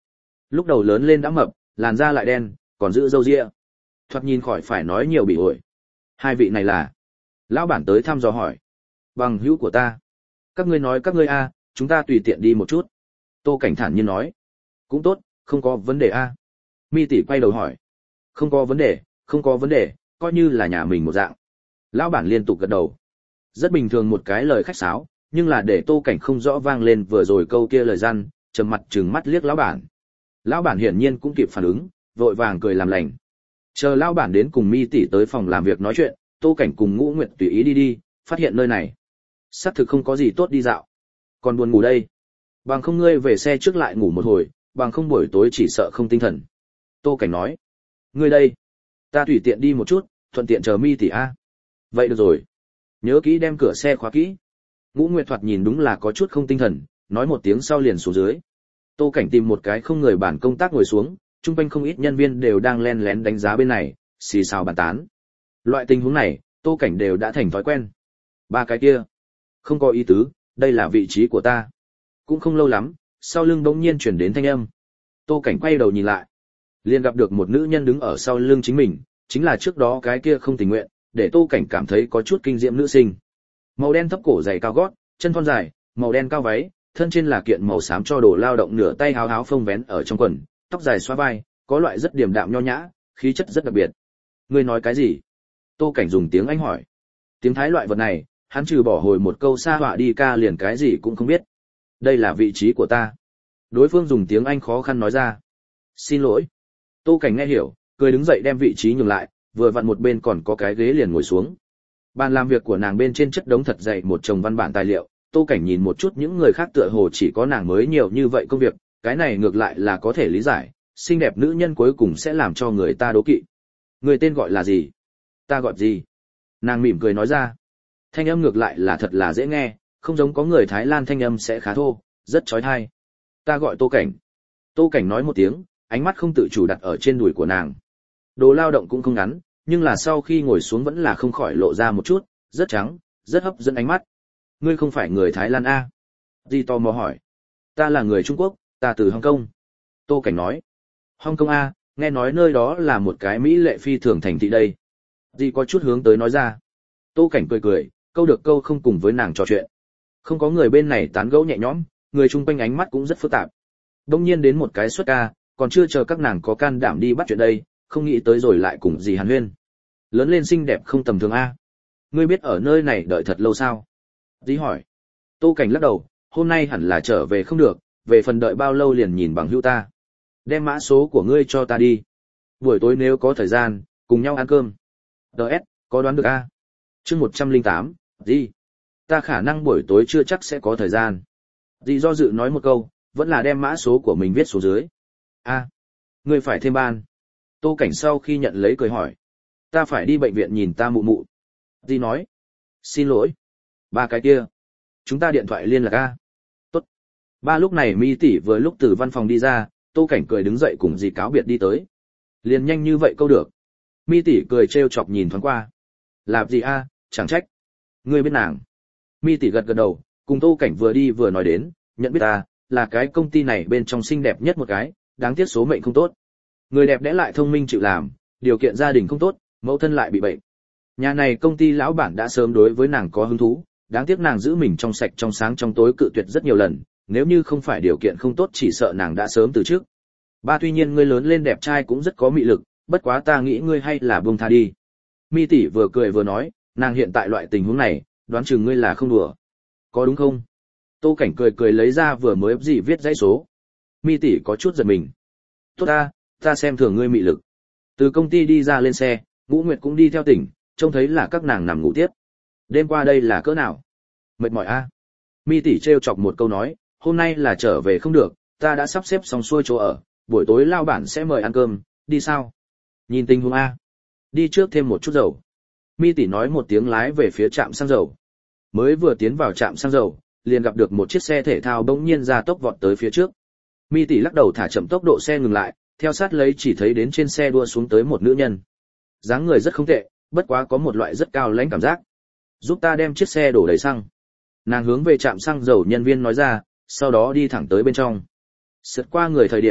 lúc đầu lớn lên đã mập, làn da lại đen, còn giữ râu ria. Thoạt nhìn khỏi phải nói nhiều bị ổi. Hai vị này là? Lão bản tới thăm dò hỏi. Bằng hữu của ta. Các ngươi nói các ngươi a, chúng ta tùy tiện đi một chút. Tô Cảnh thản nhiên nói. Cũng tốt, không có vấn đề a. Mi tỷ quay đầu hỏi. Không có vấn đề, không có vấn đề, coi như là nhà mình một dạng. Lão bản liên tục gật đầu. Rất bình thường một cái lời khách sáo, nhưng là để Tô Cảnh không rõ vang lên vừa rồi câu kia lời răn, trầm mặt trừng mắt liếc lão bản. Lão bản hiển nhiên cũng kịp phản ứng, vội vàng cười làm lành. Chờ lão bản đến cùng Mi tỷ tới phòng làm việc nói chuyện, Tô Cảnh cùng Ngũ Nguyệt tùy ý đi đi, phát hiện nơi này xác thực không có gì tốt đi dạo. Còn buồn ngủ đây. Bằng không ngươi về xe trước lại ngủ một hồi, bằng không buổi tối chỉ sợ không tinh thần. Tô Cảnh nói. Ngươi đây, ta tùy tiện đi một chút, thuận tiện chờ Mi tỷ a. Vậy được rồi. Nhớ kỹ đem cửa xe khóa kỹ. Ngũ Nguyệt thoạt nhìn đúng là có chút không tinh thần, nói một tiếng sau liền xuống dưới. Tô Cảnh tìm một cái không người bản công tác ngồi xuống, chung quanh không ít nhân viên đều đang len lén đánh giá bên này, xì xào bàn tán. Loại tình huống này, Tô Cảnh đều đã thành thói quen. Ba cái kia, không có ý tứ, đây là vị trí của ta. Cũng không lâu lắm, sau lưng bỗng nhiên chuyển đến thanh âm. Tô Cảnh quay đầu nhìn lại, liền gặp được một nữ nhân đứng ở sau lưng chính mình, chính là trước đó cái kia không tình nguyện, để Tô Cảnh cảm thấy có chút kinh diệm nữ sinh. Màu đen thấp cổ giày cao gót, chân thon dài, màu đen cao váy, thân trên là kiện màu xám cho đồ lao động nửa tay háo háo phông vén ở trong quần, tóc dài xóa vai, có loại rất điềm đạm nho nhã, khí chất rất đặc biệt. Ngươi nói cái gì? Tô Cảnh dùng tiếng Anh hỏi. Tiếng Thái loại vật này, hắn trừ bỏ hồi một câu xa họa đi ca liền cái gì cũng không biết. Đây là vị trí của ta. Đối phương dùng tiếng Anh khó khăn nói ra. Xin lỗi. Tô Cảnh nghe hiểu, cười đứng dậy đem vị trí nhường lại, vừa vặn một bên còn có cái ghế liền ngồi xuống. Bàn làm việc của nàng bên trên chất đống thật dày một chồng văn bản tài liệu, Tô Cảnh nhìn một chút những người khác tựa hồ chỉ có nàng mới nhiều như vậy công việc, cái này ngược lại là có thể lý giải, xinh đẹp nữ nhân cuối cùng sẽ làm cho người ta đố kỵ. Người tên gọi là gì? Ta gọi gì? Nàng mỉm cười nói ra. Thanh âm ngược lại là thật là dễ nghe, không giống có người Thái Lan thanh âm sẽ khá thô, rất chói tai. Ta gọi Tô Cảnh. Tô Cảnh nói một tiếng, ánh mắt không tự chủ đặt ở trên đùi của nàng. Đồ lao động cũng không ngắn, nhưng là sau khi ngồi xuống vẫn là không khỏi lộ ra một chút, rất trắng, rất hấp dẫn ánh mắt. Ngươi không phải người Thái Lan a? Di tò mò hỏi. Ta là người Trung Quốc, ta từ Hồng Kông. Tô Cảnh nói. Hồng Kông a, nghe nói nơi đó là một cái mỹ lệ phi thường thành thị đây. Di có chút hướng tới nói ra. Tô Cảnh cười cười, câu được câu không cùng với nàng trò chuyện. Không có người bên này tán gẫu nhẹ nhõm, người chung quanh ánh mắt cũng rất phức tạp. Đông nhiên đến một cái xuất ca, còn chưa chờ các nàng có can đảm đi bắt chuyện đây, không nghĩ tới rồi lại cùng dì Hàn Huyên. Lớn lên xinh đẹp không tầm thường a. Ngươi biết ở nơi này đợi thật lâu sao? Dì hỏi. Tô Cảnh lắc đầu, hôm nay hẳn là trở về không được, về phần đợi bao lâu liền nhìn bằng hữu ta. Đem mã số của ngươi cho ta đi. Buổi tối nếu có thời gian, cùng nhau ăn cơm. đê ét, có đoán được a? Chương một trăm lẻ tám, gì? Ta khả năng buổi tối chưa chắc sẽ có thời gian. Dì do dự nói một câu, vẫn là đem mã số của mình viết xuống dưới. A, ngươi phải thêm ban. Tô Cảnh sau khi nhận lấy cười hỏi. Ta phải đi bệnh viện nhìn ta mụ mụ. Dì nói. Xin lỗi. Ba cái kia. Chúng ta điện thoại liên lạc a. Tốt. Ba lúc này Mi tỷ vừa lúc từ văn phòng đi ra, Tô Cảnh cười đứng dậy cùng dì cáo biệt đi tới. Liền nhanh như vậy câu được. Mi tỷ cười trêu chọc nhìn thoáng qua. Làm gì a, chẳng trách. Ngươi biết nàng. Mi tỷ gật gật đầu, cùng Tô Cảnh vừa đi vừa nói đến, nhận biết ta, là cái công ty này bên trong xinh đẹp nhất một cái, đáng tiếc số mệnh không tốt. Người đẹp đẽ lại thông minh chịu làm, điều kiện gia đình không tốt, mẫu thân lại bị bệnh. Nhà này công ty lão bản đã sớm đối với nàng có hứng thú, đáng tiếc nàng giữ mình trong sạch trong sáng trong tối cự tuyệt rất nhiều lần, nếu như không phải điều kiện không tốt chỉ sợ nàng đã sớm từ trước. Ba tuy nhiên ngươi lớn lên đẹp trai cũng rất có mị lực, bất quá ta nghĩ ngươi hay là buông tha đi. Mi tỷ vừa cười vừa nói, nàng hiện tại loại tình huống này, đoán chừng ngươi là không đùa. Có đúng không? Tô Cảnh cười cười lấy ra vừa mới ấp gì viết dãy số. Mi tỷ có chút giật mình. Tốt ta, ta xem thường ngươi mị lực. Từ công ty đi ra lên xe, Ngũ Nguyệt cũng đi theo tỉnh, trông thấy là các nàng nằm ngủ tiếp. Đêm qua đây là cỡ nào? Mệt mỏi a. À? Mi tỷ trêu chọc một câu nói, hôm nay là trở về không được, ta đã sắp xếp xong xuôi chỗ ở, buổi tối lao bản sẽ mời ăn cơm, đi sao? Nhìn tình huống a. Đi trước thêm một chút dầu. Mi tỷ nói một tiếng lái về phía trạm xăng dầu. Mới vừa tiến vào trạm xăng dầu, liền gặp được một chiếc xe thể thao bỗng nhiên ra tốc vọt tới phía trước. Mi tỷ lắc đầu thả chậm tốc độ xe ngừng lại, theo sát lấy chỉ thấy đến trên xe đua xuống tới một nữ nhân. Dáng người rất không tệ, bất quá có một loại rất cao lãnh cảm giác. Giúp ta đem chiếc xe đổ đầy xăng. Nàng hướng về trạm xăng dầu nhân viên nói ra, sau đó đi thẳng tới bên trong. Sượt qua người thời điểm,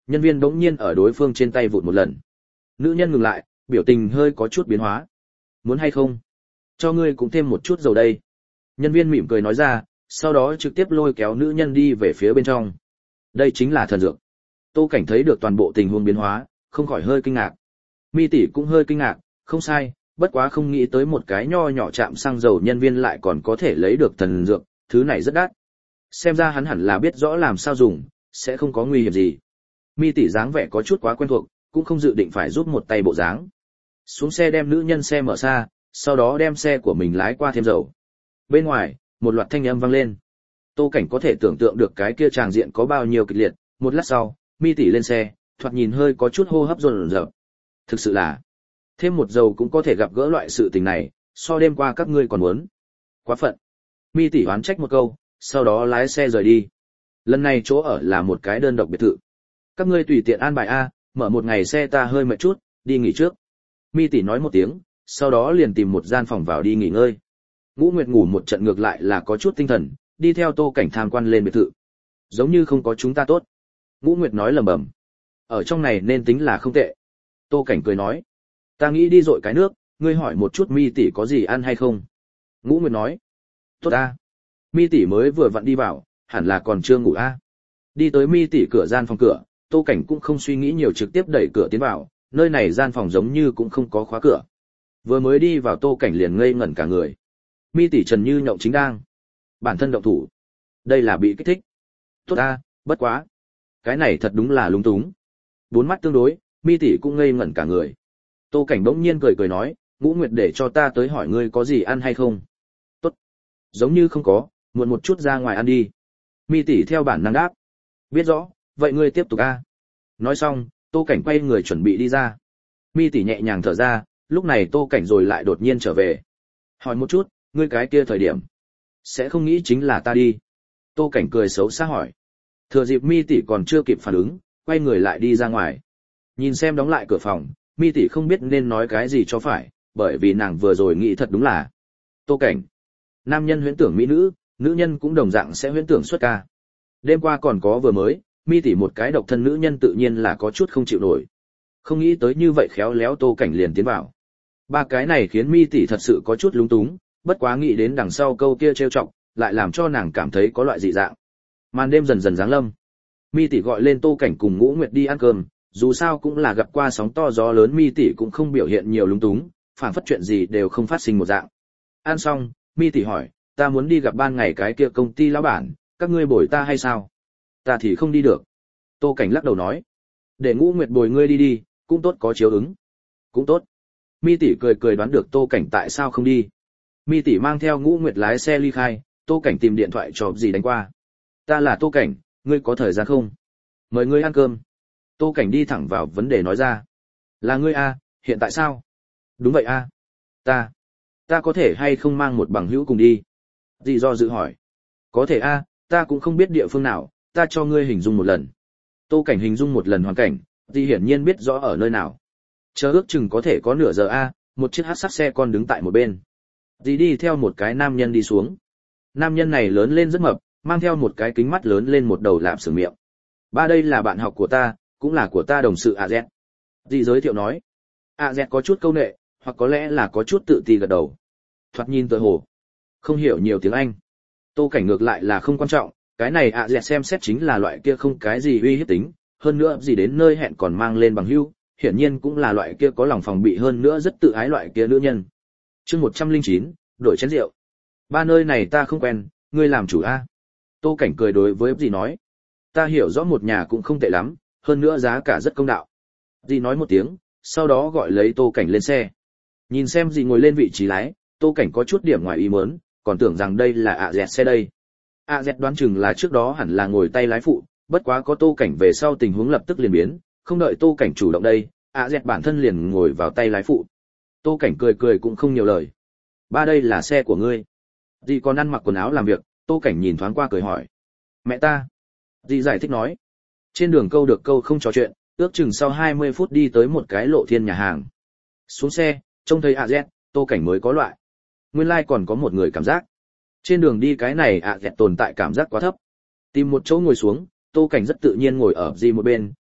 Nhân viên bỗng nhiên ở đối phương trên tay vụt một lần. Nữ nhân ngừng lại, biểu tình hơi có chút biến hóa. Muốn hay không? Cho ngươi cũng thêm một chút dầu đây. Nhân viên mỉm cười nói ra, sau đó trực tiếp lôi kéo nữ nhân đi về phía bên trong. Đây chính là thần dược. Tô Cảnh thấy được toàn bộ tình huống biến hóa, không khỏi hơi kinh ngạc. Mi tỷ cũng hơi kinh ngạc, không sai, bất quá không nghĩ tới một cái nho nhỏ chạm xăng dầu nhân viên lại còn có thể lấy được thần dược, thứ này rất đắt. Xem ra hắn hẳn là biết rõ làm sao dùng, sẽ không có nguy hiểm gì. Mi tỷ dáng vẻ có chút quá quen thuộc, cũng không dự định phải giúp một tay bộ dáng. Xuống xe đem nữ nhân xe mở xa, sau đó đem xe của mình lái qua thêm dầu. Bên ngoài, một loạt thanh âm vang lên. Tô Cảnh có thể tưởng tượng được cái kia tràng diện có bao nhiêu kịch liệt, một lát sau, Mi tỷ lên xe, thoạt nhìn hơi có chút hô hấp dồn dập. Thực sự là, thêm một dầu cũng có thể gặp gỡ loại sự tình này, so đêm qua các ngươi còn muốn. Quá phận. Mi tỷ oán trách một câu, sau đó lái xe rời đi. Lần này chỗ ở là một cái đơn độc biệt thự. Các ngươi tùy tiện an bài a, mở một ngày xe ta hơi mệt chút, đi nghỉ trước. Mi tỷ nói một tiếng, sau đó liền tìm một gian phòng vào đi nghỉ ngơi. Ngũ Nguyệt ngủ một trận ngược lại là có chút tinh thần, đi theo Tô Cảnh tham quan lên biệt thự. Giống như không có chúng ta tốt. Ngũ Nguyệt nói lẩm bẩm. Ở trong này nên tính là không tệ. Tô Cảnh cười nói. Ta nghĩ đi dội cái nước, ngươi hỏi một chút Mi tỷ có gì ăn hay không. Ngũ Nguyệt nói. Tốt a. Mi tỷ mới vừa vặn đi vào, hẳn là còn chưa ngủ a. Đi tới Mi tỷ cửa gian phòng cửa, Tô Cảnh cũng không suy nghĩ nhiều trực tiếp đẩy cửa tiến vào, nơi này gian phòng giống như cũng không có khóa cửa. Vừa mới đi vào Tô Cảnh liền ngây ngẩn cả người. Mi tỷ Trần Như nhậu chính đang bản thân động thủ. Đây là bị kích thích. Tốt a, bất quá. Cái này thật đúng là lung túng. Bốn mắt tương đối, Mi tỷ cũng ngây ngẩn cả người. Tô Cảnh bỗng nhiên cười cười nói, Ngũ Nguyệt để cho ta tới hỏi ngươi có gì ăn hay không. Tốt. Giống như không có, muộn một chút ra ngoài ăn đi. Mi tỷ theo bản năng đáp. Biết rõ, vậy ngươi tiếp tục a. Nói xong, Tô Cảnh quay người chuẩn bị đi ra. Mi tỷ nhẹ nhàng thở ra, lúc này Tô Cảnh rồi lại đột nhiên trở về. Hỏi một chút, ngươi cái kia thời điểm sẽ không nghĩ chính là ta đi. Tô Cảnh cười xấu xa hỏi. Thừa dịp Mi tỷ còn chưa kịp phản ứng, quay người lại đi ra ngoài. Nhìn xem đóng lại cửa phòng, Mi tỷ không biết nên nói cái gì cho phải, bởi vì nàng vừa rồi nghĩ thật đúng là Tô Cảnh. Nam nhân huyễn tưởng mỹ nữ, nữ nhân cũng đồng dạng sẽ huyễn tưởng xuất ca. Đêm qua còn có vừa mới, Mi tỷ một cái độc thân nữ nhân tự nhiên là có chút không chịu nổi. Không nghĩ tới như vậy khéo léo Tô Cảnh liền tiến vào. Ba cái này khiến Mi tỷ thật sự có chút lúng túng, bất quá nghĩ đến đằng sau câu kia trêu chọc, lại làm cho nàng cảm thấy có loại dị dạng. Màn đêm dần dần giáng lâm. Mi tỷ gọi lên Tô Cảnh cùng Ngũ Nguyệt đi ăn cơm, dù sao cũng là gặp qua sóng to gió lớn, Mi tỷ cũng không biểu hiện nhiều lúng túng, phản phất chuyện gì đều không phát sinh một dạng. Ăn xong, Mi tỷ hỏi, ta muốn đi gặp ban ngày cái kia công ty lão bản, các ngươi bồi ta hay sao? Ta thì không đi được. Tô Cảnh lắc đầu nói, để Ngũ Nguyệt bồi ngươi đi đi, cũng tốt có chiếu ứng. Cũng tốt. Mi tỷ cười cười đoán được Tô Cảnh tại sao không đi. Mi tỷ mang theo Ngũ Nguyệt lái xe ly khai, Tô Cảnh tìm điện thoại cho gì đánh qua. Ta là Tô Cảnh, ngươi có thời gian không? Mời ngươi ăn cơm. Tô Cảnh đi thẳng vào vấn đề nói ra. Là ngươi a, hiện tại sao? Đúng vậy a. Ta, ta có thể hay không mang một bằng hữu cùng đi? Dì do dự hỏi. Có thể a, ta cũng không biết địa phương nào, ta cho ngươi hình dung một lần. Tô Cảnh hình dung một lần hoàn cảnh, dì hiển nhiên biết rõ ở nơi nào. Chờ ước chừng có thể có nửa giờ a, một chiếc hắc sắc xe con đứng tại một bên. Dì đi theo một cái nam nhân đi xuống. Nam nhân này lớn lên rất mập, mang theo một cái kính mắt lớn lên một đầu lạm sừng miệng. Ba đây là bạn học của ta, cũng là của ta đồng sự a dét. Dì giới thiệu nói. a dét có chút câu nệ, hoặc có lẽ là có chút tự ti gật đầu. Thoạt nhìn tựa hồ không hiểu nhiều tiếng Anh. Tô Cảnh ngược lại là không quan trọng, cái này a dét xem xét chính là loại kia không cái gì uy hiếp tính, hơn nữa gì đến nơi hẹn còn mang lên bằng hữu, hiển nhiên cũng là loại kia có lòng phòng bị, hơn nữa rất tự ái loại kia nữ nhân. Chương một trăm lẻ chín, đổi chén rượu. Ba nơi này ta không quen, ngươi làm chủ a. Tô Cảnh cười đối với dì nói. Ta hiểu rõ một nhà cũng không tệ lắm, hơn nữa giá cả rất công đạo. Dì nói một tiếng, sau đó gọi lấy Tô Cảnh lên xe. Nhìn xem dì ngồi lên vị trí lái, Tô Cảnh có chút điểm ngoài ý muốn, còn tưởng rằng đây là ạ dẹt xe đây. ạ dẹt đoán chừng là trước đó hẳn là ngồi tay lái phụ, bất quá có Tô Cảnh về sau tình huống lập tức liền biến, không đợi Tô Cảnh chủ động đây, ạ dẹt bản thân liền ngồi vào tay lái phụ. Tô Cảnh cười cười cũng không nhiều lời. Ba đây là xe của ngươi. Dì còn ăn mặc quần áo làm việc, Tô Cảnh nhìn thoáng qua cười hỏi. Mẹ ta. Dì giải thích nói. Trên đường câu được câu không trò chuyện, ước chừng sau hai mươi phút đi tới một cái lộ thiên nhà hàng. Xuống xe, trông thấy ạ dẹt, Tô Cảnh mới có loại. Nguyên lai like còn có một người cảm giác. Trên đường đi cái này ạ dẹt tồn tại cảm giác quá thấp. Tìm một chỗ ngồi xuống, Tô Cảnh rất tự nhiên ngồi ở dì một bên,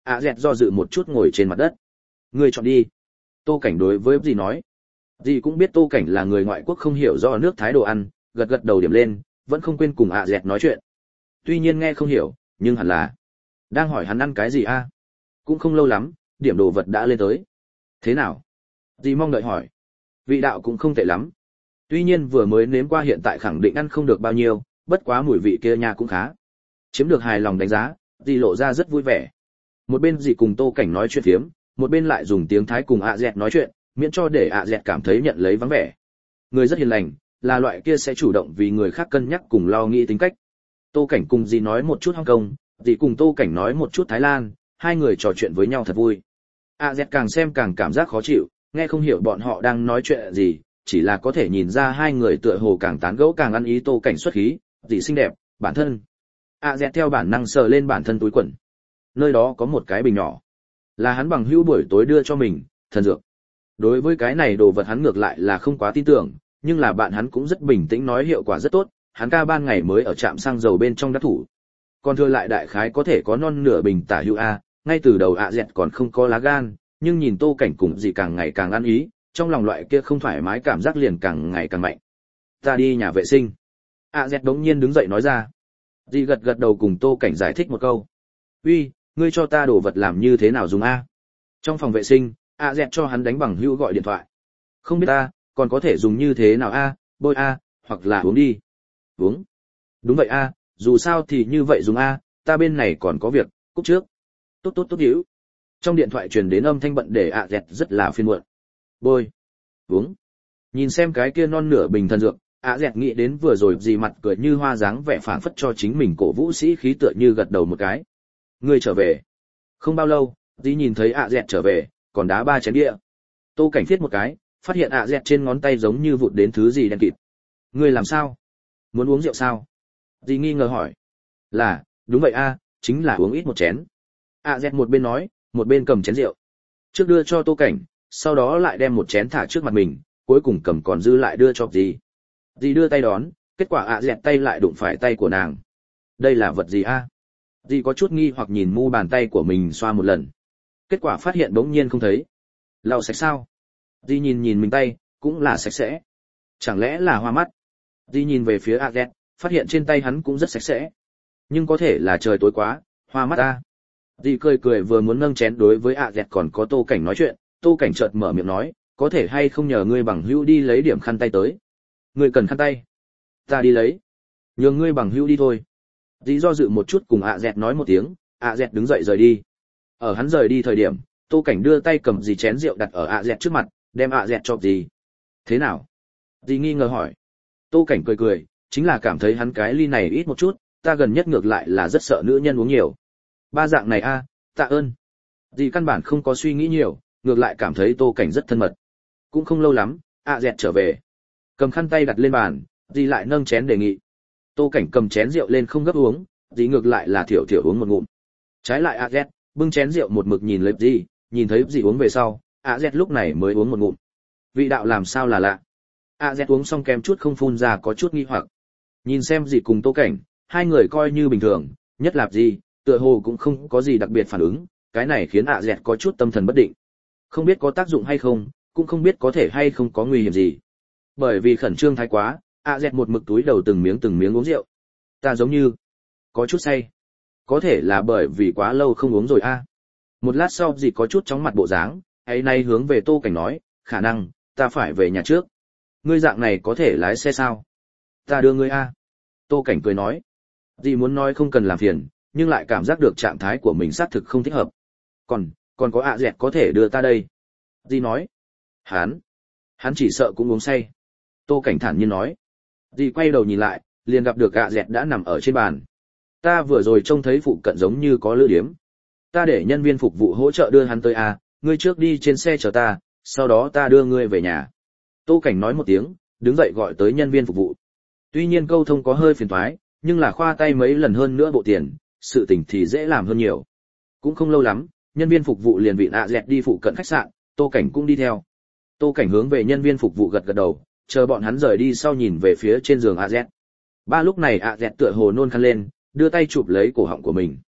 ạ dẹt do dự một chút ngồi trên mặt đất. Ngươi chọn đi. Tô Cảnh đối với dì nói. Dì cũng biết Tô Cảnh là người ngoại quốc không hiểu rõ nước Thái đồ ăn, gật gật đầu điểm lên, vẫn không quên cùng ạ dẹt nói chuyện. Tuy nhiên nghe không hiểu, nhưng hẳn là đang hỏi hắn ăn cái gì a? Cũng không lâu lắm, điểm đồ vật đã lên tới. Thế nào? Dì mong đợi hỏi. Vị đạo cũng không tệ lắm. Tuy nhiên vừa mới nếm qua hiện tại khẳng định ăn không được bao nhiêu, bất quá mùi vị kia nha cũng khá. Chiếm được hài lòng đánh giá, dì lộ ra rất vui vẻ. Một bên dì cùng Tô Cảnh nói chuyện phiếm, một bên lại dùng tiếng Thái cùng ạ dẹt nói chuyện, miễn cho để ạ dẹt cảm thấy nhận lấy vắng vẻ. Người rất hiền lành, là loại kia sẽ chủ động vì người khác cân nhắc cùng lo nghĩ tính cách. Tô Cảnh cùng dì nói một chút Hong Kong, dì cùng Tô Cảnh nói một chút Thái Lan, hai người trò chuyện với nhau thật vui. ạ dẹt càng xem càng cảm giác khó chịu, nghe không hiểu bọn họ đang nói chuyện gì, chỉ là có thể nhìn ra hai người tựa hồ càng tán gẫu càng ăn ý. Tô Cảnh xuất khí, dì xinh đẹp, bản thân. ạ dẹt theo bản năng sờ lên bản thân túi quần. Nơi đó có một cái bình nhỏ, là hắn bằng hữu buổi tối đưa cho mình, thần dược. Đối với cái này đồ vật hắn ngược lại là không quá tin tưởng, nhưng là bạn hắn cũng rất bình tĩnh nói hiệu quả rất tốt, hắn ca ban ngày mới ở trạm xăng dầu bên trong đắc thủ. Còn thừa lại đại khái có thể có non nửa bình tả hữu a, ngay từ đầu ạ dẹt còn không có lá gan, nhưng nhìn Tô Cảnh cùng gì càng ngày càng ăn ý, trong lòng loại kia không thoải mái cảm giác liền càng ngày càng mạnh. Ta đi nhà vệ sinh. ạ dẹt đống nhiên đứng dậy nói ra. Dì gật gật đầu cùng Tô Cảnh giải thích một câu. Uy, ngươi cho ta đồ vật làm như thế nào dùng a? Trong phòng vệ sinh, ạ dẹt cho hắn đánh bằng hữu gọi điện thoại. Không biết ta, còn có thể dùng như thế nào a, bôi a, hoặc là uống đi. Uống. Đúng vậy a, dù sao thì như vậy dùng a, ta bên này còn có việc, cúp trước. Tốt tốt tốt hữu. Trong điện thoại truyền đến âm thanh bận để ạ dẹt rất là phiền muộn. Bôi. Uống. Nhìn xem cái kia non nửa bình thần dược, ạ dẹt nghĩ đến vừa rồi gì mặt cười như hoa dáng vẻ phảng phất cho chính mình cổ vũ sĩ khí tựa như gật đầu một cái. Ngươi trở về. Không bao lâu, dì nhìn thấy ạ dẹt trở về, còn đá ba chén bia. Tô Cảnh viết một cái, phát hiện ạ dẹt trên ngón tay giống như vụt đến thứ gì đen kịt. Ngươi làm sao? Muốn uống rượu sao? Dì nghi ngờ hỏi. Là, đúng vậy a, chính là uống ít một chén. ạ dẹt một bên nói, một bên cầm chén rượu. Trước đưa cho Tô Cảnh, sau đó lại đem một chén thả trước mặt mình, cuối cùng cầm còn dư lại đưa cho dì. Dì đưa tay đón, kết quả ạ dẹt tay lại đụng phải tay của nàng. Đây là vật gì a? Dì có chút nghi hoặc nhìn mu bàn tay của mình xoa một lần. Kết quả phát hiện bỗng nhiên không thấy. Lau sạch sao? Dì nhìn nhìn mình tay, cũng là sạch sẽ. Chẳng lẽ là hoa mắt? Dì nhìn về phía ạ dẹt, phát hiện trên tay hắn cũng rất sạch sẽ. Nhưng có thể là trời tối quá, hoa mắt ta. Dì cười cười vừa muốn nâng chén đối với ạ dẹt còn có Tô Cảnh nói chuyện, Tô Cảnh chợt mở miệng nói, có thể hay không nhờ ngươi bằng hữu đi lấy điểm khăn tay tới. Ngươi cần khăn tay? Ta đi lấy. Nhường ngươi bằng hữu đi thôi. Dì do dự một chút cùng ạ dẹt nói một tiếng, ạ dẹt đứng dậy rời đi. Ở hắn rời đi thời điểm, Tô Cảnh đưa tay cầm dì chén rượu đặt ở ạ dẹt trước mặt, đem ạ dẹt cho dì. Thế nào? Dì nghi ngờ hỏi. Tô Cảnh cười cười, chính là cảm thấy hắn cái ly này ít một chút, ta gần nhất ngược lại là rất sợ nữ nhân uống nhiều. Ba dạng này a, tạ ơn. Dì căn bản không có suy nghĩ nhiều, ngược lại cảm thấy Tô Cảnh rất thân mật. Cũng không lâu lắm, ạ dẹt trở về. Cầm khăn tay đặt lên bàn, dì lại nâng chén đề nghị. Tô Cảnh cầm chén rượu lên không gấp uống, dì ngược lại là thiểu thiểu uống một ngụm. Trái lại ạ dẹt, bưng chén rượu một mực nhìn lấy dì, nhìn thấy dì uống về sau, ạ dẹt lúc này mới uống một ngụm. Vị đạo làm sao là lạ. ạ dẹt uống xong kém chút không phun ra có chút nghi hoặc. Nhìn xem dì cùng Tô Cảnh, hai người coi như bình thường, nhất là dì, tựa hồ cũng không có gì đặc biệt phản ứng, cái này khiến ạ dẹt có chút tâm thần bất định. Không biết có tác dụng hay không, cũng không biết có thể hay không có nguy hiểm gì. Bởi vì khẩn trương thái quá, ạ dẹt một mực túi đầu từng miếng từng miếng uống rượu. Ta giống như có chút say. Có thể là bởi vì quá lâu không uống rồi a. Một lát sau dì có chút chóng mặt bộ dáng, ấy nay hướng về Tô Cảnh nói, khả năng ta phải về nhà trước. Ngươi dạng này có thể lái xe sao? Ta đưa ngươi a. Tô Cảnh cười nói. Dì muốn nói không cần làm phiền, nhưng lại cảm giác được trạng thái của mình xác thực không thích hợp. Còn, còn có ạ dẹt có thể đưa ta đây. Dì nói. Hắn, hắn chỉ sợ cũng uống say. Tô Cảnh thản nhiên nói. Dì quay đầu nhìn lại, liền gặp được ạ dẹt đã nằm ở trên bàn. Ta vừa rồi trông thấy phụ cận giống như có lữ điếm. Ta để nhân viên phục vụ hỗ trợ đưa hắn tới a, ngươi trước đi trên xe chờ ta, sau đó ta đưa ngươi về nhà. Tô Cảnh nói một tiếng, đứng dậy gọi tới nhân viên phục vụ. Tuy nhiên câu thông có hơi phiền toái, nhưng là khoa tay mấy lần hơn nữa bộ tiền, sự tình thì dễ làm hơn nhiều. Cũng không lâu lắm, nhân viên phục vụ liền vịn ạ dẹt đi phụ cận khách sạn, Tô Cảnh cũng đi theo. Tô Cảnh hướng về nhân viên phục vụ gật gật đầu, chờ bọn hắn rời đi sau nhìn về phía trên giường ạ dẹt. Ba lúc này ạ dẹt tựa hồ nôn khăn lên, đưa tay chụp lấy cổ họng của mình.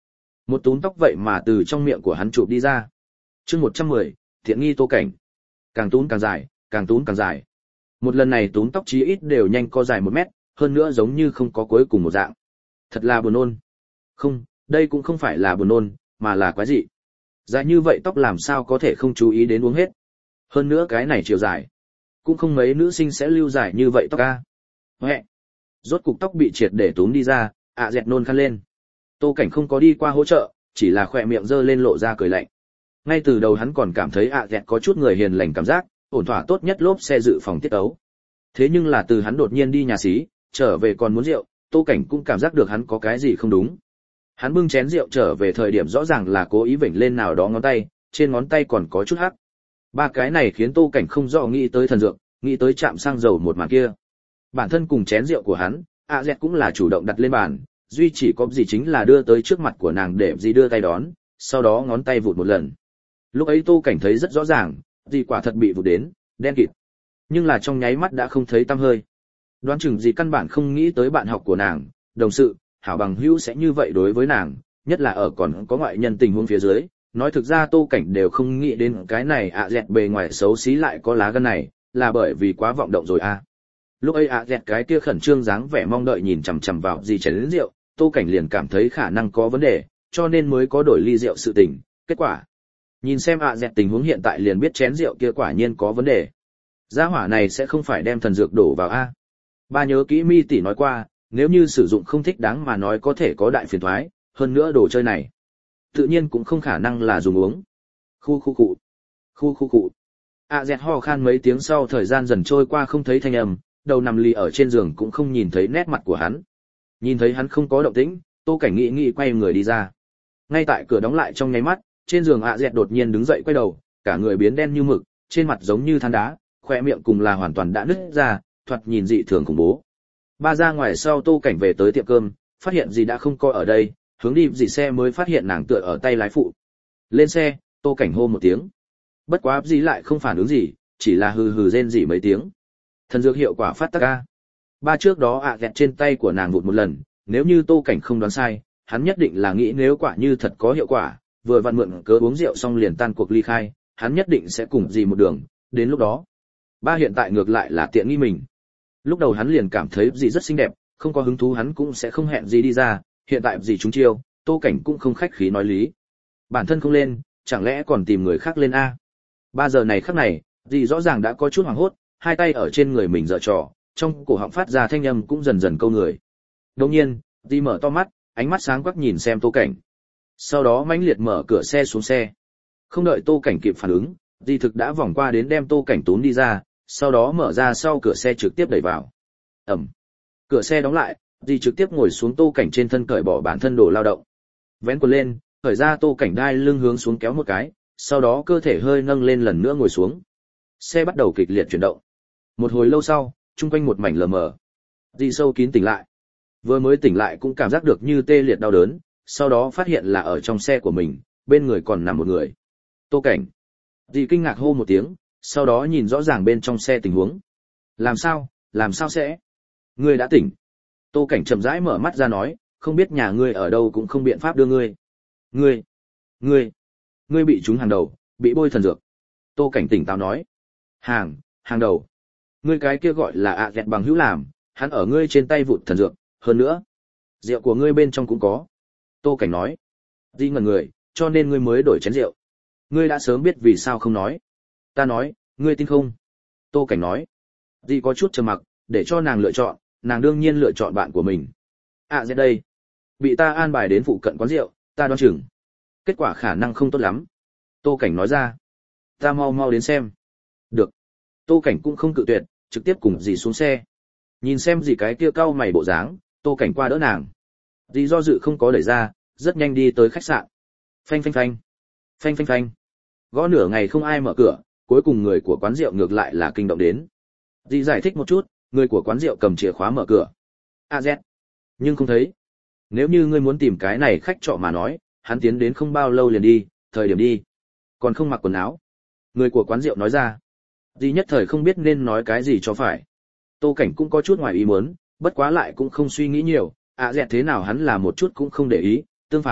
Một túm tóc vậy mà từ trong miệng của hắn chụp đi ra. Chương một trăm mười, thiện nghi Tô Cảnh. Càng túm càng dài, càng túm càng dài. Một lần này túm tóc chí ít đều nhanh có dài một mét, hơn nữa giống như không có cuối cùng một dạng. Thật là buồn nôn. Không, đây cũng không phải là buồn nôn, mà là quái dị. Dài như vậy tóc làm sao có thể không chú ý đến uống hết. Hơn nữa cái này chiều dài. Cũng không mấy nữ sinh sẽ lưu dài như vậy tóc ca. Huệ. Rốt cục tóc bị triệt để túm đi ra, ạ dẹt nôn khăn lên. Tô Cảnh không có đi qua hỗ trợ, chỉ là khỏe miệng giơ lên lộ ra cười lạnh. Ngay từ đầu hắn còn cảm thấy ạ dẹt có chút người hiền lành cảm giác, ổn thỏa tốt nhất lốp xe dự phòng tiết ấu. Thế nhưng là từ hắn đột nhiên đi nhà xí, trở về còn muốn rượu, Tô Cảnh cũng cảm giác được hắn có cái gì không đúng. Hắn bưng chén rượu trở về thời điểm rõ ràng là cố ý vểnh lên nào đó ngón tay, trên ngón tay còn có chút hắc. Ba cái này khiến Tô Cảnh không rõ nghĩ tới thần dược, nghĩ tới chạm xăng dầu một màn kia. Bản thân cùng chén rượu của hắn, A Z cũng là chủ động đặt lên bàn, duy chỉ có gì chính là đưa tới trước mặt của nàng để gì đưa tay đón, sau đó ngón tay vụt một lần. Lúc ấy Tô Cảnh thấy rất rõ ràng, gì quả thật bị vụt đến, đen kịt. Nhưng là trong nháy mắt đã không thấy tăm hơi. Đoán chừng gì căn bản không nghĩ tới bạn học của nàng, đồng sự, hảo bằng hữu sẽ như vậy đối với nàng, nhất là ở còn có ngoại nhân tình huống phía dưới. Nói thực ra Tô Cảnh đều không nghĩ đến cái này ạ dẹt bề ngoài xấu xí lại có lá gan này, là bởi vì quá vọng động rồi à. Lúc ấy ạ dẹt cái kia khẩn trương dáng vẻ mong đợi nhìn chằm chằm vào gì chén đến rượu, Tô Cảnh liền cảm thấy khả năng có vấn đề, cho nên mới có đổi ly rượu sự tình. Kết quả, nhìn xem ạ dẹt tình huống hiện tại liền biết chén rượu kia quả nhiên có vấn đề. Gia hỏa này sẽ không phải đem thần dược đổ vào a. Ba nhớ kỹ Mi tỷ nói qua, nếu như sử dụng không thích đáng mà nói có thể có đại phiền toái, hơn nữa đồ chơi này tự nhiên cũng không khả năng là dùng uống. Khu khu cụ, khu khu cụ. A dẹt ho khan mấy tiếng sau thời gian dần trôi qua không thấy thanh âm, đầu nằm lì ở trên giường cũng không nhìn thấy nét mặt của hắn. Nhìn thấy hắn không có động tĩnh, Tô Cảnh nghĩ nghĩ quay người đi ra. Ngay tại cửa đóng lại trong nháy mắt, trên giường A dẹt đột nhiên đứng dậy quay đầu, cả người biến đen như mực, trên mặt giống như than đá, khóe miệng cùng là hoàn toàn đã nứt ra, thoạt nhìn dị thường khủng bố. Ba ra ngoài sau Tô Cảnh về tới tiệm cơm, phát hiện gì đã không coi ở đây, hướng đi dì xe mới phát hiện nàng tựa ở tay lái phụ. Lên xe, Tô Cảnh hô một tiếng. Bất quá dì lại không phản ứng gì, chỉ là hừ hừ rên rỉ mấy tiếng. Thần dược hiệu quả phát tác ca. Ba trước đó ạ dẹt trên tay của nàng vụt một lần, nếu như Tô Cảnh không đoán sai, hắn nhất định là nghĩ nếu quả như thật có hiệu quả, vừa vặn mượn cớ uống rượu xong liền tan cuộc ly khai, hắn nhất định sẽ cùng dì một đường, đến lúc đó. Ba hiện tại ngược lại là tiện nghi mình. Lúc đầu hắn liền cảm thấy dì rất xinh đẹp, không có hứng thú hắn cũng sẽ không hẹn gì đi ra, hiện tại dì trúng chiêu, Tô Cảnh cũng không khách khí nói lý. Bản thân không lên, chẳng lẽ còn tìm người khác lên a? Ba giờ này khắc này, dì rõ ràng đã có chút hoảng hốt, hai tay ở trên người mình giở trò, trong cổ họng phát ra thanh âm cũng dần dần câu người. Đột nhiên, dì mở to mắt, ánh mắt sáng quắc nhìn xem Tô Cảnh. Sau đó mãnh liệt mở cửa xe xuống xe. Không đợi Tô Cảnh kịp phản ứng, dì thực đã vòng qua đến đem Tô Cảnh túm đi ra, sau đó mở ra sau cửa xe trực tiếp đẩy vào. Ầm. Cửa xe đóng lại, dì trực tiếp ngồi xuống Tô Cảnh trên thân cởi bỏ bản thân đồ lao động. Vén quần lên, cởi ra Tô Cảnh đai lưng hướng xuống kéo một cái, sau đó cơ thể hơi nâng lên lần nữa ngồi xuống. Xe bắt đầu kịch liệt chuyển động. Một hồi lâu sau, chung quanh một mảnh lờ mờ. Dì sâu kín tỉnh lại. Vừa mới tỉnh lại cũng cảm giác được như tê liệt đau đớn, sau đó phát hiện là ở trong xe của mình, bên người còn nằm một người. Tô Cảnh. Dì kinh ngạc hô một tiếng, sau đó nhìn rõ ràng bên trong xe tình huống. Làm sao, làm sao sẽ? Ngươi đã tỉnh. Tô Cảnh chậm rãi mở mắt ra nói, không biết nhà ngươi ở đâu cũng không biện pháp đưa ngươi. Ngươi, ngươi, ngươi bị trúng hàng đầu, bị bôi thần dược. Tô Cảnh tỉnh táo nói. Hàng, hàng đầu. Ngươi cái kia gọi là ạ dẹt bằng hữu làm, hắn ở ngươi trên tay vụt thần dược, hơn nữa. Rượu của ngươi bên trong cũng có. Tô Cảnh nói. Di ngẩn người, cho nên ngươi mới đổi chén rượu. Ngươi đã sớm biết vì sao không nói. Ta nói, ngươi tin không? Tô Cảnh nói. Di có chút trầm mặc, để cho nàng lựa chọn, nàng đương nhiên lựa chọn bạn của mình. À dẹt đây. Bị ta an bài đến phụ cận quán rượu, ta đoán chừng. Kết quả khả năng không tốt lắm. Tô Cảnh nói ra. Ta mau mau đến xem. Được. Tô Cảnh cũng không cự tuyệt, trực tiếp cùng dì xuống xe. Nhìn xem dì cái kia cau mày bộ dáng, Tô Cảnh qua đỡ nàng. Dì do dự không có đẩy ra, rất nhanh đi tới khách sạn. Phanh phanh phanh. Phanh phanh phanh. Gõ nửa ngày không ai mở cửa, cuối cùng người của quán rượu ngược lại là kinh động đến. Dì giải thích một chút, người của quán rượu cầm chìa khóa mở cửa. A Z. Nhưng không thấy. Nếu như ngươi muốn tìm cái này khách trọ mà nói, hắn tiến đến không bao lâu liền đi, thời điểm đi. Còn không mặc quần áo. Người của quán rượu nói ra. Dì nhất thời không biết nên nói cái gì cho phải. Tô Cảnh cũng có chút ngoài ý muốn, bất quá lại cũng không suy nghĩ nhiều, ạ dẹt thế nào hắn là một chút cũng không để ý, tương phản,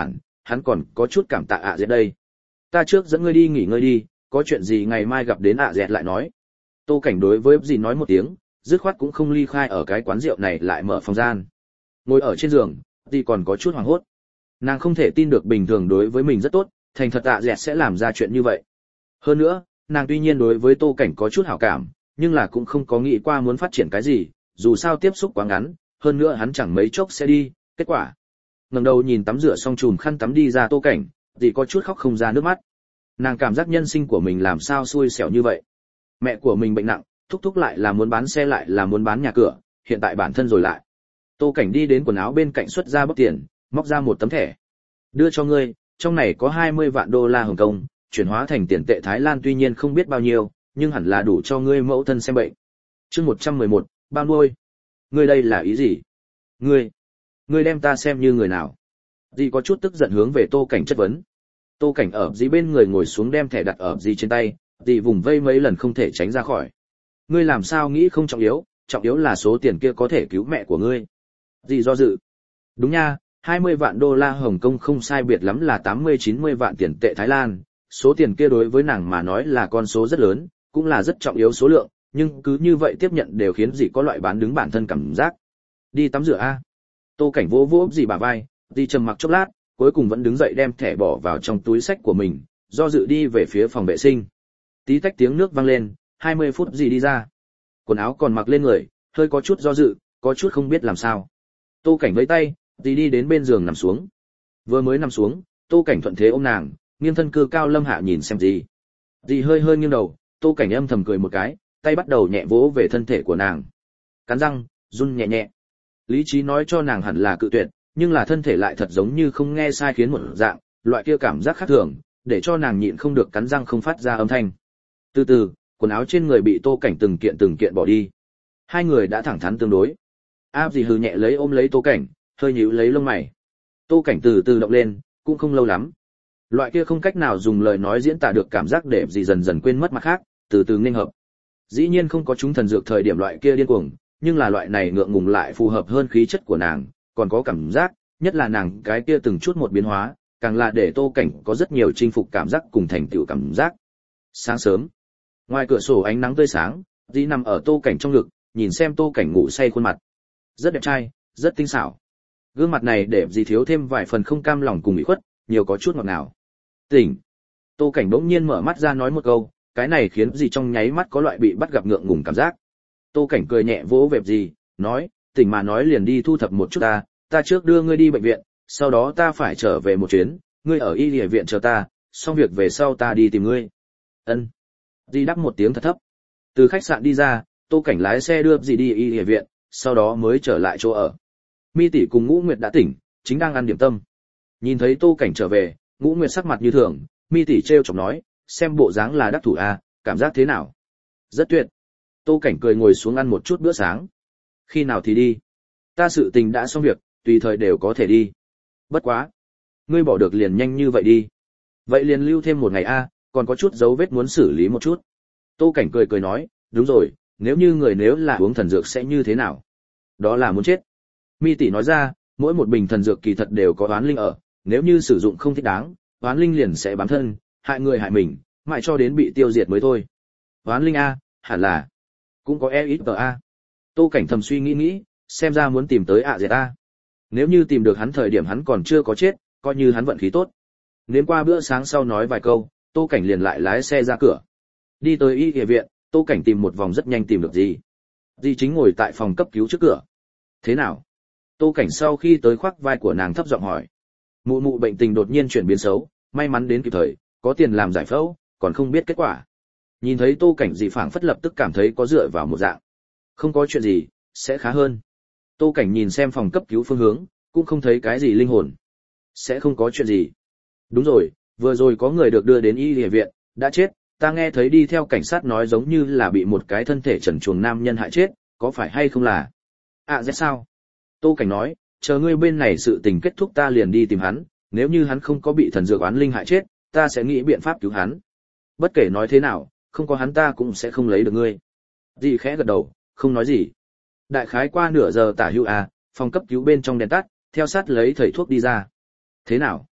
hắn còn có chút cảm tạ ạ dẹt đây. Ta trước dẫn ngươi đi nghỉ ngơi đi, có chuyện gì ngày mai gặp đến ạ dẹt lại nói. Tô Cảnh đối với gì nói một tiếng, dứt khoát cũng không ly khai ở cái quán rượu này, lại mở phòng gian. Ngồi ở trên giường, thì còn có chút hoảng hốt. Nàng không thể tin được bình thường đối với mình rất tốt, thành thật ạ dẹt sẽ làm ra chuyện như vậy. Hơn nữa, nàng tuy nhiên đối với Tô Cảnh có chút hảo cảm, nhưng là cũng không có nghĩ qua muốn phát triển cái gì, dù sao tiếp xúc quá ngắn, hơn nữa hắn chẳng mấy chốc sẽ đi, kết quả. Ngẩng đầu nhìn tắm rửa xong chùm khăn tắm đi ra Tô Cảnh, thì có chút khóc không ra nước mắt. Nàng cảm giác nhân sinh của mình làm sao xui xẻo như vậy. Mẹ của mình bệnh nặng, thúc thúc lại là muốn bán xe lại là muốn bán nhà cửa, hiện tại bản thân rồi lại. Tô Cảnh đi đến quần áo bên cạnh xuất ra bóc tiền, móc ra một tấm thẻ. Đưa cho ngươi, trong này có hai mươi vạn đô la Hồng Kông, chuyển hóa thành tiền tệ Thái Lan tuy nhiên không biết bao nhiêu, nhưng hẳn là đủ cho ngươi mẫu thân xem bệnh. Chương một trăm mười một, bao nuôi. Ngươi đây là ý gì? Ngươi, ngươi đem ta xem như người nào? Dì có chút tức giận hướng về Tô Cảnh chất vấn. Tô Cảnh ở dì bên người ngồi xuống đem thẻ đặt ở dì trên tay, dì vùng vây mấy lần không thể tránh ra khỏi. Ngươi làm sao nghĩ không trọng yếu, trọng yếu là số tiền kia có thể cứu mẹ của ngươi. Dì do dự. Đúng nha, hai mươi vạn đô la Hồng Kông không sai biệt lắm là tám mươi chín mươi vạn tiền tệ Thái Lan, số tiền kia đối với nàng mà nói là con số rất lớn, cũng là rất trọng yếu số lượng, nhưng cứ như vậy tiếp nhận đều khiến dì có loại bán đứng bản thân cảm giác. Đi tắm rửa a. Tô Cảnh vỗ vỗ dì bả vai, dì trầm mặc chốc lát, cuối cùng vẫn đứng dậy đem thẻ bỏ vào trong túi xách của mình, do dự đi về phía phòng vệ sinh. Tí tách tiếng nước vang lên, hai mươi phút dì đi ra. Quần áo còn mặc lên người, hơi có chút do dự, có chút không biết làm sao. Tô Cảnh vẫy tay, dì đi đến bên giường nằm xuống. Vừa mới nằm xuống, Tô Cảnh thuận thế ôm nàng, nghiêng thân cư cao lâm hạ nhìn xem dì. Dì hơi hơi nghiêng đầu, Tô Cảnh âm thầm cười một cái, tay bắt đầu nhẹ vỗ về thân thể của nàng. Cắn răng, run nhẹ nhẹ. Lý trí nói cho nàng hẳn là cự tuyệt, nhưng là thân thể lại thật giống như không nghe sai khiến một dạng, loại kia cảm giác khác thường, để cho nàng nhịn không được cắn răng không phát ra âm thanh. Từ từ, quần áo trên người bị Tô Cảnh từng kiện từng kiện bỏ đi. Hai người đã thẳng thắn tương đối. Áp gì hừ nhẹ lấy ôm lấy Tô Cảnh, hơi nhíu lấy lông mày. Tô Cảnh từ từ động lên, cũng không lâu lắm. Loại kia không cách nào dùng lời nói diễn tả được cảm giác để gì dần dần quên mất mặt khác, từ từ nên hợp. Dĩ nhiên không có chúng thần dược thời điểm loại kia điên cuồng, nhưng là loại này ngượng ngùng lại phù hợp hơn khí chất của nàng, còn có cảm giác, nhất là nàng cái kia từng chút một biến hóa, càng là để Tô Cảnh có rất nhiều chinh phục cảm giác cùng thành tựu cảm giác. Sáng sớm, ngoài cửa sổ ánh nắng tươi sáng, Dĩ nằm ở Tô Cảnh trong ngực, nhìn xem Tô Cảnh ngủ say khuôn mặt. Rất đẹp trai, rất tinh xảo. Gương mặt này để Dĩ thiếu thêm vài phần không cam lòng cùng ủy khuất, nhiều có chút ngọt ngào. Tỉnh. Tô Cảnh bỗng nhiên mở mắt ra nói một câu, cái này khiến Dĩ trong nháy mắt có loại bị bắt gặp ngượng ngùng cảm giác. Tô Cảnh cười nhẹ vỗ về Dĩ, nói, tỉnh mà nói liền đi thu thập một chút ta, ta trước đưa ngươi đi bệnh viện, sau đó ta phải trở về một chuyến, ngươi ở y y viện chờ ta, xong việc về sau ta đi tìm ngươi. Ân. Dĩ đáp một tiếng thật thấp. Từ khách sạn đi ra, Tô Cảnh lái xe đưa Dĩ đi y y viện, sau đó mới trở lại chỗ ở. Mi tỷ cùng Ngũ Nguyệt đã tỉnh, chính đang ăn điểm tâm. Nhìn thấy Tô Cảnh trở về, Ngũ Nguyệt sắc mặt như thường, Mi tỷ trêu chọc nói, xem bộ dáng là đắc thủ a, cảm giác thế nào? Rất tuyệt. Tô Cảnh cười ngồi xuống ăn một chút bữa sáng. Khi nào thì đi? Ta sự tình đã xong việc, tùy thời đều có thể đi. Bất quá, ngươi bỏ được liền nhanh như vậy đi. Vậy liền lưu thêm một ngày a, còn có chút dấu vết muốn xử lý một chút. Tô Cảnh cười cười nói, đúng rồi, nếu như người nếu là uống thần dược sẽ như thế nào? Đó là muốn chết. Mi tỷ nói ra, mỗi một bình thần dược kỳ thật đều có oán linh ở, nếu như sử dụng không thích đáng, oán linh liền sẽ bám thân, hại người hại mình, mãi cho đến bị tiêu diệt mới thôi. Oán linh a, hẳn là cũng có e ít tờ a. Tô Cảnh thầm suy nghĩ nghĩ, xem ra muốn tìm tới ạ dẹt a. Nếu như tìm được hắn thời điểm hắn còn chưa có chết, coi như hắn vận khí tốt. Đến qua bữa sáng sau nói vài câu, Tô Cảnh liền lại lái xe ra cửa. Đi tới y y viện, Tô Cảnh tìm một vòng rất nhanh tìm được gì. Di chính ngồi tại phòng cấp cứu trước cửa. Thế nào? Tô Cảnh sau khi tới khoác vai của nàng thấp giọng hỏi. Mụ mụ bệnh tình đột nhiên chuyển biến xấu, may mắn đến kịp thời, có tiền làm giải phẫu, còn không biết kết quả. Nhìn thấy Tô Cảnh Dĩ phảng phất lập tức cảm thấy có dựa vào một dạng. Không có chuyện gì, sẽ khá hơn. Tô Cảnh nhìn xem phòng cấp cứu phương hướng, cũng không thấy cái gì linh hồn. Sẽ không có chuyện gì. Đúng rồi, vừa rồi có người được đưa đến y y viện, đã chết, ta nghe thấy đi theo cảnh sát nói giống như là bị một cái thân thể trần truồng nam nhân hại chết, có phải hay không là? À dễ sao? Tô Cảnh nói, chờ ngươi bên này sự tình kết thúc ta liền đi tìm hắn, nếu như hắn không có bị thần dược oán linh hại chết, ta sẽ nghĩ biện pháp cứu hắn. Bất kể nói thế nào, không có hắn ta cũng sẽ không lấy được ngươi. Dì khẽ gật đầu, không nói gì. Đại khái qua nửa giờ tả hữu à, phòng cấp cứu bên trong đèn tắt, theo sát lấy thầy thuốc đi ra. Thế nào?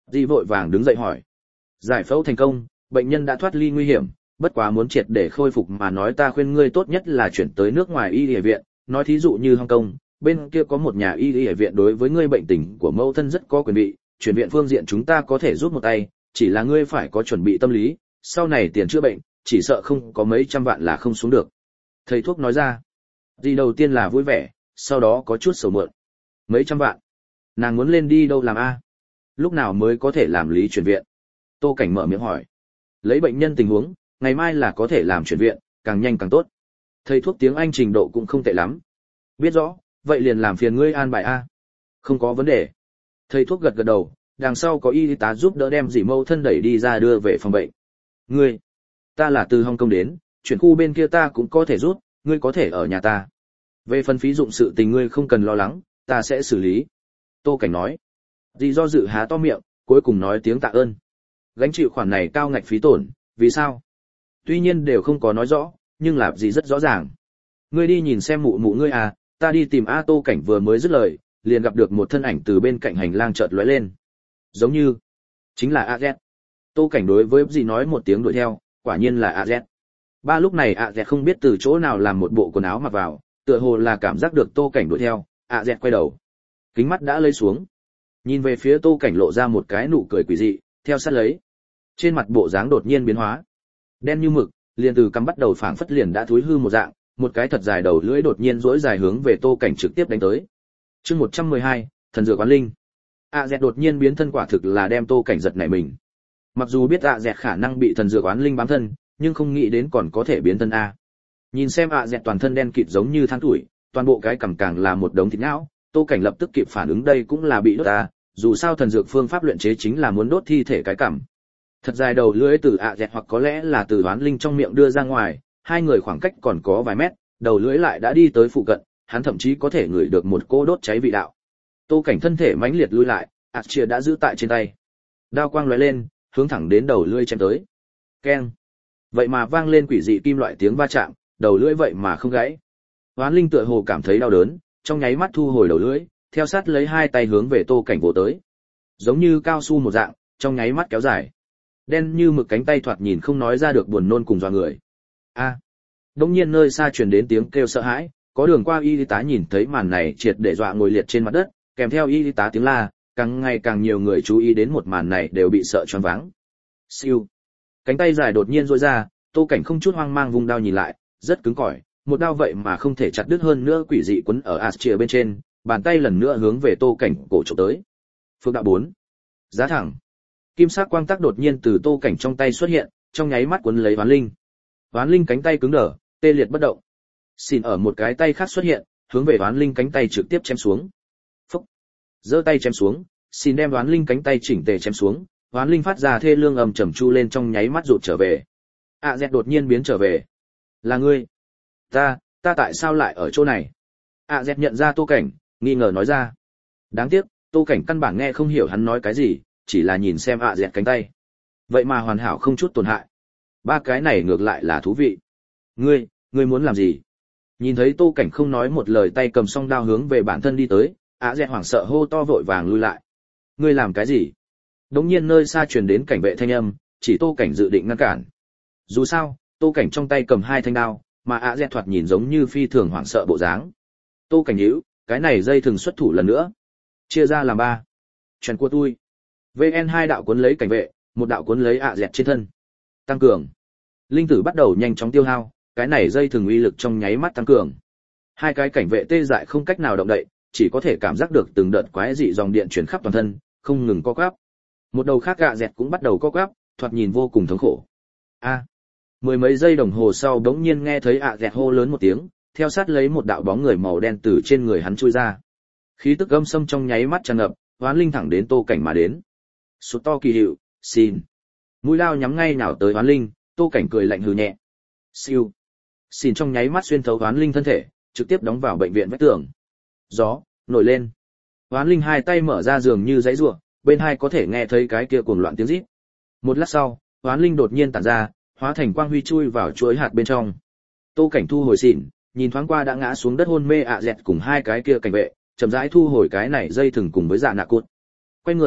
Dì vội vàng đứng dậy hỏi. Giải phẫu thành công, bệnh nhân đã thoát ly nguy hiểm, bất quá muốn triệt để khôi phục mà nói ta khuyên ngươi tốt nhất là chuyển tới nước ngoài y y viện, nói thí dụ như Hong Kong, bên kia có một nhà y y viện đối với ngươi bệnh tình của mẫu thân rất có quyền bị, chuyển viện phương diện chúng ta có thể giúp một tay, chỉ là ngươi phải có chuẩn bị tâm lý, sau này tiền chữa bệnh, chỉ sợ không có mấy trăm vạn là không xuống được. Thầy thuốc nói ra. Dì đầu tiên là vui vẻ, sau đó có chút sầu muộn. Mấy trăm vạn? Nàng muốn lên đi đâu làm a? Lúc nào mới có thể làm lý chuyển viện? Tô Cảnh mở miệng hỏi. Lấy bệnh nhân tình huống, ngày mai là có thể làm chuyển viện, càng nhanh càng tốt. Thầy thuốc tiếng Anh trình độ cũng không tệ lắm. Biết rõ, vậy liền làm phiền ngươi an bài a. Không có vấn đề. Thầy thuốc gật gật đầu, đằng sau có y tá giúp đỡ đem dì mâu thân đẩy đi ra đưa về phòng bệnh. Ngươi, ta là từ Hong Kong đến, chuyển khu bên kia ta cũng có thể rút, ngươi có thể ở nhà ta. Về phần phí dụng sự tình ngươi không cần lo lắng, ta sẽ xử lý. Tô Cảnh nói. Dì do dự há to miệng, cuối cùng nói tiếng tạ ơn. Gánh chịu khoản này cao ngạch phí tổn, vì sao? Tuy nhiên đều không có nói rõ, nhưng là gì rất rõ ràng. Ngươi đi nhìn xem mụ mụ ngươi à, ta đi tìm A. Tô Cảnh vừa mới dứt lời, liền gặp được một thân ảnh từ bên cạnh hành lang chợt lóe lên. Giống như, chính là A Z. Tô Cảnh đối với gì nói một tiếng đuổi theo, quả nhiên là A Z. Ba lúc này A Z không biết từ chỗ nào làm một bộ quần áo mặc vào, tựa hồ là cảm giác được Tô Cảnh đuổi theo, A Z quay đầu. Kính mắt đã lấy xuống. Nhìn về phía Tô Cảnh lộ ra một cái nụ cười quỷ dị, theo sát lấy. Trên mặt bộ dáng đột nhiên biến hóa. Đen như mực, liền từ cằm bắt đầu phảng phất liền đã thúi hư một dạng, một cái thật dài đầu lưỡi đột nhiên duỗi dài hướng về Tô Cảnh trực tiếp đánh tới. Chương một trăm mười hai, thần dược quán linh. A Z đột nhiên biến thân quả thực là đem Tô Cảnh giật nảy mình. Mặc dù biết A Z khả năng bị thần dược quán linh bám thân, nhưng không nghĩ đến còn có thể biến thân a. Nhìn xem A Z toàn thân đen kịt giống như than tuổi, toàn bộ cái cằm càng là một đống thịt não, Tô Cảnh lập tức kịp phản ứng đây cũng là bị đốt a, dù sao thần dược phương pháp luyện chế chính là muốn đốt thi thể cái cằm. Thật dài đầu lưỡi từ A Z hoặc có lẽ là từ oán linh trong miệng đưa ra ngoài, hai người khoảng cách còn có vài mét, đầu lưỡi lại đã đi tới phụ cận, hắn thậm chí có thể ngửi được một cô đốt cháy vị đạo. Tô Cảnh thân thể mãnh liệt lùi lại, ạt chia đã giữ tại trên tay. Đao quang lóe lên, hướng thẳng đến đầu lưỡi chém tới. Keng. Vậy mà vang lên quỷ dị kim loại tiếng va chạm, đầu lưỡi vậy mà không gãy. Oán linh tựa hồ cảm thấy đau đớn, trong nháy mắt thu hồi đầu lưỡi, theo sát lấy hai tay hướng về Tô Cảnh vỗ tới. Giống như cao su một dạng, trong nháy mắt kéo dài. Đen như mực cánh tay thoạt nhìn không nói ra được buồn nôn cùng dọa người. A. À. Đống nhiên nơi xa truyền đến tiếng kêu sợ hãi, có đường qua y tá nhìn thấy màn này triệt để dọa ngồi liệt trên mặt đất, kèm theo y tá tiếng la, càng ngày càng nhiều người chú ý đến một màn này đều bị sợ choáng váng. Siêu. Cánh tay dài đột nhiên duỗi ra, Tô Cảnh không chút hoang mang vung đao nhìn lại, rất cứng cỏi, một đao vậy mà không thể chặt đứt hơn nữa quỷ dị quấn ở Astria bên trên, bàn tay lần nữa hướng về Tô Cảnh cổ chụp tới. Phương đạo bốn. Giá thẳng. Kim sắc quang tắc đột nhiên từ Tô Cảnh trong tay xuất hiện, trong nháy mắt cuốn lấy Hoán Linh. Hoán Linh cánh tay cứng đờ, tê liệt bất động. Xin ở một cái tay khác xuất hiện, hướng về Hoán Linh cánh tay trực tiếp chém xuống. Phốc. Giơ tay chém xuống, xin đem Hoán Linh cánh tay chỉnh tề chém xuống, Hoán Linh phát ra thê lương ầm trầm chu lên trong nháy mắt rụt trở về. A Z đột nhiên biến trở về. Là ngươi? Ta, ta tại sao lại ở chỗ này? A Z nhận ra Tô Cảnh, nghi ngờ nói ra. Đáng tiếc, Tô Cảnh căn bản nghe không hiểu hắn nói cái gì, chỉ là nhìn xem A Z cánh tay. Vậy mà hoàn hảo không chút tổn hại. Ba cái này ngược lại là thú vị. Ngươi, ngươi muốn làm gì? Nhìn thấy Tô Cảnh không nói một lời tay cầm song đao hướng về bản thân đi tới, A Z hoảng sợ hô to vội vàng lui lại. Ngươi làm cái gì? Đống nhiên nơi xa truyền đến cảnh vệ thanh âm, chỉ Tô Cảnh dự định ngăn cản. Dù sao, Tô Cảnh trong tay cầm hai thanh đao, mà A Z thoạt nhìn giống như phi thường hoảng sợ bộ dáng. Tô Cảnh nhíu, cái này dây thường xuất thủ lần nữa. Chia ra làm ba. Chuyện của tôi. vê en hai đạo cuốn lấy cảnh vệ, một đạo cuốn lấy A Z trên thân. Tăng cường. Linh tử bắt đầu nhanh chóng tiêu hao, cái này dây thường uy lực trong nháy mắt tăng cường. Hai cái cảnh vệ tê dại không cách nào động đậy, chỉ có thể cảm giác được từng đợt quái dị dòng điện truyền khắp toàn thân, không ngừng co quắp. Một đầu khác A Z cũng bắt đầu co quắp, thoạt nhìn vô cùng thống khổ. A. Mười mấy giây đồng hồ sau đống nhiên nghe thấy A Z hô lớn một tiếng, theo sát lấy một đạo bóng người màu đen từ trên người hắn chui ra. Khí tức âm sâm trong nháy mắt tràn ngập, Hoán Linh thẳng đến Tô Cảnh mà đến. Sút to kỳ hiệu, xin. Mũi lao nhắm ngay nào tới Hoán Linh, Tô Cảnh cười lạnh hừ nhẹ. Siêu. Xin trong nháy mắt xuyên thấu Hoán Linh thân thể, trực tiếp đóng vào bệnh viện vách tường. Gió nổi lên. Hoán Linh hai tay mở ra giường như dãy rủa, bên hai có thể nghe thấy cái kia cuồng loạn tiếng rít. Một lát sau, Hoán Linh đột nhiên tản ra, hóa thành quang huy chui vào chuỗi hạt bên trong. Tô Cảnh thu hồi xỉn, nhìn thoáng qua đã ngã xuống đất hôn mê ạ dẹt cùng hai cái kia cảnh vệ, chậm rãi thu hồi cái này dây thừng cùng với dạ nạ cột. Quay người,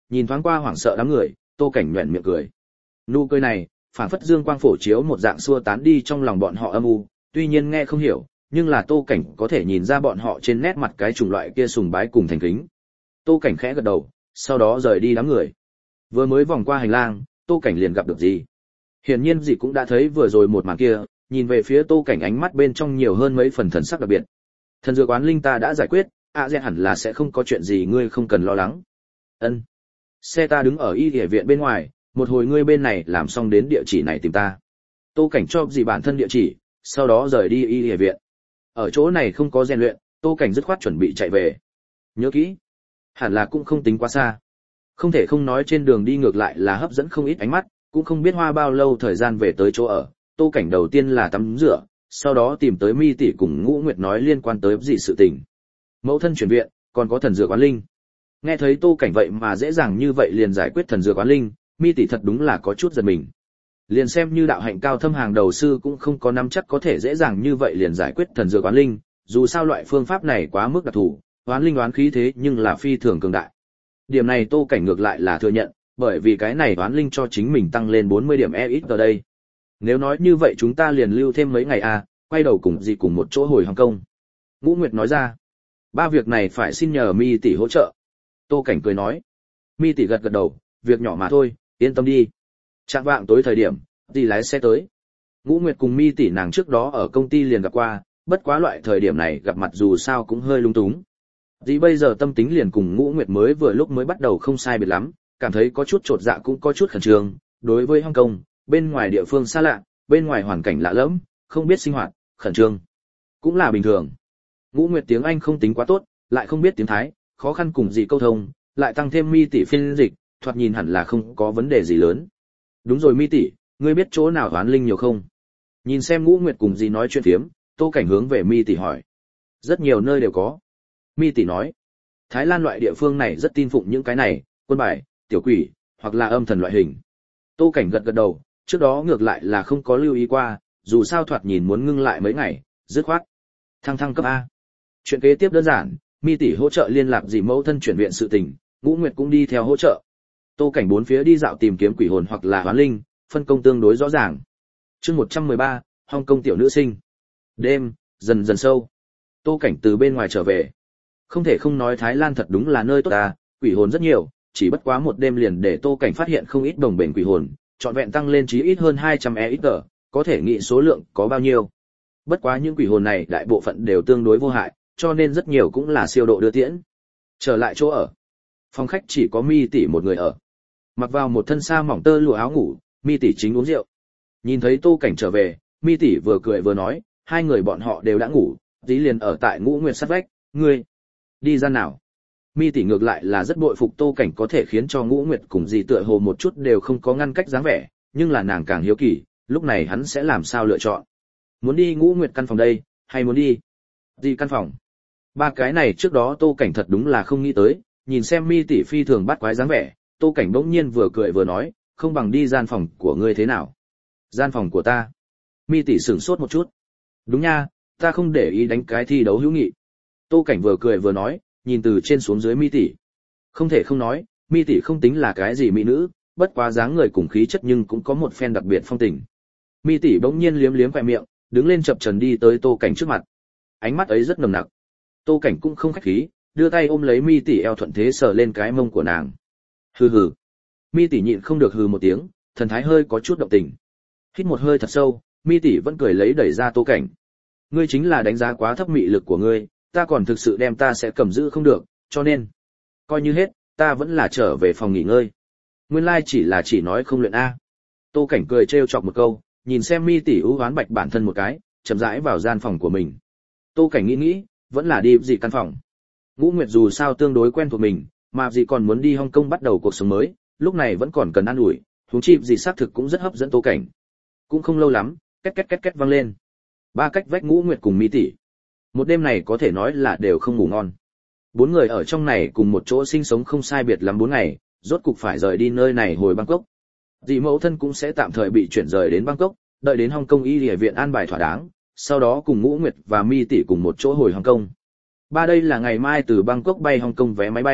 Nhìn thoáng qua hoảng sợ đám người, Tô Cảnh nhuyễn miệng cười. Nụ cười này, phảng phất dương quang phổ chiếu một dạng xua tán đi trong lòng bọn họ âm u, tuy nhiên nghe không hiểu, nhưng là Tô Cảnh có thể nhìn ra bọn họ trên nét mặt cái chủng loại kia sùng bái cùng thành kính. Tô Cảnh khẽ gật đầu, sau đó rời đi đám người. Vừa mới vòng qua hành lang, Tô Cảnh liền gặp được gì. Hiển nhiên gì cũng đã thấy vừa rồi một màn kia, nhìn về phía Tô Cảnh ánh mắt bên trong nhiều hơn mấy phần thần sắc đặc biệt. Thần dược oán linh ta đã giải quyết, ạ à, hẳn là sẽ không có chuyện gì ngươi không cần lo lắng. Ân. Xe ta đứng ở y địa viện bên ngoài, một hồi ngươi bên này làm xong đến địa chỉ này tìm ta. Tô Cảnh cho gì bản thân địa chỉ, sau đó rời đi y địa viện. Ở chỗ này không có rèn luyện, Tô Cảnh dứt khoát chuẩn bị chạy về. Nhớ kỹ, hẳn là cũng không tính quá xa. Không thể không nói trên đường đi ngược lại là hấp dẫn không ít ánh mắt, cũng không biết hoa bao lâu thời gian về tới chỗ ở. Tô Cảnh đầu tiên là tắm rửa, sau đó tìm tới Mi tỷ cùng Ngũ Nguyệt nói liên quan tới gì sự tình. Mẫu thân chuyển viện, còn có thần dược oán linh. Nghe thấy Tô Cảnh vậy mà dễ dàng như vậy liền giải quyết thần dược oán linh, Mi tỷ thật đúng là có chút giật mình. Liền xem như đạo hạnh cao thâm hàng đầu sư cũng không có nắm chắc có thể dễ dàng như vậy liền giải quyết thần dược oán linh, dù sao loại phương pháp này quá mức đặc thù, oán linh oán khí thế nhưng là phi thường cường đại. Điểm này Tô Cảnh ngược lại là thừa nhận, bởi vì cái này oán linh cho chính mình tăng lên bốn mươi điểm e ít ở đây. Nếu nói như vậy chúng ta liền lưu thêm mấy ngày à, quay đầu cùng gì cùng một chỗ hồi Hồng Kông. Ngũ Nguyệt nói ra, ba việc này phải xin nhờ Mi tỷ hỗ trợ. Tô Cảnh cười nói, Mi tỷ gật gật đầu, việc nhỏ mà thôi, yên tâm đi. Trạng vạng tối thời điểm, dì lái xe tới. Ngũ Nguyệt cùng Mi tỷ nàng trước đó ở công ty liền gặp qua, bất quá loại thời điểm này gặp mặt dù sao cũng hơi lung túng. Dì bây giờ tâm tính liền cùng Ngũ Nguyệt mới vừa lúc mới bắt đầu không sai biệt lắm, cảm thấy có chút chột dạ cũng có chút khẩn trương. Đối với Hồng Kông, bên ngoài địa phương xa lạ, bên ngoài hoàn cảnh lạ lẫm, không biết sinh hoạt, khẩn trương cũng là bình thường. Ngũ Nguyệt tiếng Anh không tính quá tốt, lại không biết tiếng Thái, khó khăn cùng dì câu thông, lại tăng thêm Mi tỷ phiên dịch, thoạt nhìn hẳn là không có vấn đề gì lớn. Đúng rồi Mi tỷ, ngươi biết chỗ nào oán linh nhiều không? Nhìn xem Ngũ Nguyệt cùng dì nói chuyện phiếm, Tô Cảnh hướng về Mi tỷ hỏi. Rất nhiều nơi đều có. Mi tỷ nói, Thái Lan loại địa phương này rất tin phụng những cái này, quân bài, tiểu quỷ, hoặc là âm thần loại hình. Tô Cảnh gật gật đầu, trước đó ngược lại là không có lưu ý qua, dù sao thoạt nhìn muốn ngưng lại mấy ngày, dứt khoát. Thăng thăng cấp A. Chuyện kế tiếp đơn giản, Mi tỷ hỗ trợ liên lạc dì mẫu thân chuyển viện sự tình, Ngũ Nguyệt cũng đi theo hỗ trợ. Tô Cảnh bốn phía đi dạo tìm kiếm quỷ hồn hoặc là oán linh, phân công tương đối rõ ràng. Chương một trăm mười ba, Hồng Kông tiểu nữ sinh. Đêm dần dần sâu. Tô Cảnh từ bên ngoài trở về. Không thể không nói Thái Lan thật đúng là nơi tốt ta, quỷ hồn rất nhiều, chỉ bất quá một đêm liền để Tô Cảnh phát hiện không ít đồng bền quỷ hồn, trọn vẹn tăng lên chí ít hơn hai trăm e ít, có thể nghĩ số lượng có bao nhiêu. Bất quá những quỷ hồn này đại bộ phận đều tương đối vô hại, cho nên rất nhiều cũng là siêu độ đưa tiễn. Trở lại chỗ ở, phòng khách chỉ có Mi tỷ một người ở. Mặc vào một thân sa mỏng tơ lụa áo ngủ, Mi tỷ chính uống rượu. Nhìn thấy Tô Cảnh trở về, Mi tỷ vừa cười vừa nói, hai người bọn họ đều đã ngủ, tí liền ở tại Ngũ Nguyệt sát vách, ngươi đi ra nào? Mi tỷ ngược lại là rất bội phục Tô Cảnh có thể khiến cho Ngũ Nguyệt cùng dì tựa hồ một chút đều không có ngăn cách dáng vẻ, nhưng là nàng càng hiếu kỳ, lúc này hắn sẽ làm sao lựa chọn. Muốn đi Ngũ Nguyệt căn phòng đây, hay muốn đi dì căn phòng? Ba cái này trước đó Tô Cảnh thật đúng là không nghĩ tới, nhìn xem Mi tỷ phi thường bắt quái dáng vẻ, Tô Cảnh bỗng nhiên vừa cười vừa nói, không bằng đi gian phòng của ngươi thế nào? Gian phòng của ta? Mi tỷ sửng sốt một chút. Đúng nha, ta không để ý đánh cái thi đấu hữu nghị. Tô Cảnh vừa cười vừa nói, nhìn từ trên xuống dưới Mi tỷ. Không thể không nói, Mi tỷ không tính là cái gì mỹ nữ, bất quá dáng người cùng khí chất nhưng cũng có một phen đặc biệt phong tình. Mi tỷ bỗng nhiên liếm liếm khóe miệng, đứng lên chập chờn đi tới Tô Cảnh trước mặt. Ánh mắt ấy rất nồng nặc. Tô Cảnh cũng không khách khí, đưa tay ôm lấy Mi tỷ eo thuận thế sờ lên cái mông của nàng. Hừ hừ. Mi tỷ nhịn không được hừ một tiếng, thần thái hơi có chút động tình. Hít một hơi thật sâu, Mi tỷ vẫn cười lấy đẩy ra Tô Cảnh. Ngươi chính là đánh giá quá thấp mị lực của ngươi, ta còn thực sự đem ta sẽ cầm giữ không được, cho nên coi như hết, ta vẫn là trở về phòng nghỉ ngơi. Nguyên lai like chỉ là chỉ nói không luyện a. Tô Cảnh cười trêu chọc một câu, nhìn xem Mi tỷ ưu hoán bạch bản thân một cái, chậm rãi vào gian phòng của mình. Tô Cảnh nghĩ nghĩ, vẫn là đi gì căn phòng. Ngũ Nguyệt dù sao tương đối quen thuộc mình, mà gì còn muốn đi Hồng Kông bắt đầu cuộc sống mới, lúc này vẫn còn cần ăn ủi, huống chi gì xác thực cũng rất hấp dẫn Tô Cảnh. Cũng không lâu lắm, két két két két vang lên. Ba cách vách Ngũ Nguyệt cùng Mi tỷ. Một đêm này có thể nói là đều không ngủ ngon. Bốn người ở trong này cùng một chỗ sinh sống không sai biệt lắm bốn ngày, rốt cục phải rời đi nơi này hồi Bangkok. Dì mẫu thân cũng sẽ tạm thời bị chuyển rời đến Bangkok, đợi đến Hồng Kông y y viện an bài thỏa đáng, sau đó cùng Ngũ Nguyệt và Mi tỷ cùng một chỗ hồi Hồng Kông. Ba đây là ngày mai từ Bangkok bay Hồng Kông vé máy bay,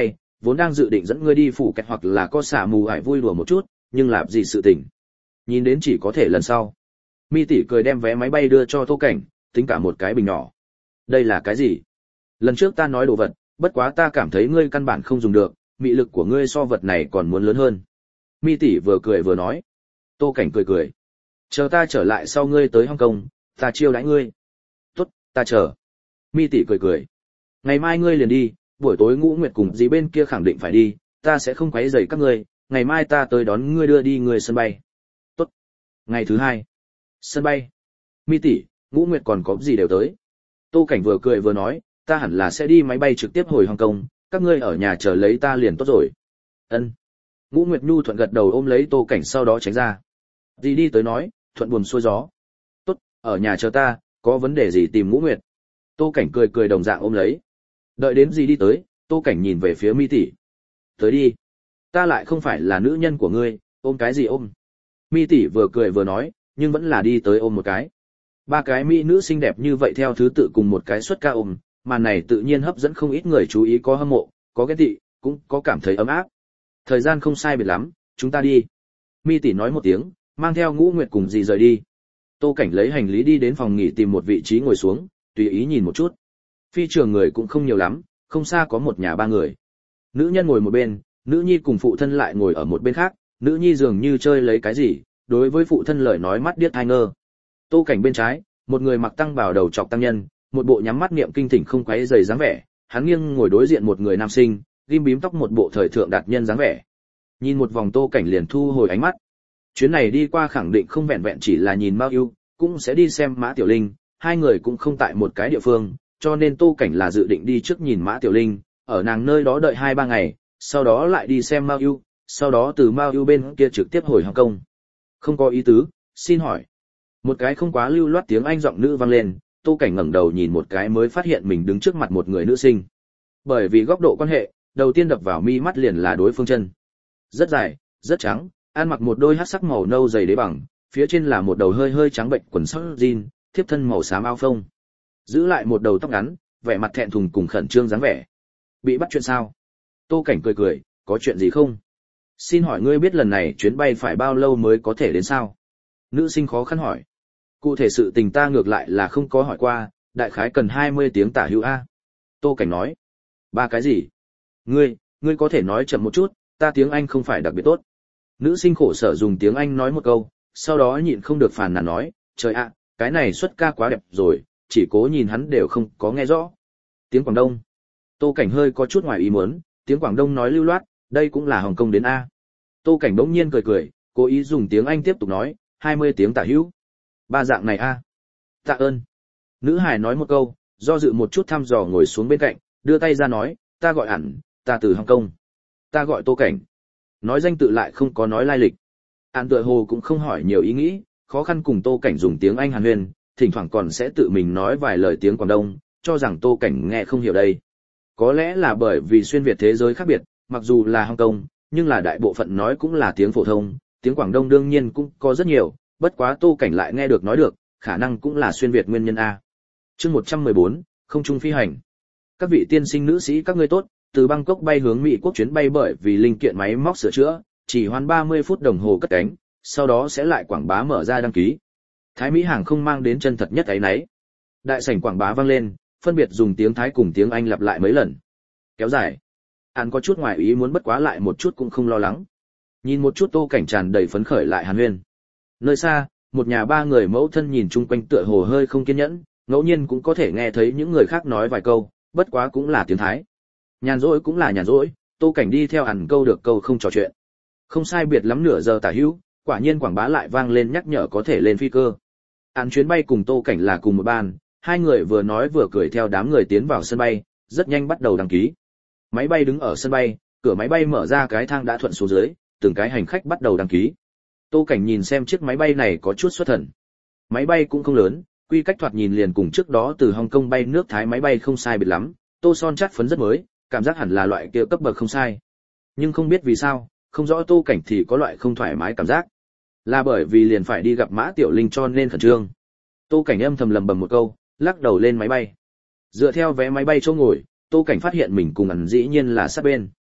vốn đang dự định dẫn ngươi đi phủ kẹt hoặc là có xả mù ải vui đùa một chút, nhưng làm gì sự tình. Nhìn đến chỉ có thể lần sau. Mi tỷ cười đem vé máy bay đưa cho Tô Cảnh, tính cả một cái bình nhỏ. Đây là cái gì? Lần trước ta nói đồ vật, bất quá ta cảm thấy ngươi căn bản không dùng được, mị lực của ngươi so vật này còn muốn lớn hơn. Mi tỷ vừa cười vừa nói. Tô Cảnh cười cười. Chờ ta trở lại sau ngươi tới Hong Kong, ta chiêu đãi ngươi. Tốt, ta chờ. Mi tỷ cười cười. Ngày mai ngươi liền đi, buổi tối Ngũ Nguyệt cùng dì bên kia khẳng định phải đi, ta sẽ không quấy rầy các ngươi, ngày mai ta tới đón ngươi đưa đi người sân bay. Tốt. Ngày thứ hai. Sân bay. Mi tỷ, Ngũ Nguyệt còn có gì đều tới. Tô Cảnh vừa cười vừa nói, ta hẳn là sẽ đi máy bay trực tiếp hồi Hong Kong, các ngươi ở nhà chờ lấy ta liền tốt rồi. Ân. Ngũ Nguyệt nhu thuận gật đầu ôm lấy Tô Cảnh sau đó tránh ra. Dì đi tới nói, thuận buồm xuôi gió. Tốt, ở nhà chờ ta, có vấn đề gì tìm Ngũ Nguyệt. Tô Cảnh cười cười đồng dạng ôm lấy. Đợi đến dì đi tới, Tô Cảnh nhìn về phía Mi tỷ. Tới đi. Ta lại không phải là nữ nhân của ngươi, ôm cái gì ôm. Mi tỷ vừa cười vừa nói, nhưng vẫn là đi tới ôm một cái. Ba cái mỹ nữ xinh đẹp như vậy theo thứ tự cùng một cái xuất ca ôm, màn này tự nhiên hấp dẫn không ít người chú ý, có hâm mộ, có ghét tị, cũng có cảm thấy ấm áp. Thời gian không sai biệt lắm, chúng ta đi. Mi tỷ nói một tiếng, mang theo Ngũ Nguyệt cùng dì rời đi. Tô Cảnh lấy hành lý đi đến phòng nghỉ tìm một vị trí ngồi xuống, tùy ý nhìn một chút. Phi trường người cũng không nhiều lắm, không xa có một nhà ba người. Nữ nhân ngồi một bên, nữ nhi cùng phụ thân lại ngồi ở một bên khác, nữ nhi dường như chơi lấy cái gì, đối với phụ thân lời nói mắt điếc tai ngơ. Tô Cảnh bên trái, một người mặc tăng bào đầu trọc tăng nhân, một bộ nhắm mắt niệm kinh thỉnh không quấy rầy dáng vẻ, hắn nghiêng ngồi đối diện một người nam sinh, ghim bím tóc một bộ thời thượng đạt nhân dáng vẻ. Nhìn một vòng Tô Cảnh liền thu hồi ánh mắt. Chuyến này đi qua khẳng định không vẹn vẹn chỉ là nhìn Mao Ưu, cũng sẽ đi xem Mã Tiểu Linh, hai người cũng không tại một cái địa phương, cho nên Tô Cảnh là dự định đi trước nhìn Mã Tiểu Linh, ở nàng nơi đó đợi hai ba ngày, sau đó lại đi xem Mao Ưu, sau đó từ Mao Ưu bên kia trực tiếp hồi Hồng Kông. Không có ý tứ, xin hỏi. Một cái không quá lưu loát tiếng Anh giọng nữ vang lên, Tô Cảnh ngẩng đầu nhìn một cái mới phát hiện mình đứng trước mặt một người nữ sinh. Bởi vì góc độ quan hệ, đầu tiên đập vào mi mắt liền là đối phương chân. Rất dài, rất trắng, ăn mặc một đôi hắc sắc màu nâu dày đế bằng, phía trên là một đầu hơi hơi trắng bệnh quần sóc jean, thiếp thân màu xám áo phông. Giữ lại một đầu tóc ngắn, vẻ mặt thẹn thùng cùng khẩn trương dáng vẻ. Bị bắt chuyện sao? Tô Cảnh cười cười, có chuyện gì không? Xin hỏi ngươi biết lần này chuyến bay phải bao lâu mới có thể đến sao? Nữ sinh khó khăn hỏi. Cụ thể sự tình ta ngược lại là không có hỏi qua, đại khái cần hai mươi tiếng tả hữu a. Tô Cảnh nói. Ba cái gì? Ngươi, ngươi có thể nói chậm một chút, ta tiếng Anh không phải đặc biệt tốt. Nữ sinh khổ sở dùng tiếng Anh nói một câu, sau đó nhịn không được phàn nàn nói, trời ạ, cái này xuất ca quá đẹp rồi, chỉ cố nhìn hắn đều không có nghe rõ. Tiếng Quảng Đông. Tô Cảnh hơi có chút ngoài ý muốn, tiếng Quảng Đông nói lưu loát, đây cũng là Hồng Kông đến a. Tô Cảnh bỗng nhiên cười cười, cố ý dùng tiếng Anh tiếp tục nói, hai mươi tiếng tả hữu. Ba dạng này a. Tạ ơn. Nữ hài nói một câu, do dự một chút thăm dò ngồi xuống bên cạnh, đưa tay ra nói, ta gọi ẩn, ta từ Hồng Kông. Ta gọi Tô Cảnh. Nói danh tự lại không có nói lai lịch. Ản tựa hồ cũng không hỏi nhiều ý nghĩ, khó khăn cùng Tô Cảnh dùng tiếng Anh hàn huyên, thỉnh thoảng còn sẽ tự mình nói vài lời tiếng Quảng Đông, cho rằng Tô Cảnh nghe không hiểu đây. Có lẽ là bởi vì xuyên Việt thế giới khác biệt, mặc dù là Hồng Kông, nhưng là đại bộ phận nói cũng là tiếng phổ thông, tiếng Quảng Đông đương nhiên cũng có rất nhiều, bất quá Tô Cảnh lại nghe được nói được, khả năng cũng là xuyên Việt nguyên nhân a. Chương một trăm mười bốn, không trung phi hành. Các vị tiên sinh nữ sĩ các ngươi tốt, từ Bangkok bay hướng Mỹ quốc chuyến bay bởi vì linh kiện máy móc sửa chữa, chỉ hoãn ba mươi phút đồng hồ cất cánh, sau đó sẽ lại quảng bá mở ra đăng ký. Thái Mỹ hàng không mang đến chân thật nhất ấy nấy. Đại sảnh quảng bá vang lên, phân biệt dùng tiếng Thái cùng tiếng Anh lặp lại mấy lần. Kéo dài. Hắn có chút ngoài ý muốn bất quá lại một chút cũng không lo lắng. Nhìn một chút Tô Cảnh tràn đầy phấn khởi lại hàn huyên. Nơi xa, một nhà ba người mẫu thân nhìn chung quanh tựa hồ hơi không kiên nhẫn, ngẫu nhiên cũng có thể nghe thấy những người khác nói vài câu, bất quá cũng là tiếng Thái. Nhàn rỗi cũng là nhàn rỗi, Tô Cảnh đi theo hẳn câu được câu không trò chuyện. Không sai biệt lắm nửa giờ tả hữu, quả nhiên quảng bá lại vang lên nhắc nhở có thể lên phi cơ. Án chuyến bay cùng Tô Cảnh là cùng một ban, hai người vừa nói vừa cười theo đám người tiến vào sân bay, rất nhanh bắt đầu đăng ký. Máy bay đứng ở sân bay, cửa máy bay mở ra cái thang đã thuận xuống dưới, từng cái hành khách bắt đầu đăng ký. Tô Cảnh nhìn xem chiếc máy bay này có chút xuất thần. Máy bay cũng không lớn, quy cách thoạt nhìn liền cùng trước đó từ Hồng Kông bay nước Thái máy bay không sai biệt lắm, tô son chát phấn rất mới, cảm giác hẳn là loại kia cấp bậc không sai. Nhưng không biết vì sao, không rõ Tô Cảnh thì có loại không thoải mái cảm giác. Là bởi vì liền phải đi gặp Mã Tiểu Linh cho nên khẩn trương. Tô Cảnh âm thầm lầm bầm một câu, lắc đầu lên máy bay. Dựa theo vé máy bay chỗ ngồi, Tô Cảnh phát hiện mình cùng ẩn dĩ nhiên là sát bên.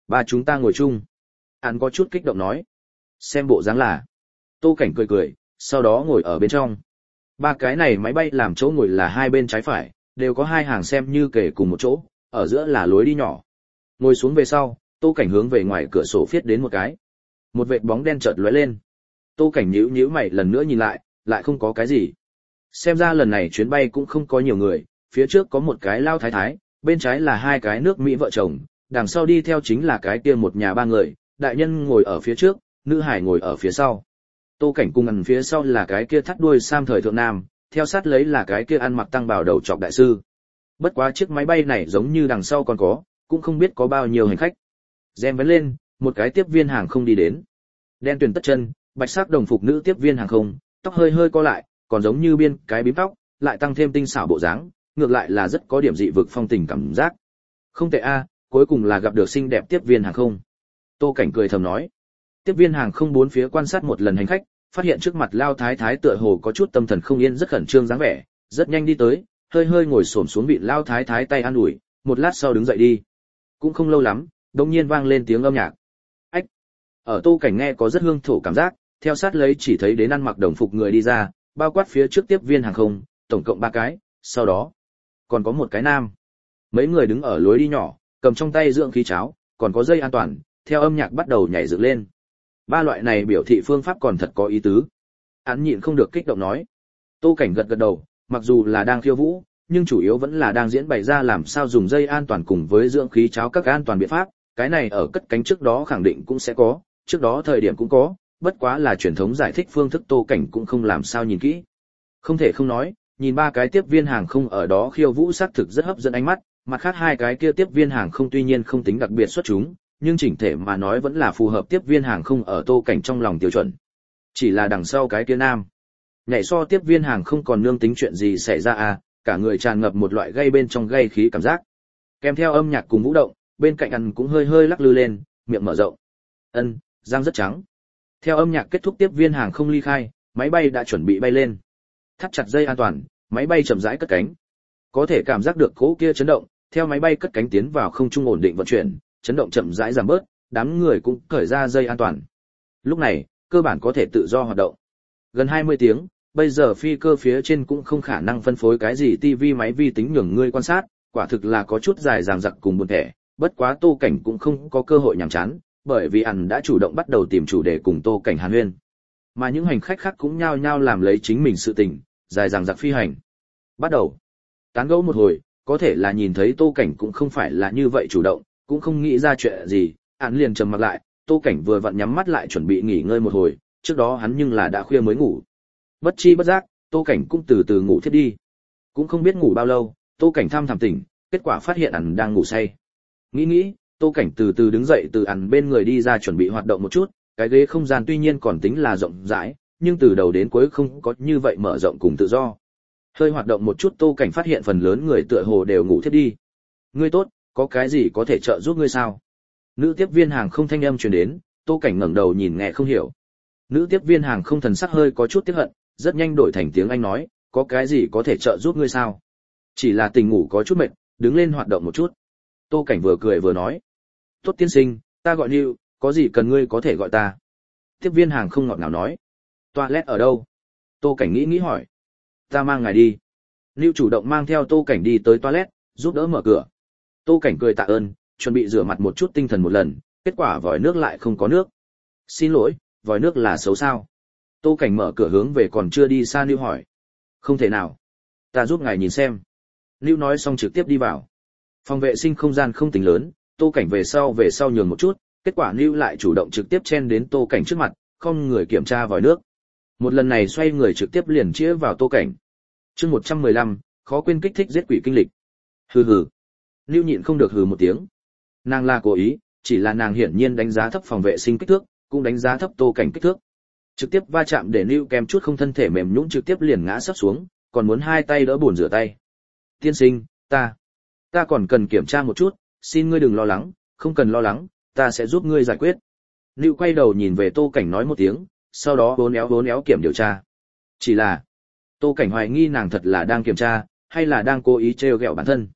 Ba chúng ta ngồi chung. Hắn có chút kích động nói. Xem bộ dáng là. Tô Cảnh cười cười, sau đó ngồi ở bên trong. Ba cái này máy bay làm chỗ ngồi là hai bên trái phải, đều có hai hàng xem như kề cùng một chỗ, ở giữa là lối đi nhỏ. Ngồi xuống về sau, Tô Cảnh hướng về ngoài cửa sổ phiết đến một cái. Một vệt bóng đen chợt lóe lên. Tô Cảnh nhíu nhíu mày lần nữa nhìn lại, lại không có cái gì. Xem ra lần này chuyến bay cũng không có nhiều người, phía trước có một cái lao thái thái, bên trái là hai cái nước Mỹ vợ chồng, đằng sau đi theo chính là cái kia một nhà ba người, đại nhân ngồi ở phía trước, nữ hải ngồi ở phía sau. Tô Cảnh cùng ăn phía sau là cái kia thắt đuôi sam thời thượng nam, theo sát lấy là cái kia ăn mặc tăng bào đầu trọc đại sư. Bất quá chiếc máy bay này giống như đằng sau còn có, cũng không biết có bao nhiêu hành khách. Rèm vén lên, một cái tiếp viên hàng không đi đến. Đen tuyền tất chân, bạch sắc đồng phục nữ tiếp viên hàng không, tóc hơi hơi co lại, còn giống như biên cái bím tóc, lại tăng thêm tinh xảo bộ dáng, ngược lại là rất có điểm dị vực phong tình cảm giác. Không tệ a, cuối cùng là gặp được xinh đẹp tiếp viên hàng không. Tô Cảnh cười thầm nói. Tiếp viên hàng không bốn phía quan sát một lần hành khách, phát hiện trước mặt lao thái thái tựa hồ có chút tâm thần không yên, rất khẩn trương dáng vẻ, rất nhanh đi tới, hơi hơi ngồi xổm xuống bị lao thái thái tay an ủi, một lát sau đứng dậy đi. Cũng không lâu lắm, đột nhiên vang lên tiếng âm nhạc. Ách. Ở Tô Cảnh nghe có rất hương thổ cảm giác, theo sát lấy chỉ thấy đến ăn mặc đồng phục người đi ra, bao quát phía trước tiếp viên hàng không, tổng cộng ba cái, sau đó còn có một cái nam. Mấy người đứng ở lối đi nhỏ, cầm trong tay dưỡng khí cháo, còn có dây an toàn, theo âm nhạc bắt đầu nhảy dựng lên. Ba loại này biểu thị phương pháp còn thật có ý tứ. Hắn nhịn không được kích động nói. Tô Cảnh gật gật đầu, mặc dù là đang khiêu vũ, nhưng chủ yếu vẫn là đang diễn bày ra làm sao dùng dây an toàn cùng với dưỡng khí cháo các an toàn biện pháp, cái này ở cất cánh trước đó khẳng định cũng sẽ có, trước đó thời điểm cũng có, bất quá là truyền thống giải thích phương thức Tô Cảnh cũng không làm sao nhìn kỹ. Không thể không nói, nhìn ba cái tiếp viên hàng không ở đó khiêu vũ xác thực rất hấp dẫn ánh mắt, mặt khác hai cái kia tiếp viên hàng không tuy nhiên không tính đặc biệt xuất chúng, nhưng chỉnh thể mà nói vẫn là phù hợp tiếp viên hàng không ở Tô Cảnh trong lòng tiêu chuẩn. Chỉ là đằng sau cái kia nam, nhảy so tiếp viên hàng không còn nương tính chuyện gì xảy ra à, cả người tràn ngập một loại gây bên trong gây khí cảm giác. Kèm theo âm nhạc cùng vũ động, bên cạnh ăn cũng hơi hơi lắc lư lên, miệng mở rộng. Ân, răng rất trắng. Theo âm nhạc kết thúc tiếp viên hàng không ly khai, máy bay đã chuẩn bị bay lên. Thắt chặt dây an toàn, máy bay chậm rãi cất cánh. Có thể cảm giác được cỗ kia chấn động, theo máy bay cất cánh tiến vào không trung ổn định vận chuyển, chấn động chậm rãi giảm bớt, đám người cũng cởi ra dây an toàn. Lúc này, cơ bản có thể tự do hoạt động. Gần hai mươi tiếng, bây giờ phi cơ phía trên cũng không khả năng phân phối cái gì tivi máy vi tính nhường ngươi quan sát, quả thực là có chút dài dằng dặc cùng buồn thẻ, bất quá Tô Cảnh cũng không có cơ hội nhàm chán, bởi vì ẩn đã chủ động bắt đầu tìm chủ đề cùng Tô Cảnh hàn huyên. Mà những hành khách khác cũng nhao nhao làm lấy chính mình sự tình, dài dằng dặc phi hành. Bắt đầu tán gẫu một hồi, có thể là nhìn thấy Tô Cảnh cũng không phải là như vậy chủ động, cũng không nghĩ ra chuyện gì, ẩn liền trầm mặt lại, Tô Cảnh vừa vặn nhắm mắt lại chuẩn bị nghỉ ngơi một hồi, trước đó hắn nhưng là đã khuya mới ngủ. Bất chi bất giác, Tô Cảnh cũng từ từ ngủ thiếp đi. Cũng không biết ngủ bao lâu, Tô Cảnh tham thảm tỉnh, kết quả phát hiện ẩn đang ngủ say. Nghĩ nghĩ, Tô Cảnh từ từ đứng dậy từ ẩn bên người đi ra chuẩn bị hoạt động một chút, cái ghế không gian tuy nhiên còn tính là rộng rãi, nhưng từ đầu đến cuối không có như vậy mở rộng cùng tự do. Hơi hoạt động một chút Tô Cảnh phát hiện phần lớn người tựa hồ đều ngủ thiếp đi. Ngươi tốt, có cái gì có thể trợ giúp ngươi sao? Nữ tiếp viên hàng không thanh âm truyền đến, Tô Cảnh ngẩng đầu nhìn nghe không hiểu. Nữ tiếp viên hàng không thần sắc hơi có chút tiếc hận, rất nhanh đổi thành tiếng Anh nói, có cái gì có thể trợ giúp ngươi sao? Chỉ là tình ngủ có chút mệt, đứng lên hoạt động một chút. Tô Cảnh vừa cười vừa nói, tốt tiên sinh, ta gọi Lưu, có gì cần ngươi có thể gọi ta. Tiếp viên hàng không ngọt ngào nói, toilet ở đâu? Tô Cảnh nghĩ nghĩ hỏi, ta mang ngài đi. Lưu chủ động mang theo Tô Cảnh đi tới toilet, giúp đỡ mở cửa. Tô Cảnh cười tạ ơn, chuẩn bị rửa mặt một chút tinh thần một lần, kết quả vòi nước lại không có nước. Xin lỗi, vòi nước là xấu sao? Tô Cảnh mở cửa hướng về còn chưa đi xa Lưu hỏi. Không thể nào. Ta giúp ngài nhìn xem. Lưu nói xong trực tiếp đi vào. Phòng vệ sinh không gian không tính lớn, Tô Cảnh về sau về sau nhường một chút, kết quả Lưu lại chủ động trực tiếp chen đến Tô Cảnh trước mặt, không người kiểm tra vòi nước. Một lần này xoay người trực tiếp liền chĩa vào Tô Cảnh. Chương một trăm mười lăm, khó quên kích thích giết quỷ kinh lịch. Hừ hừ. Lưu nhịn không được hừ một tiếng. Nàng là cố ý, chỉ là nàng hiển nhiên đánh giá thấp phòng vệ sinh kích thước, cũng đánh giá thấp Tô Cảnh kích thước. Trực tiếp va chạm để Lưu kèm chút không thân thể mềm nhũn trực tiếp liền ngã sấp xuống, còn muốn hai tay đỡ bồn rửa tay. Tiên sinh, ta, ta còn cần kiểm tra một chút, xin ngươi đừng lo lắng, không cần lo lắng, ta sẽ giúp ngươi giải quyết. Lưu quay đầu nhìn về Tô Cảnh nói một tiếng, sau đó vốn éo vốn éo kiểm điều tra. Chỉ là, Tô Cảnh hoài nghi nàng thật là đang kiểm tra, hay là đang cố ý trêu ghẹo bản thân.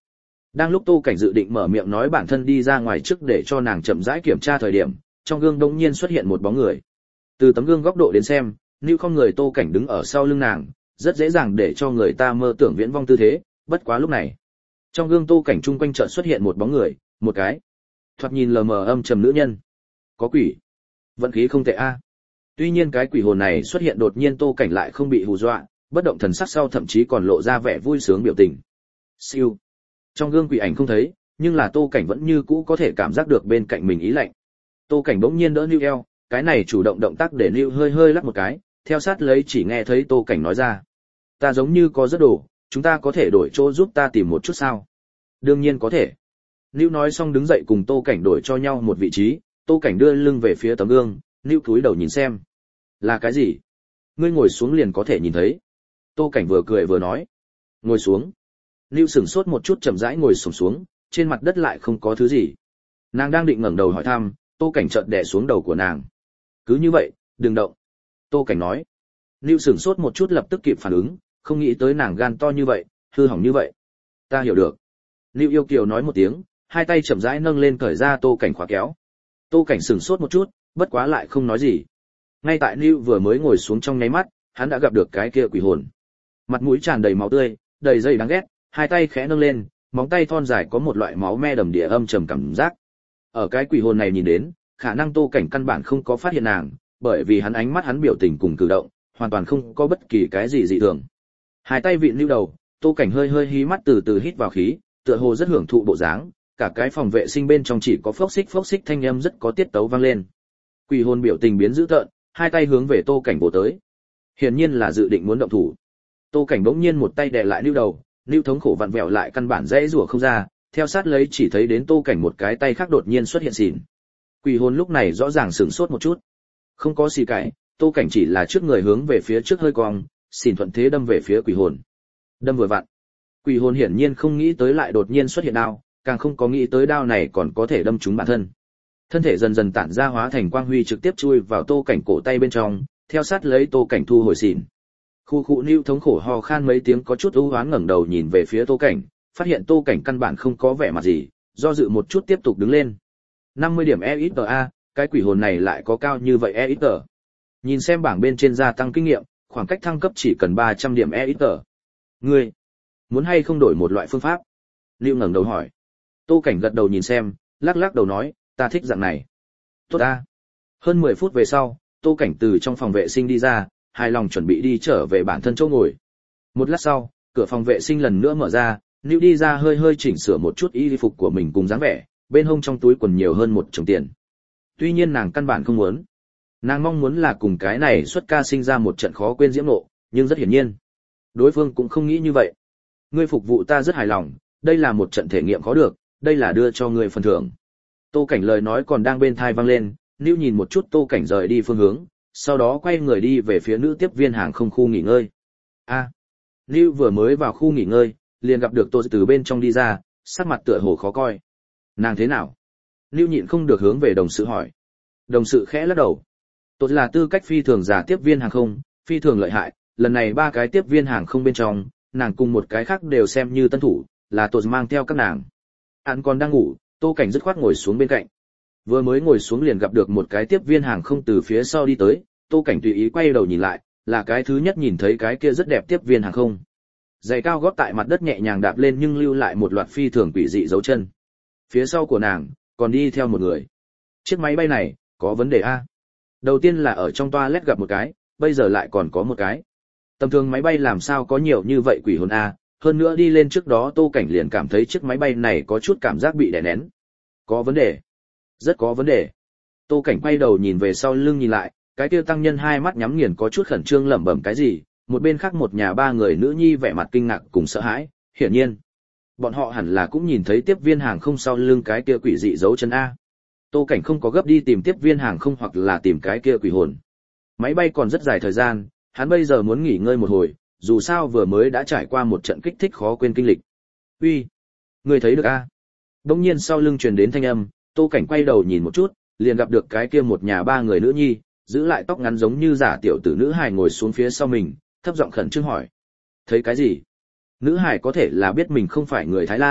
Đang lúc Tô Cảnh dự định mở miệng nói bản thân đi ra ngoài trước để cho nàng chậm rãi kiểm tra thời điểm, trong gương đột nhiên xuất hiện một bóng người. Từ tấm gương góc độ đến xem, Nưu không người Tô Cảnh đứng ở sau lưng nàng, rất dễ dàng để cho người ta mơ tưởng viễn vong tư thế, bất quá lúc này, trong gương Tô Cảnh chung quanh chợt xuất hiện một bóng người, một cái thoạt nhìn lờ mờ âm trầm nữ nhân. Có quỷ. Vận khí không tệ a. Tuy nhiên cái quỷ hồn này xuất hiện đột nhiên Tô Cảnh lại không bị hù dọa, bất động thần sắc sau thậm chí còn lộ ra vẻ vui sướng biểu tình. Siêu. Trong gương quỷ ảnh không thấy, nhưng là Tô Cảnh vẫn như cũ có thể cảm giác được bên cạnh mình ý lạnh. Tô Cảnh bỗng nhiên đỡ Nưu eo, cái này chủ động động tác để Nưu hơi hơi lắc một cái, theo sát lấy chỉ nghe thấy Tô Cảnh nói ra: "Ta giống như có rất đồ, chúng ta có thể đổi chỗ giúp ta tìm một chút sao?" "Đương nhiên có thể." Nưu nói xong đứng dậy cùng Tô Cảnh đổi cho nhau một vị trí, Tô Cảnh đưa lưng về phía tấm gương, Nưu cúi đầu nhìn xem. "Là cái gì?" "Ngươi ngồi xuống liền có thể nhìn thấy." Tô Cảnh vừa cười vừa nói. "Ngồi xuống." Nưu sững sốt một chút chậm rãi ngồi xổm xuống, trên mặt đất lại không có thứ gì. Nàng đang định ngẩng đầu hỏi thăm, Tô Cảnh chợt đè xuống đầu của nàng. "Cứ như vậy, đừng động." Tô Cảnh nói. Nưu sững sốt một chút lập tức kịp phản ứng, không nghĩ tới nàng gan to như vậy, hư hỏng như vậy. "Ta hiểu được." Nưu yêu kiều nói một tiếng, hai tay chậm rãi nâng lên cởi ra Tô Cảnh khóa kéo. Tô Cảnh sững sốt một chút, bất quá lại không nói gì. Ngay tại Nưu vừa mới ngồi xuống trong nháy mắt, hắn đã gặp được cái kia quỷ hồn. Mặt mũi tràn đầy máu tươi, đầy dây đáng ghét, hai tay khẽ nâng lên, móng tay thon dài có một loại máu me đầm đìa âm trầm cảm giác. Ở cái quỷ hồn này nhìn đến, khả năng Tô Cảnh căn bản không có phát hiện nàng, bởi vì hắn ánh mắt hắn biểu tình cùng cử động, hoàn toàn không có bất kỳ cái gì dị thường. Hai tay vịn Nưu đầu, Tô Cảnh hơi hơi hí mắt từ từ hít vào khí, tựa hồ rất hưởng thụ bộ dáng, cả cái phòng vệ sinh bên trong chỉ có phốc xích phốc xích thanh âm rất có tiết tấu vang lên. Quỷ hồn biểu tình biến dữ tợn, hai tay hướng về Tô Cảnh vồ tới. Hiển nhiên là dự định muốn động thủ. Tô Cảnh bỗng nhiên một tay đè lại Nưu đầu, Nưu thống khổ vặn vẹo lại căn bản dễ rủa không ra, theo sát lấy chỉ thấy đến Tô Cảnh một cái tay khác đột nhiên xuất hiện xỉn. Quỷ hồn lúc này rõ ràng sửng sốt một chút. Không có gì cãi, Tô Cảnh chỉ là trước người hướng về phía trước hơi cong, xỉn thuận thế đâm về phía quỷ hồn. Đâm vừa vặn. Quỷ hồn hiển nhiên không nghĩ tới lại đột nhiên xuất hiện đao, càng không có nghĩ tới đao này còn có thể đâm trúng bản thân. Thân thể dần dần tản ra hóa thành quang huy trực tiếp chui vào Tô Cảnh cổ tay bên trong, theo sát lấy Tô Cảnh thu hồi xỉn. Khu khu Nưu thống khổ ho khan mấy tiếng có chút u hoán ngẩng đầu nhìn về phía Tô Cảnh, phát hiện Tô Cảnh căn bản không có vẻ mặt gì, do dự một chút tiếp tục đứng lên. năm mươi điểm e ít tờ a, cái quỷ hồn này lại có cao như vậy e ít tờ. Nhìn xem bảng bên trên gia tăng kinh nghiệm, khoảng cách thăng cấp chỉ cần ba trăm điểm e ít tờ. Ngươi muốn hay không đổi một loại phương pháp? Nưu ngẩng đầu hỏi. Tô Cảnh gật đầu nhìn xem, lắc lắc đầu nói, ta thích dạng này. Tốt a. Hơn mười phút về sau, Tô Cảnh từ trong phòng vệ sinh đi ra, hài lòng chuẩn bị đi trở về bản thân chỗ ngồi. Một lát sau, cửa phòng vệ sinh lần nữa mở ra, Nưu đi ra hơi hơi chỉnh sửa một chút y phục của mình cùng dáng vẻ, bên hông trong túi quần nhiều hơn một chồng tiền. Tuy nhiên nàng căn bản không muốn. Nàng mong muốn là cùng cái này xuất ca sinh ra một trận khó quên diễm ngộ, nhưng rất hiển nhiên, đối phương cũng không nghĩ như vậy. Ngươi phục vụ ta rất hài lòng, đây là một trận thể nghiệm khó được, đây là đưa cho ngươi phần thưởng. Tô Cảnh lời nói còn đang bên tai vang lên, Nưu nhìn một chút Tô Cảnh rời đi phương hướng, sau đó quay người đi về phía nữ tiếp viên hàng không khu nghỉ ngơi. A. À, Nưu vừa mới vào khu nghỉ ngơi, liền gặp được Tô từ bên trong đi ra, sắc mặt tựa hồ khó coi. Nàng thế nào? Nưu nhịn không được hướng về đồng sự hỏi. Đồng sự khẽ lắc đầu. Tô là tư cách phi thường giả tiếp viên hàng không, phi thường lợi hại, lần này ba cái tiếp viên hàng không bên trong, nàng cùng một cái khác đều xem như tân thủ, là Tô mang theo các nàng. Hắn còn đang ngủ, Tô Cảnh dứt khoát ngồi xuống bên cạnh. Vừa mới ngồi xuống liền gặp được một cái tiếp viên hàng không từ phía sau đi tới, Tô Cảnh tùy ý quay đầu nhìn lại, là cái thứ nhất nhìn thấy cái kia rất đẹp tiếp viên hàng không. Giày cao gót tại mặt đất nhẹ nhàng đạp lên nhưng lưu lại một loạt phi thường quỷ dị dấu chân. Phía sau của nàng còn đi theo một người. Chiếc máy bay này có vấn đề a. Đầu tiên là ở trong toilet gặp một cái, bây giờ lại còn có một cái. Tầm thường máy bay làm sao có nhiều như vậy quỷ hồn a, hơn nữa đi lên trước đó Tô Cảnh liền cảm thấy chiếc máy bay này có chút cảm giác bị đè nén. Có vấn đề. Rất có vấn đề. Tô Cảnh quay đầu nhìn về sau lưng nhìn lại, cái kia tăng nhân hai mắt nhắm nghiền có chút khẩn trương lẩm bẩm cái gì, một bên khác một nhà ba người nữ nhi vẻ mặt kinh ngạc cùng sợ hãi, hiển nhiên bọn họ hẳn là cũng nhìn thấy tiếp viên hàng không sau lưng cái kia quỷ dị dấu chân a. Tô Cảnh không có gấp đi tìm tiếp viên hàng không hoặc là tìm cái kia quỷ hồn. Máy bay còn rất dài thời gian, hắn bây giờ muốn nghỉ ngơi một hồi, dù sao vừa mới đã trải qua một trận kích thích khó quên kinh lịch. Uy, ngươi thấy được a? Đống nhiên sau lưng truyền đến thanh âm, Tô Cảnh quay đầu nhìn một chút, liền gặp được cái kia một nhà ba người nữ nhi, giữ lại tóc ngắn giống như giả tiểu tử nữ hài ngồi xuống phía sau mình, thấp giọng khẩn trương hỏi. Thấy cái gì? Nữ hài có thể là biết mình không phải người Thái Lan,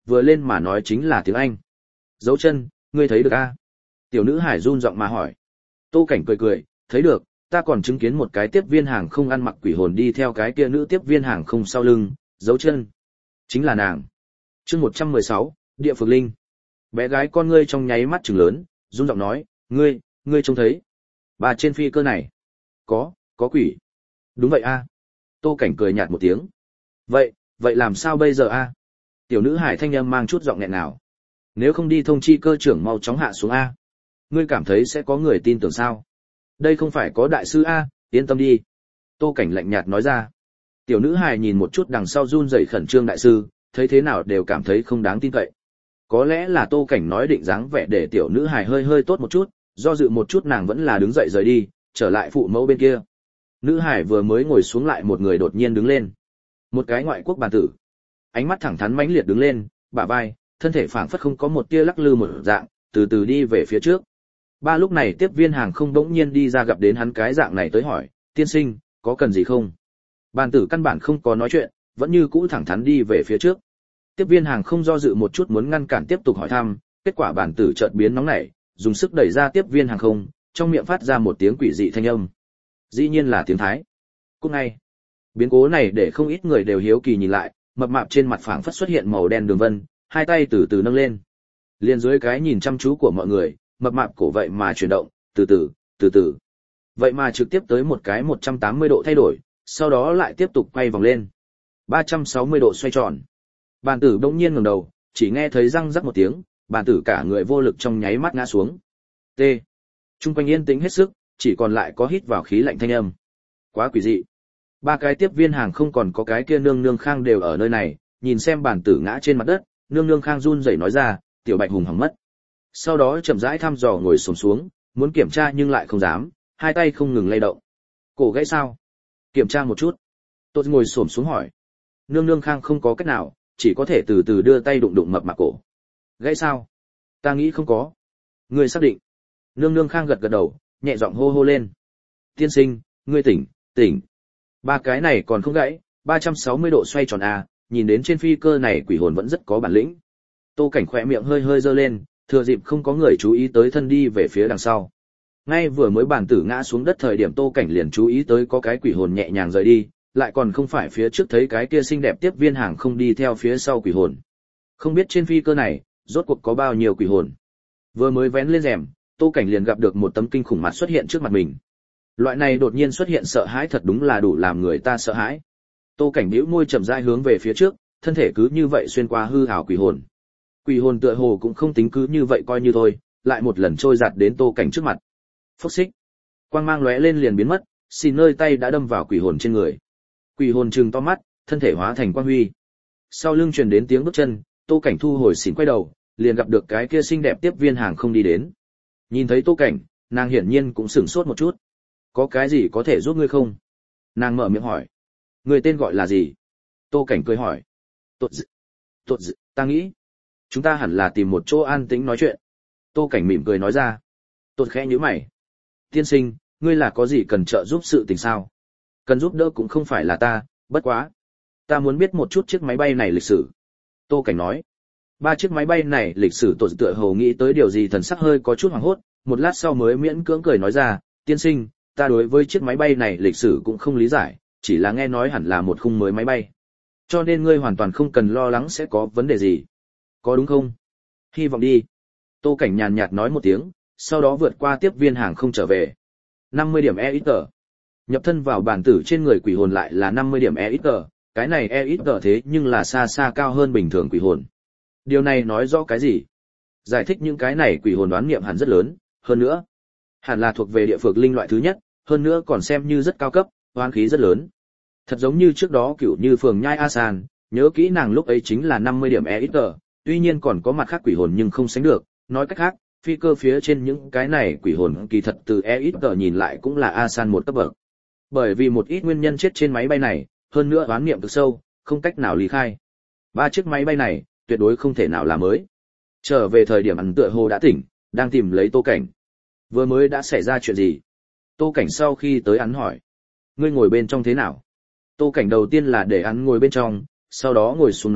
vừa lên mà nói chính là tiếng Anh. Dấu chân, ngươi thấy được a? Tiểu nữ hải run giọng mà hỏi. Tô Cảnh cười cười, thấy được, ta còn chứng kiến một cái tiếp viên hàng không ăn mặc quỷ hồn đi theo cái kia nữ tiếp viên hàng không sau lưng, dấu chân. Chính là nàng. Chương một trăm mười sáu, Địa Phược Linh. Bé gái con ngươi trong nháy mắt trừng lớn, run giọng nói, ngươi, ngươi trông thấy. Bà trên phi cơ này. Có, có quỷ. Đúng vậy a. Tô Cảnh cười nhạt một tiếng. Vậy, vậy làm sao bây giờ a? Tiểu nữ hải thanh âm mang chút giọng nghẹn nào. Nếu không đi thông chi cơ trưởng mau chóng hạ xuống a. Ngươi cảm thấy sẽ có người tin tưởng sao? Đây không phải có đại sư a, yên tâm đi. Tô Cảnh lạnh nhạt nói ra. Tiểu nữ hài nhìn một chút đằng sau run rẩy khẩn trương đại sư, thấy thế nào đều cảm thấy không đáng tin cậy. Có lẽ là Tô Cảnh nói định dáng vẻ để tiểu nữ hài hơi hơi tốt một chút, do dự một chút nàng vẫn là đứng dậy rời đi, trở lại phụ mẫu bên kia. Nữ hài vừa mới ngồi xuống lại một người đột nhiên đứng lên. Một cái ngoại quốc bàn tử. Ánh mắt thẳng thắn mãnh liệt đứng lên, bả vai, thân thể phảng phất không có một tia lắc lư một dạng, từ từ đi về phía trước. Ba lúc này tiếp viên hàng không bỗng nhiên đi ra gặp đến hắn cái dạng này tới hỏi, tiên sinh, có cần gì không? Bàn tử căn bản không có nói chuyện, vẫn như cũ thẳng thắn đi về phía trước. Tiếp viên hàng không do dự một chút muốn ngăn cản tiếp tục hỏi thăm, kết quả bàn tử chợt biến nóng nảy, dùng sức đẩy ra tiếp viên hàng không, trong miệng phát ra một tiếng quỷ dị thanh âm. Dĩ nhiên là tiếng Thái. Cúc ngay. Biến cố này để không ít người đều hiếu kỳ nhìn lại, mập mạp trên mặt phảng phất xuất hiện màu đen đường vân, hai tay từ từ nâng lên. Liên dưới cái nhìn chăm chú của mọi người, mập mạp cổ vậy mà chuyển động, từ từ, từ từ. Vậy mà trực tiếp tới một cái một trăm tám mươi độ thay đổi, sau đó lại tiếp tục quay vòng lên. ba trăm sáu mươi độ xoay tròn. Bàn tử bỗng nhiên ngẩng đầu, chỉ nghe thấy răng rắc một tiếng, bàn tử cả người vô lực trong nháy mắt ngã xuống. T. Trung quanh yên tĩnh hết sức, chỉ còn lại có hít vào khí lạnh thanh âm. Quá quỷ dị. Ba cái tiếp viên hàng không còn có cái kia nương nương khang đều ở nơi này, nhìn xem bàn tử ngã trên mặt đất, nương nương khang run rẩy nói ra, tiểu bạch hùng hỏng mất. Sau đó chậm rãi thăm dò ngồi xổm xuống, muốn kiểm tra nhưng lại không dám, hai tay không ngừng lay động. Cổ gãy sao? Kiểm tra một chút. Tôi ngồi xổm xuống hỏi. Nương nương khang không có cách nào, chỉ có thể từ từ đưa tay đụng đụng mập mạp cổ. Gãy sao? Ta nghĩ không có. Ngươi xác định? Nương nương khang gật gật đầu, nhẹ giọng hô hô lên. Tiên sinh, ngươi tỉnh, tỉnh. Ba cái này còn không gãy, ba trăm sáu mươi độ xoay tròn a, nhìn đến trên phi cơ này quỷ hồn vẫn rất có bản lĩnh. Tô Cảnh khỏe miệng hơi hơi giơ lên, thừa dịp không có người chú ý tới thân đi về phía đằng sau. Ngay vừa mới bàn tử ngã xuống đất thời điểm Tô Cảnh liền chú ý tới có cái quỷ hồn nhẹ nhàng rời đi, lại còn không phải phía trước thấy cái kia xinh đẹp tiếp viên hàng không đi theo phía sau quỷ hồn. Không biết trên phi cơ này, rốt cuộc có bao nhiêu quỷ hồn. Vừa mới vén lên rèm, Tô Cảnh liền gặp được một tấm kinh khủng mặt xuất hiện trước mặt mình. Loại này đột nhiên xuất hiện sợ hãi thật đúng là đủ làm người ta sợ hãi. Tô Cảnh bĩu môi chậm rãi hướng về phía trước, thân thể cứ như vậy xuyên qua hư ảo quỷ hồn. Quỷ hồn tựa hồ cũng không tính cứ như vậy coi như thôi, lại một lần trôi giạt đến Tô Cảnh trước mặt. Phốc xích. Quang mang lóe lên liền biến mất, xin nơi tay đã đâm vào quỷ hồn trên người. Quỷ hồn trừng to mắt, thân thể hóa thành quang huy. Sau lưng truyền đến tiếng bước chân, Tô Cảnh thu hồi xỉn quay đầu, liền gặp được cái kia xinh đẹp tiếp viên hàng không đi đến. Nhìn thấy Tô Cảnh, nàng hiển nhiên cũng sửng sốt một chút. Có cái gì có thể giúp ngươi không? Nàng mở miệng hỏi. Người tên gọi là gì? Tô Cảnh cười hỏi. Tốt dị. Tốt dị, ta nghĩ. Chúng ta hẳn là tìm một chỗ an tĩnh nói chuyện. Tô Cảnh mỉm cười nói ra. Tốt khẽ nhíu mày. Tiên sinh, ngươi là có gì cần trợ giúp sự tình sao? Cần giúp đỡ cũng không phải là ta, bất quá. Ta muốn biết một chút chiếc máy bay này lịch sử. Tô Cảnh nói. Ba chiếc máy bay này lịch sử tổ tựa hồ nghĩ tới điều gì thần sắc hơi có chút hoảng hốt, một lát sau mới miễn cưỡng cười nói ra, tiên sinh, ta đối với chiếc máy bay này lịch sử cũng không lý giải, chỉ là nghe nói hẳn là một khung mới máy bay. Cho nên ngươi hoàn toàn không cần lo lắng sẽ có vấn đề gì. Có đúng không? Hy vọng đi. Tô Cảnh nhàn nhạt nói một tiếng, sau đó vượt qua tiếp viên hàng không trở về. năm mươi điểm e ít tờ. Nhập thân vào bản tử trên người quỷ hồn lại là năm mươi điểm e ít tờ, cái này e ít tờ thế nhưng là xa xa cao hơn bình thường quỷ hồn. Điều này nói rõ cái gì? Giải thích những cái này quỷ hồn đoán niệm hẳn rất lớn, hơn nữa, hẳn là thuộc về địa phược linh loại thứ nhất, hơn nữa còn xem như rất cao cấp, oán khí rất lớn. Thật giống như trước đó kiểu như phường nhai A San, nhớ kỹ nàng lúc ấy chính là năm mươi điểm e ít tờ, tuy nhiên còn có mặt khác quỷ hồn nhưng không sánh được, nói cách khác, phi cơ phía trên những cái này quỷ hồn kỳ thật từ e ít tờ nhìn lại cũng là A San một cấp bậc. Bởi vì một ít nguyên nhân chết trên máy bay này, hơn nữa oán niệm cực sâu, không cách nào lý khai. Ba chiếc máy bay này, tuyệt đối không thể nào là mới. Trở về thời điểm ăn tựa hồ đã tỉnh, đang tìm lấy Tô Cảnh. Vừa mới đã xảy ra chuyện gì? Tô Cảnh sau khi tới hắn hỏi. Ngươi ngồi bên trong thế nào? Tô Cảnh đầu tiên là để hắn ngồi bên trong, sau đó ngồi xuống nói,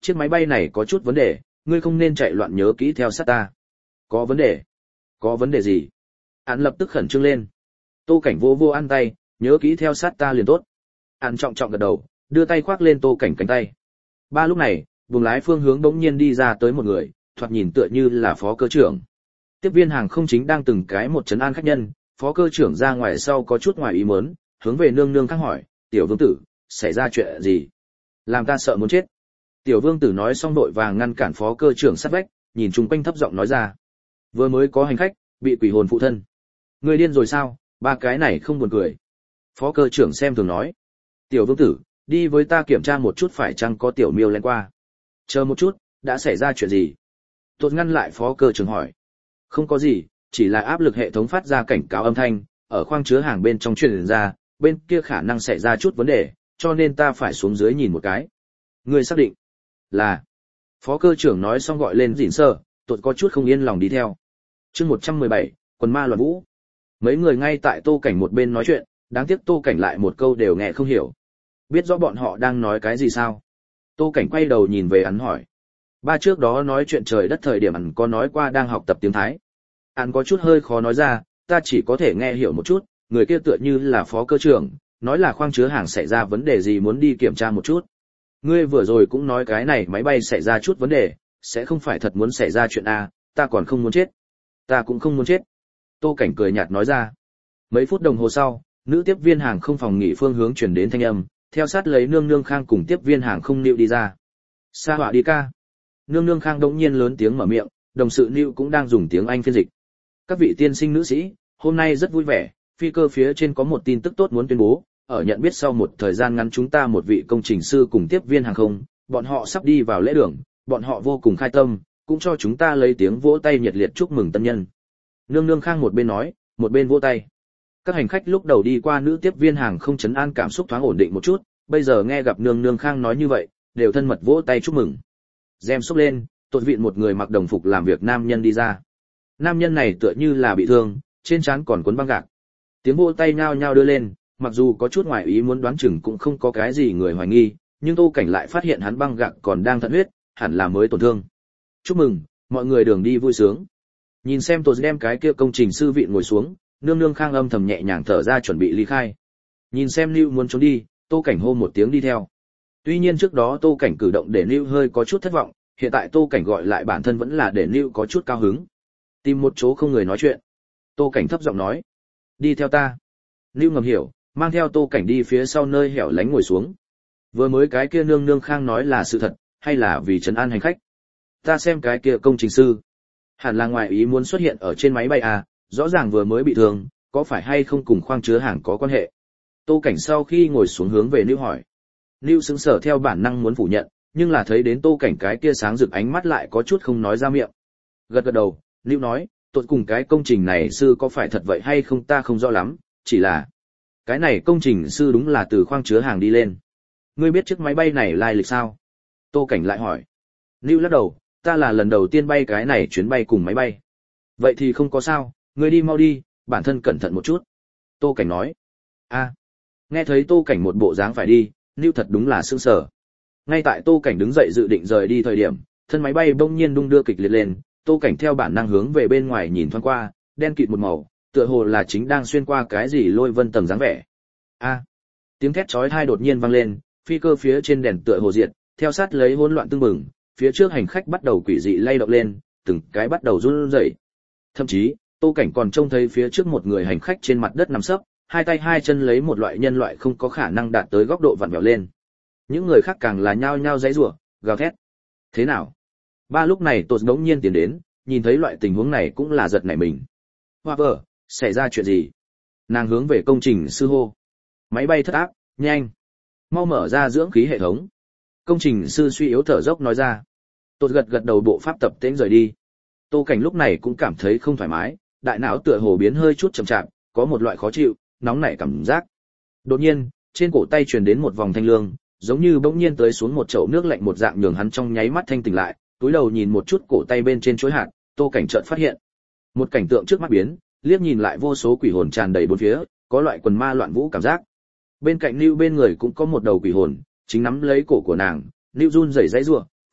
chiếc máy bay này có chút vấn đề, ngươi không nên chạy loạn, nhớ kỹ theo sát ta. Có vấn đề? Có vấn đề gì? Hắn lập tức khẩn trương lên. Tô Cảnh vô vô ăn tay, nhớ kỹ theo sát ta liền tốt. Hắn trọng trọng gật đầu, đưa tay khoác lên Tô Cảnh cánh tay. Ba lúc này, buồng lái phương hướng bỗng nhiên đi ra tới một người, thoạt nhìn tựa như là phó cơ trưởng. Tiếp viên hàng không chính đang từng cái một trấn an khách nhân, phó cơ trưởng ra ngoài sau có chút ngoài ý muốn, hướng về nương nương khang hỏi, tiểu vương tử, xảy ra chuyện gì? Làm ta sợ muốn chết. Tiểu vương tử nói xong đội vàng ngăn cản phó cơ trưởng sát vách, nhìn chung quanh thấp giọng nói ra. Vừa mới có hành khách, bị quỷ hồn phụ thân. Người điên rồi sao, ba cái này không buồn cười. Phó cơ trưởng xem thường nói. Tiểu vương tử, đi với ta kiểm tra một chút phải chăng có tiểu miêu len qua. Chờ một chút, đã xảy ra chuyện gì? Tôi ngăn lại phó cơ trưởng hỏi. Không có gì, chỉ là áp lực hệ thống phát ra cảnh cáo âm thanh, ở khoang chứa hàng bên trong truyền ra, bên kia khả năng xảy ra chút vấn đề, cho nên ta phải xuống dưới nhìn một cái. Người xác định là. Phó cơ trưởng nói xong gọi lên dĩn sơ, tôi có chút không yên lòng đi theo. Chương một trăm mười bảy, quần ma loạn vũ. Mấy người ngay tại Tô Cảnh một bên nói chuyện, đáng tiếc Tô Cảnh lại một câu đều nghe không hiểu. Biết rõ bọn họ đang nói cái gì sao? Tô Cảnh quay đầu nhìn về hắn hỏi. Ba trước đó nói chuyện trời đất thời điểm hắn có nói qua đang học tập tiếng Thái. Hắn có chút hơi khó nói ra, ta chỉ có thể nghe hiểu một chút, người kia tựa như là phó cơ trưởng, nói là khoang chứa hàng xảy ra vấn đề gì muốn đi kiểm tra một chút. Ngươi vừa rồi cũng nói cái này máy bay xảy ra chút vấn đề, sẽ không phải thật muốn xảy ra chuyện a, ta còn không muốn chết. Ta cũng không muốn chết. Tô Cảnh cười nhạt nói ra. Mấy phút đồng hồ sau, nữ tiếp viên hàng không phòng nghỉ phương hướng chuyển đến thanh âm, theo sát lấy nương nương khang cùng tiếp viên hàng không Nữu đi ra. Sa họa đi ca. Nương nương khang đống nhiên lớn tiếng mở miệng, đồng sự Nữu cũng đang dùng tiếng Anh phiên dịch. Các vị tiên sinh nữ sĩ, hôm nay rất vui vẻ, phi cơ phía trên có một tin tức tốt muốn tuyên bố, ở nhận biết sau một thời gian ngắn chúng ta một vị công trình sư cùng tiếp viên hàng không, bọn họ sắp đi vào lễ đường, bọn họ vô cùng khai tâm, cũng cho chúng ta lấy tiếng vỗ tay nhiệt liệt chúc mừng tân nhân. Nương nương khang một bên nói, một bên vỗ tay. Các hành khách lúc đầu đi qua nữ tiếp viên hàng không trấn an cảm xúc thoáng ổn định một chút, bây giờ nghe gặp nương nương khang nói như vậy, đều thân mật vỗ tay chúc mừng. Rèm xốc lên, tột vịn một người mặc đồng phục làm việc nam nhân đi ra. Nam nhân này tựa như là bị thương, trên trán còn cuốn băng gạc. Tiếng vỗ tay nhao nhao đưa lên, mặc dù có chút ngoài ý muốn đoán chừng cũng không có cái gì người hoài nghi, nhưng Tô Cảnh lại phát hiện hắn băng gạc còn đang thận huyết, hẳn là mới tổn thương. Chúc mừng, mọi người đường đi vui sướng. Nhìn xem tôi đem cái kia công trình sư vị ngồi xuống, nương nương khang âm thầm nhẹ nhàng thở ra chuẩn bị ly khai. Nhìn xem Nữu muốn trốn đi, Tô Cảnh hô một tiếng đi theo. Tuy nhiên trước đó Tô Cảnh cử động để Nữu hơi có chút thất vọng, hiện tại Tô Cảnh gọi lại bản thân vẫn là để Nữu có chút cao hứng. Tìm một chỗ không người nói chuyện. Tô Cảnh thấp giọng nói, đi theo ta. Nữu ngầm hiểu, mang theo Tô Cảnh đi phía sau nơi hẻo lánh ngồi xuống. Vừa mới cái kia nương nương khang nói là sự thật, hay là vì trấn an hành khách? Ta xem cái kia công trình sư, hẳn là ngoài ý muốn xuất hiện ở trên máy bay à, rõ ràng vừa mới bị thương, có phải hay không cùng khoang chứa hàng có quan hệ? Tô Cảnh sau khi ngồi xuống hướng về Nữu hỏi. Nữu sững sờ theo bản năng muốn phủ nhận, nhưng là thấy đến Tô Cảnh cái kia sáng rực ánh mắt lại có chút không nói ra miệng. Gật gật đầu, Nữu nói, tụt cùng cái công trình này sư có phải thật vậy hay không ta không rõ lắm, chỉ là cái này công trình sư đúng là từ khoang chứa hàng đi lên. Ngươi biết chiếc máy bay này lai lịch sao? Tô Cảnh lại hỏi. Nữu lắc đầu, ta là lần đầu tiên bay cái này chuyến bay cùng máy bay. Vậy thì không có sao, ngươi đi mau đi, bản thân cẩn thận một chút. Tô Cảnh nói. A. Nghe thấy Tô Cảnh một bộ dáng phải đi, Nữu thật đúng là sững sờ. Ngay tại Tô Cảnh đứng dậy dự định rời đi thời điểm, thân máy bay bỗng nhiên đung đưa kịch liệt lên, Tô Cảnh theo bản năng hướng về bên ngoài nhìn thoáng qua, đen kịt một màu, tựa hồ là chính đang xuyên qua cái gì lôi vân tầng dáng vẻ. A. Tiếng thét chói tai đột nhiên vang lên, phi cơ phía trên đèn tựa hồ diệt, theo sát lấy hỗn loạn tương mừng, phía trước hành khách bắt đầu quỷ dị lay động lên, từng cái bắt đầu run rẩy. Thậm chí, Tô Cảnh còn trông thấy phía trước một người hành khách trên mặt đất nằm sấp, hai tay hai chân lấy một loại nhân loại không có khả năng đạt tới góc độ vặn vẹo lên. Những người khác càng là nhao nhao giãy giụa, gào thét. Thế nào? Ba lúc này Tô đống nhiên tiến đến, nhìn thấy loại tình huống này cũng là giật nảy mình. Hoa vợ, xảy ra chuyện gì? Nàng hướng về công trình sư hô. Máy bay thất áp, nhanh, mau mở ra dưỡng khí hệ thống. Công trình sư suy yếu thở dốc nói ra. Tô gật gật đầu bộ pháp tập tễnh rời đi. Tô Cảnh lúc này cũng cảm thấy không thoải mái, đại não tựa hồ biến hơi chút chậm chạp, có một loại khó chịu, nóng nảy cảm giác. Đột nhiên, trên cổ tay truyền đến một vòng thanh lương, giống như bỗng nhiên tới xuống một chậu nước lạnh một dạng nhường hắn trong nháy mắt thanh tỉnh lại, túi đầu nhìn một chút cổ tay bên trên chuỗi hạt, Tô Cảnh chợt phát hiện một cảnh tượng trước mắt biến, liếc nhìn lại vô số quỷ hồn tràn đầy bốn phía, có loại quần ma loạn vũ cảm giác. Bên cạnh Nữu bên người cũng có một đầu quỷ hồn, chính nắm lấy cổ của nàng, Nữu run rẩy giãy giụa,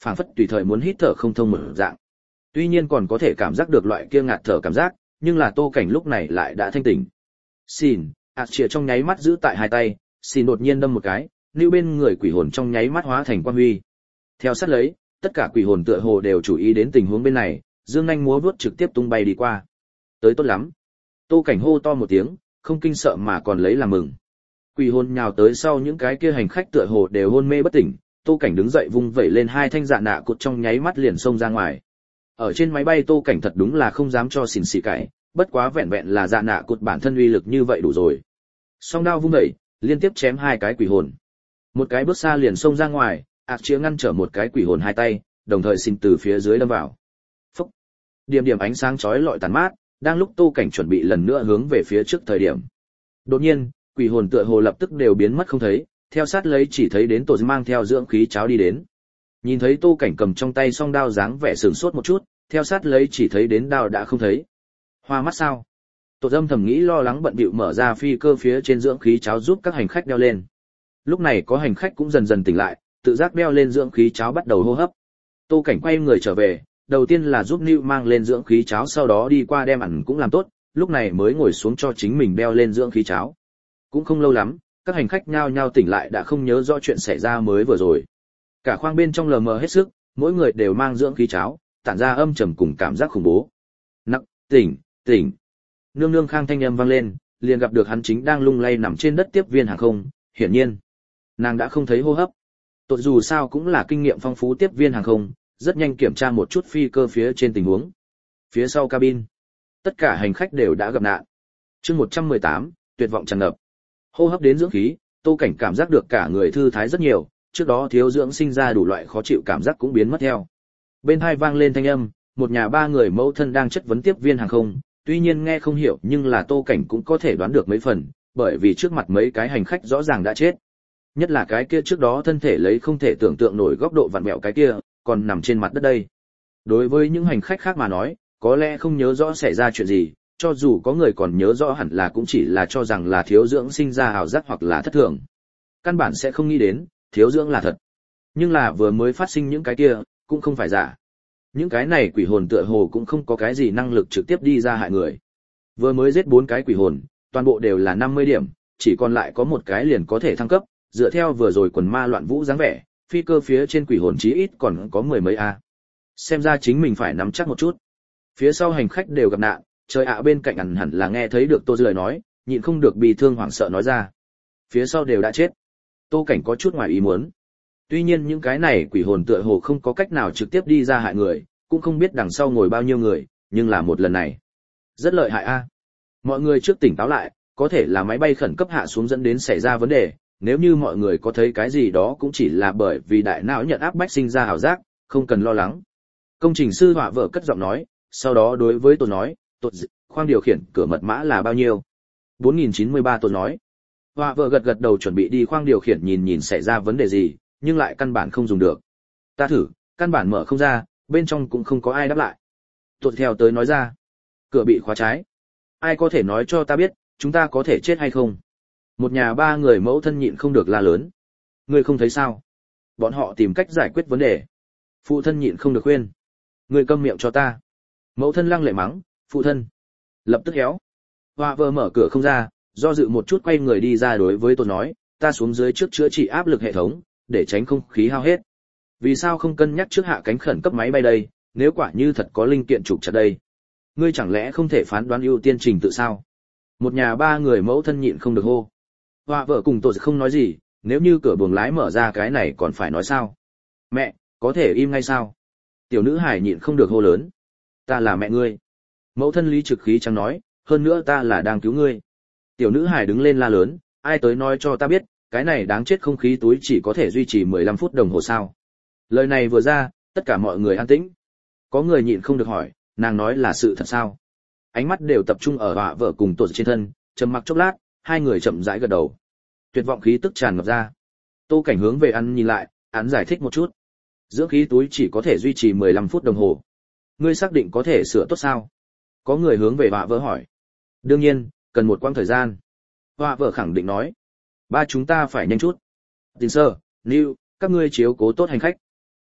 phảng phất tùy thời muốn hít thở không thông một dạng. Tuy nhiên còn có thể cảm giác được loại kia ngạt thở cảm giác, nhưng là Tô Cảnh lúc này lại đã thanh tỉnh. Xin, ạt chìa trong nháy mắt giữ tại hai tay, xin đột nhiên đâm một cái, lưu bên người quỷ hồn trong nháy mắt hóa thành quang huy. Theo sát lấy, tất cả quỷ hồn tựa hồ đều chú ý đến tình huống bên này, dương nhanh múa vuốt trực tiếp tung bay đi qua. Tới tốt lắm. Tô Cảnh hô to một tiếng, không kinh sợ mà còn lấy làm mừng. Quỷ hồn nhào tới sau những cái kia hành khách tựa hồ đều hôn mê bất tỉnh, Tô Cảnh đứng dậy vung vẩy lên hai thanh dạ nạ cột trong nháy mắt liền xông ra ngoài. Ở trên máy bay Tô Cảnh thật đúng là không dám cho xỉn xỉ cãi, bất quá vẹn vẹn là dạ nạ cột bản thân uy lực như vậy đủ rồi. Song đao vung vẩy, liên tiếp chém hai cái quỷ hồn. Một cái bước xa liền xông ra ngoài, ạc chĩa ngăn trở một cái quỷ hồn hai tay, đồng thời xin từ phía dưới đâm vào. Phúc! Điểm điểm ánh sáng chói lọi tàn mát, đang lúc Tô Cảnh chuẩn bị lần nữa hướng về phía trước thời điểm. Đột nhiên, quỷ hồn tựa hồ lập tức đều biến mất không thấy, theo sát lấy chỉ thấy đến Tô mang theo dưỡng khí cháo đi đến. Nhìn thấy Tô Cảnh cầm trong tay song đao dáng vẻ sửng sốt một chút, theo sát lấy chỉ thấy đến đao đã không thấy. Hoa mắt sao? Tô Dâm thầm nghĩ lo lắng bận bịu mở ra phi cơ phía trên dưỡng khí cháo giúp các hành khách đeo lên. Lúc này có hành khách cũng dần dần tỉnh lại, tự giác đeo lên dưỡng khí cháo bắt đầu hô hấp. Tô Cảnh quay người trở về, đầu tiên là giúp Nưu mang lên dưỡng khí cháo, sau đó đi qua đem ẩn cũng làm tốt, lúc này mới ngồi xuống cho chính mình đeo lên dưỡng khí cháo. Cũng không lâu lắm, các hành khách nhao nhao tỉnh lại đã không nhớ rõ chuyện xảy ra mới vừa rồi. Cả khoang bên trong lờ mờ hết sức, mỗi người đều mang dưỡng khí cháo, tản ra âm trầm cùng cảm giác khủng bố. Nặc, tỉnh, tỉnh. Nương nương khang thanh âm vang lên, liền gặp được hắn chính đang lung lay nằm trên đất tiếp viên hàng không, hiển nhiên, nàng đã không thấy hô hấp. Tốt dù sao cũng là kinh nghiệm phong phú tiếp viên hàng không, rất nhanh kiểm tra một chút phi cơ phía trên tình huống. Phía sau cabin, tất cả hành khách đều đã gặp nạn. Chương một trăm mười tám, tuyệt vọng tràn ngập. Hô hấp đến dưỡng khí, Tô Cảnh cảm giác được cả người thư thái rất nhiều, trước đó thiếu dưỡng sinh ra đủ loại khó chịu cảm giác cũng biến mất theo. Bên tai vang lên thanh âm, một nhà ba người mẫu thân đang chất vấn tiếp viên hàng không, tuy nhiên nghe không hiểu nhưng là Tô Cảnh cũng có thể đoán được mấy phần, bởi vì trước mặt mấy cái hành khách rõ ràng đã chết. Nhất là cái kia trước đó thân thể lấy không thể tưởng tượng nổi góc độ vặn vẹo cái kia, còn nằm trên mặt đất đây. Đối với những hành khách khác mà nói, có lẽ không nhớ rõ xảy ra chuyện gì, cho dù có người còn nhớ rõ hẳn là cũng chỉ là cho rằng là thiếu dưỡng sinh ra ảo giác hoặc là thất thường. Căn bản sẽ không nghĩ đến, thiếu dưỡng là thật. Nhưng là vừa mới phát sinh những cái kia, cũng không phải giả. Những cái này quỷ hồn tựa hồ cũng không có cái gì năng lực trực tiếp đi ra hại người. Vừa mới giết bốn cái quỷ hồn, toàn bộ đều là năm mươi điểm, chỉ còn lại có một cái liền có thể thăng cấp, dựa theo vừa rồi quần ma loạn vũ dáng vẻ, phi cơ phía trên quỷ hồn chí ít còn có mười mấy a. Xem ra chính mình phải nắm chắc một chút. Phía sau hành khách đều gặp nạn, trời ạ bên cạnh hẳn hẳn là nghe thấy được Tô lời nói, nhịn không được bị thương hoảng sợ nói ra. Phía sau đều đã chết. Tô Cảnh có chút ngoài ý muốn. Tuy nhiên những cái này quỷ hồn tựa hồ không có cách nào trực tiếp đi ra hại người, cũng không biết đằng sau ngồi bao nhiêu người, nhưng là một lần này. Rất lợi hại a. Mọi người trước tỉnh táo lại, có thể là máy bay khẩn cấp hạ xuống dẫn đến xảy ra vấn đề, nếu như mọi người có thấy cái gì đó cũng chỉ là bởi vì đại não nhận áp bách sinh ra ảo giác, không cần lo lắng. Công trình sư họa vợ cất giọng nói, sau đó đối với tôi nói, tôi khoang điều khiển cửa mật mã là bao nhiêu? bốn nghìn chín mươi ba tôi nói. Họa vợ gật gật đầu chuẩn bị đi khoang điều khiển nhìn nhìn xảy ra vấn đề gì, nhưng lại căn bản không dùng được. Ta thử, căn bản mở không ra, bên trong cũng không có ai đáp lại. Tôi theo tới nói ra, cửa bị khóa trái. Ai có thể nói cho ta biết, chúng ta có thể chết hay không? Một nhà ba người mẫu thân nhịn không được la lớn. Ngươi không thấy sao? Bọn họ tìm cách giải quyết vấn đề. Phụ thân nhịn không được khuyên. Ngươi câm miệng cho ta. Mẫu thân lăng lệ mắng, phụ thân. Lập tức héo. Hoa vợ mở cửa không ra, do dự một chút quay người đi ra đối với tôi nói, ta xuống dưới trước chữa trị áp lực hệ thống, để tránh không khí hao hết. Vì sao không cân nhắc trước hạ cánh khẩn cấp máy bay đây, nếu quả như thật có linh kiện trục chặt đây? Ngươi chẳng lẽ không thể phán đoán ưu tiên trình tự sao? Một nhà ba người mẫu thân nhịn không được hô. Hoa vợ cùng tôi không nói gì, nếu như cửa buồng lái mở ra cái này còn phải nói sao? Mẹ, có thể im ngay sao? Tiểu nữ hải nhịn không được hô lớn. Ta là mẹ ngươi. Mẫu thân lý trực khí chẳng nói, hơn nữa ta là đang cứu ngươi. Tiểu nữ hải đứng lên la lớn, ai tới nói cho ta biết, cái này đáng chết không khí túi chỉ có thể duy trì mười lăm phút đồng hồ sao? Lời này vừa ra, tất cả mọi người an tĩnh. Có người nhịn không được hỏi, nàng nói là sự thật sao? Ánh mắt đều tập trung ở họa vợ cùng tôi trên thân, trầm mặc chốc lát, hai người chậm rãi gật đầu. Tuyệt vọng khí tức tràn ngập ra. Tô Cảnh hướng về ăn nhìn lại, hắn giải thích một chút. Dưỡng khí túi chỉ có thể duy trì mười lăm phút đồng hồ. Ngươi xác định có thể sửa tốt sao? Có người hướng về họa vợ hỏi. Đương nhiên, cần một quãng thời gian. Họa vợ khẳng định nói. Ba chúng ta phải nhanh chút. Tin sơ, Lưu, các ngươi chiếu cố tốt hành khách.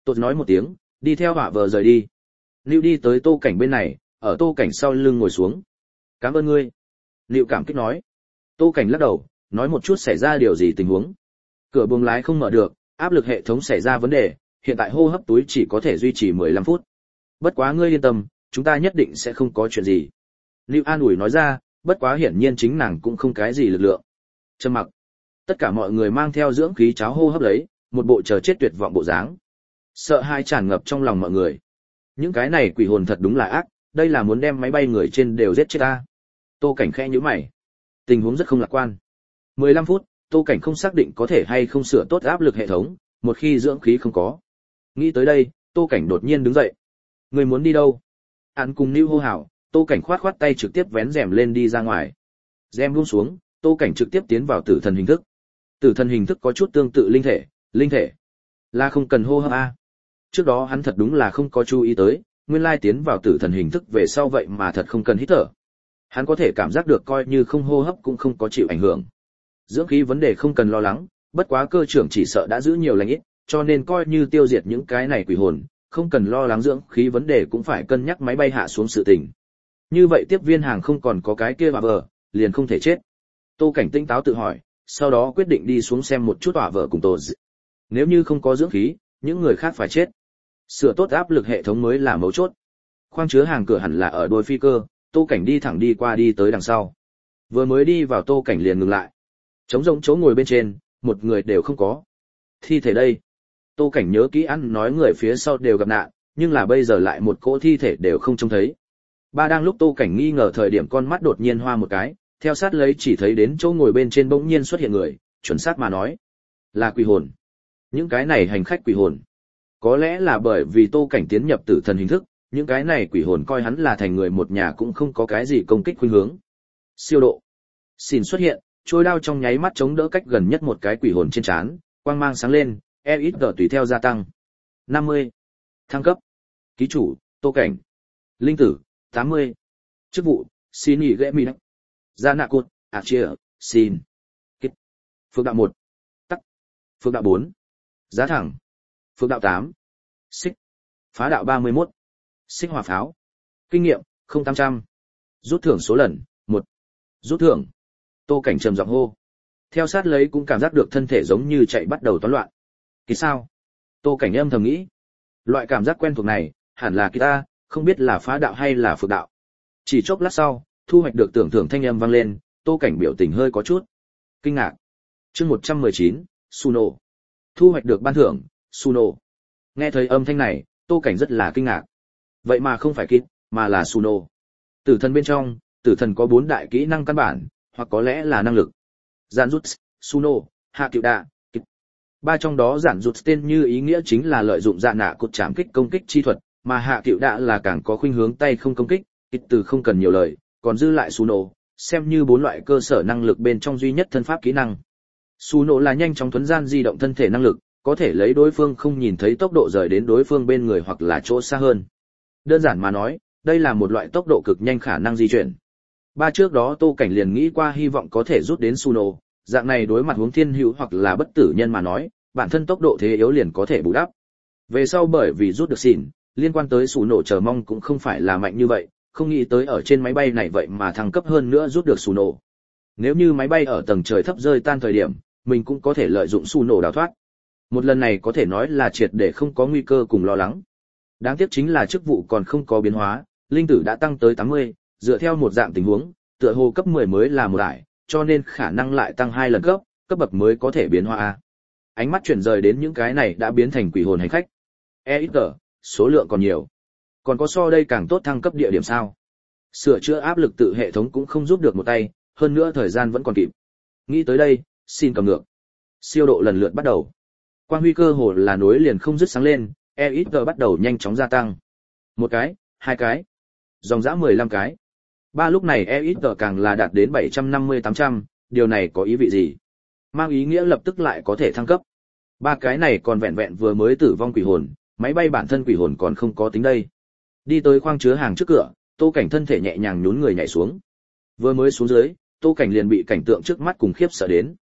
Tốt nói một tiếng, đi theo hỏa vờ rời đi. Lưu đi tới Tô Cảnh bên này, ở Tô Cảnh sau lưng ngồi xuống. Cảm ơn ngươi. Lưu cảm kích nói. Tô Cảnh lắc đầu, nói một chút xảy ra điều gì tình huống. Cửa buồng lái không mở được, áp lực hệ thống xảy ra vấn đề, hiện tại hô hấp túi chỉ có thể duy trì mười lăm phút. Bất quá ngươi yên tâm, chúng ta nhất định sẽ không có chuyện gì. Lưu an ủi nói ra, bất quá hiển nhiên chính nàng cũng không cái gì lực lượng. Trầm mặc. Tất cả mọi người mang theo dưỡng khí cháo hô hấp lấy, một bộ chờ chết tuyệt vọng bộ dáng. Sợ hãi tràn ngập trong lòng mọi người. Những cái này quỷ hồn thật đúng là ác, đây là muốn đem máy bay người trên đều giết chết ta. Tô Cảnh khẽ nhíu mày. Tình huống rất không lạc quan. mười lăm phút, Tô Cảnh không xác định có thể hay không sửa tốt áp lực hệ thống, một khi dưỡng khí không có. Nghĩ tới đây, Tô Cảnh đột nhiên đứng dậy. Người muốn đi đâu? Hắn cùng Nưu hô hào, Tô Cảnh khoát khoát tay trực tiếp vén rèm lên đi ra ngoài. Rèm buông xuống, Tô Cảnh trực tiếp tiến vào tử thần hình thức. Tử thần hình thức có chút tương tự linh thể, linh thể là không cần hô hấp a. Trước đó hắn thật đúng là không có chú ý tới, nguyên lai tiến vào tử thần hình thức về sau vậy mà thật không cần hít thở. Hắn có thể cảm giác được coi như không hô hấp cũng không có chịu ảnh hưởng. Dưỡng khí vấn đề không cần lo lắng, bất quá cơ trưởng chỉ sợ đã giữ nhiều lành ít, cho nên coi như tiêu diệt những cái này quỷ hồn, không cần lo lắng dưỡng khí vấn đề cũng phải cân nhắc máy bay hạ xuống sự tình. Như vậy tiếp viên hàng không còn có cái kia mà vờ, liền không thể chết. Tô Cảnh tinh táo tự hỏi, sau đó quyết định đi xuống xem một chút hỏa vợ cùng tổ dị. Nếu như không có dưỡng khí, những người khác phải chết. Sửa tốt áp lực hệ thống mới là mấu chốt. Khoang chứa hàng cửa hẳn là ở đuôi phi cơ, Tô Cảnh đi thẳng đi qua đi tới đằng sau. Vừa mới đi vào Tô Cảnh liền ngừng lại. Trống rỗng chỗ ngồi bên trên, một người đều không có. Thi thể đây. Tô Cảnh nhớ kỹ ăn nói người phía sau đều gặp nạn, nhưng là bây giờ lại một cỗ thi thể đều không trông thấy. Ba đang lúc Tô Cảnh nghi ngờ thời điểm con mắt đột nhiên hoa một cái, theo sát lấy chỉ thấy đến chỗ ngồi bên trên bỗng nhiên xuất hiện người, chuẩn xác mà nói, là quỷ hồn. Những cái này hành khách quỷ hồn. Có lẽ là bởi vì Tô Cảnh tiến nhập tử thần hình thức, những cái này quỷ hồn coi hắn là thành người một nhà cũng không có cái gì công kích khuynh hướng. Siêu độ. Xin xuất hiện, trôi đao trong nháy mắt chống đỡ cách gần nhất một cái quỷ hồn trên trán, quang mang sáng lên, e ít g tùy theo gia tăng. năm mươi. Thăng cấp. Ký chủ, Tô Cảnh. Linh tử, tám mươi. Chức vụ, xin nghỉ ghệ mì. Gia nạ cột, à chia, xin. Kích. Phước đạo một. Tắc. Phước đạo bốn. Giá thẳng. Phước đạo tám. Xích. Phá đạo ba mươi mốt. Xích hỏa pháo. Kinh nghiệm, không tám trăm. Rút thưởng số lần, một. Rút thưởng. Tô Cảnh trầm giọng hô. Theo sát lấy cũng cảm giác được thân thể giống như chạy bắt đầu toán loạn. Kỳ sao? Tô Cảnh âm thầm nghĩ. Loại cảm giác quen thuộc này, hẳn là kỳ ta, không biết là phá đạo hay là phược đạo. Chỉ chốc lát sau, thu hoạch được tưởng thưởng thanh âm vang lên, Tô Cảnh biểu tình hơi có chút kinh ngạc. Chương một trăm mười chín, Suno. Thu hoạch được ban thưởng, Suno. Nghe thấy âm thanh này, Tô Cảnh rất là kinh ngạc. Vậy mà không phải kít, mà là Suno. Tử thần bên trong, tử thần có bốn đại kỹ năng căn bản, hoặc có lẽ là năng lực. Giản rút, Suno, Hạ Cựu Đạ, kít. Ba trong đó giản rút tên như ý nghĩa chính là lợi dụng dạ nạ cột chạm kích công kích chi thuật, mà Hạ Cựu Đạ là càng có khuynh hướng tay không công kích, kít từ không cần nhiều lời, còn dư lại Suno, xem như bốn loại cơ sở năng lực bên trong duy nhất thân pháp kỹ năng. Suno là nhanh chóng thuấn gian di động thân thể năng lực, có thể lấy đối phương không nhìn thấy tốc độ rời đến đối phương bên người hoặc là chỗ xa hơn. Đơn giản mà nói, đây là một loại tốc độ cực nhanh khả năng di chuyển. Ba trước đó Tô Cảnh liền nghĩ qua hy vọng có thể rút đến Suno, dạng này đối mặt huống thiên hữu hoặc là bất tử nhân mà nói, bản thân tốc độ thế yếu liền có thể bù đắp. Về sau bởi vì rút được xỉn, liên quan tới Suno chờ mong cũng không phải là mạnh như vậy, không nghĩ tới ở trên máy bay này vậy mà thăng cấp hơn nữa rút được Suno. Nếu như máy bay ở tầng trời thấp rơi tan thời điểm, mình cũng có thể lợi dụng Suno đào thoát. Một lần này có thể nói là triệt để không có nguy cơ cùng lo lắng. Đáng tiếc chính là chức vụ còn không có biến hóa, linh tử đã tăng tới tám mươi, dựa theo một dạng tình huống, tựa hồ cấp mười mới là một đại, cho nên khả năng lại tăng hai lần cấp, cấp bậc mới có thể biến hóa a. Ánh mắt chuyển rời đến những cái này đã biến thành quỷ hồn hành khách. E ít tờ, số lượng còn nhiều. Còn có so đây càng tốt thăng cấp địa điểm sao? Sửa chữa áp lực tự hệ thống cũng không giúp được một tay, hơn nữa thời gian vẫn còn kịp. Nghĩ tới đây, xin cầm ngược. Siêu độ lần lượt bắt đầu. Quang huy cơ hồ là nối liền không dứt sáng lên, e ít tờ bắt đầu nhanh chóng gia tăng. Một cái, hai cái, dòng dã mười lăm cái. Ba lúc này e ít tờ càng là đạt đến bảy trăm năm mươi tám trăm, điều này có ý vị gì? Mang ý nghĩa lập tức lại có thể thăng cấp. Ba cái này còn vẹn vẹn vừa mới tử vong quỷ hồn, máy bay bản thân quỷ hồn còn không có tính đây. Đi tới khoang chứa hàng trước cửa, Tô Cảnh thân thể nhẹ nhàng nhún người nhảy xuống. Vừa mới xuống dưới, Tô Cảnh liền bị cảnh tượng trước mắt cùng khiếp sợ đến.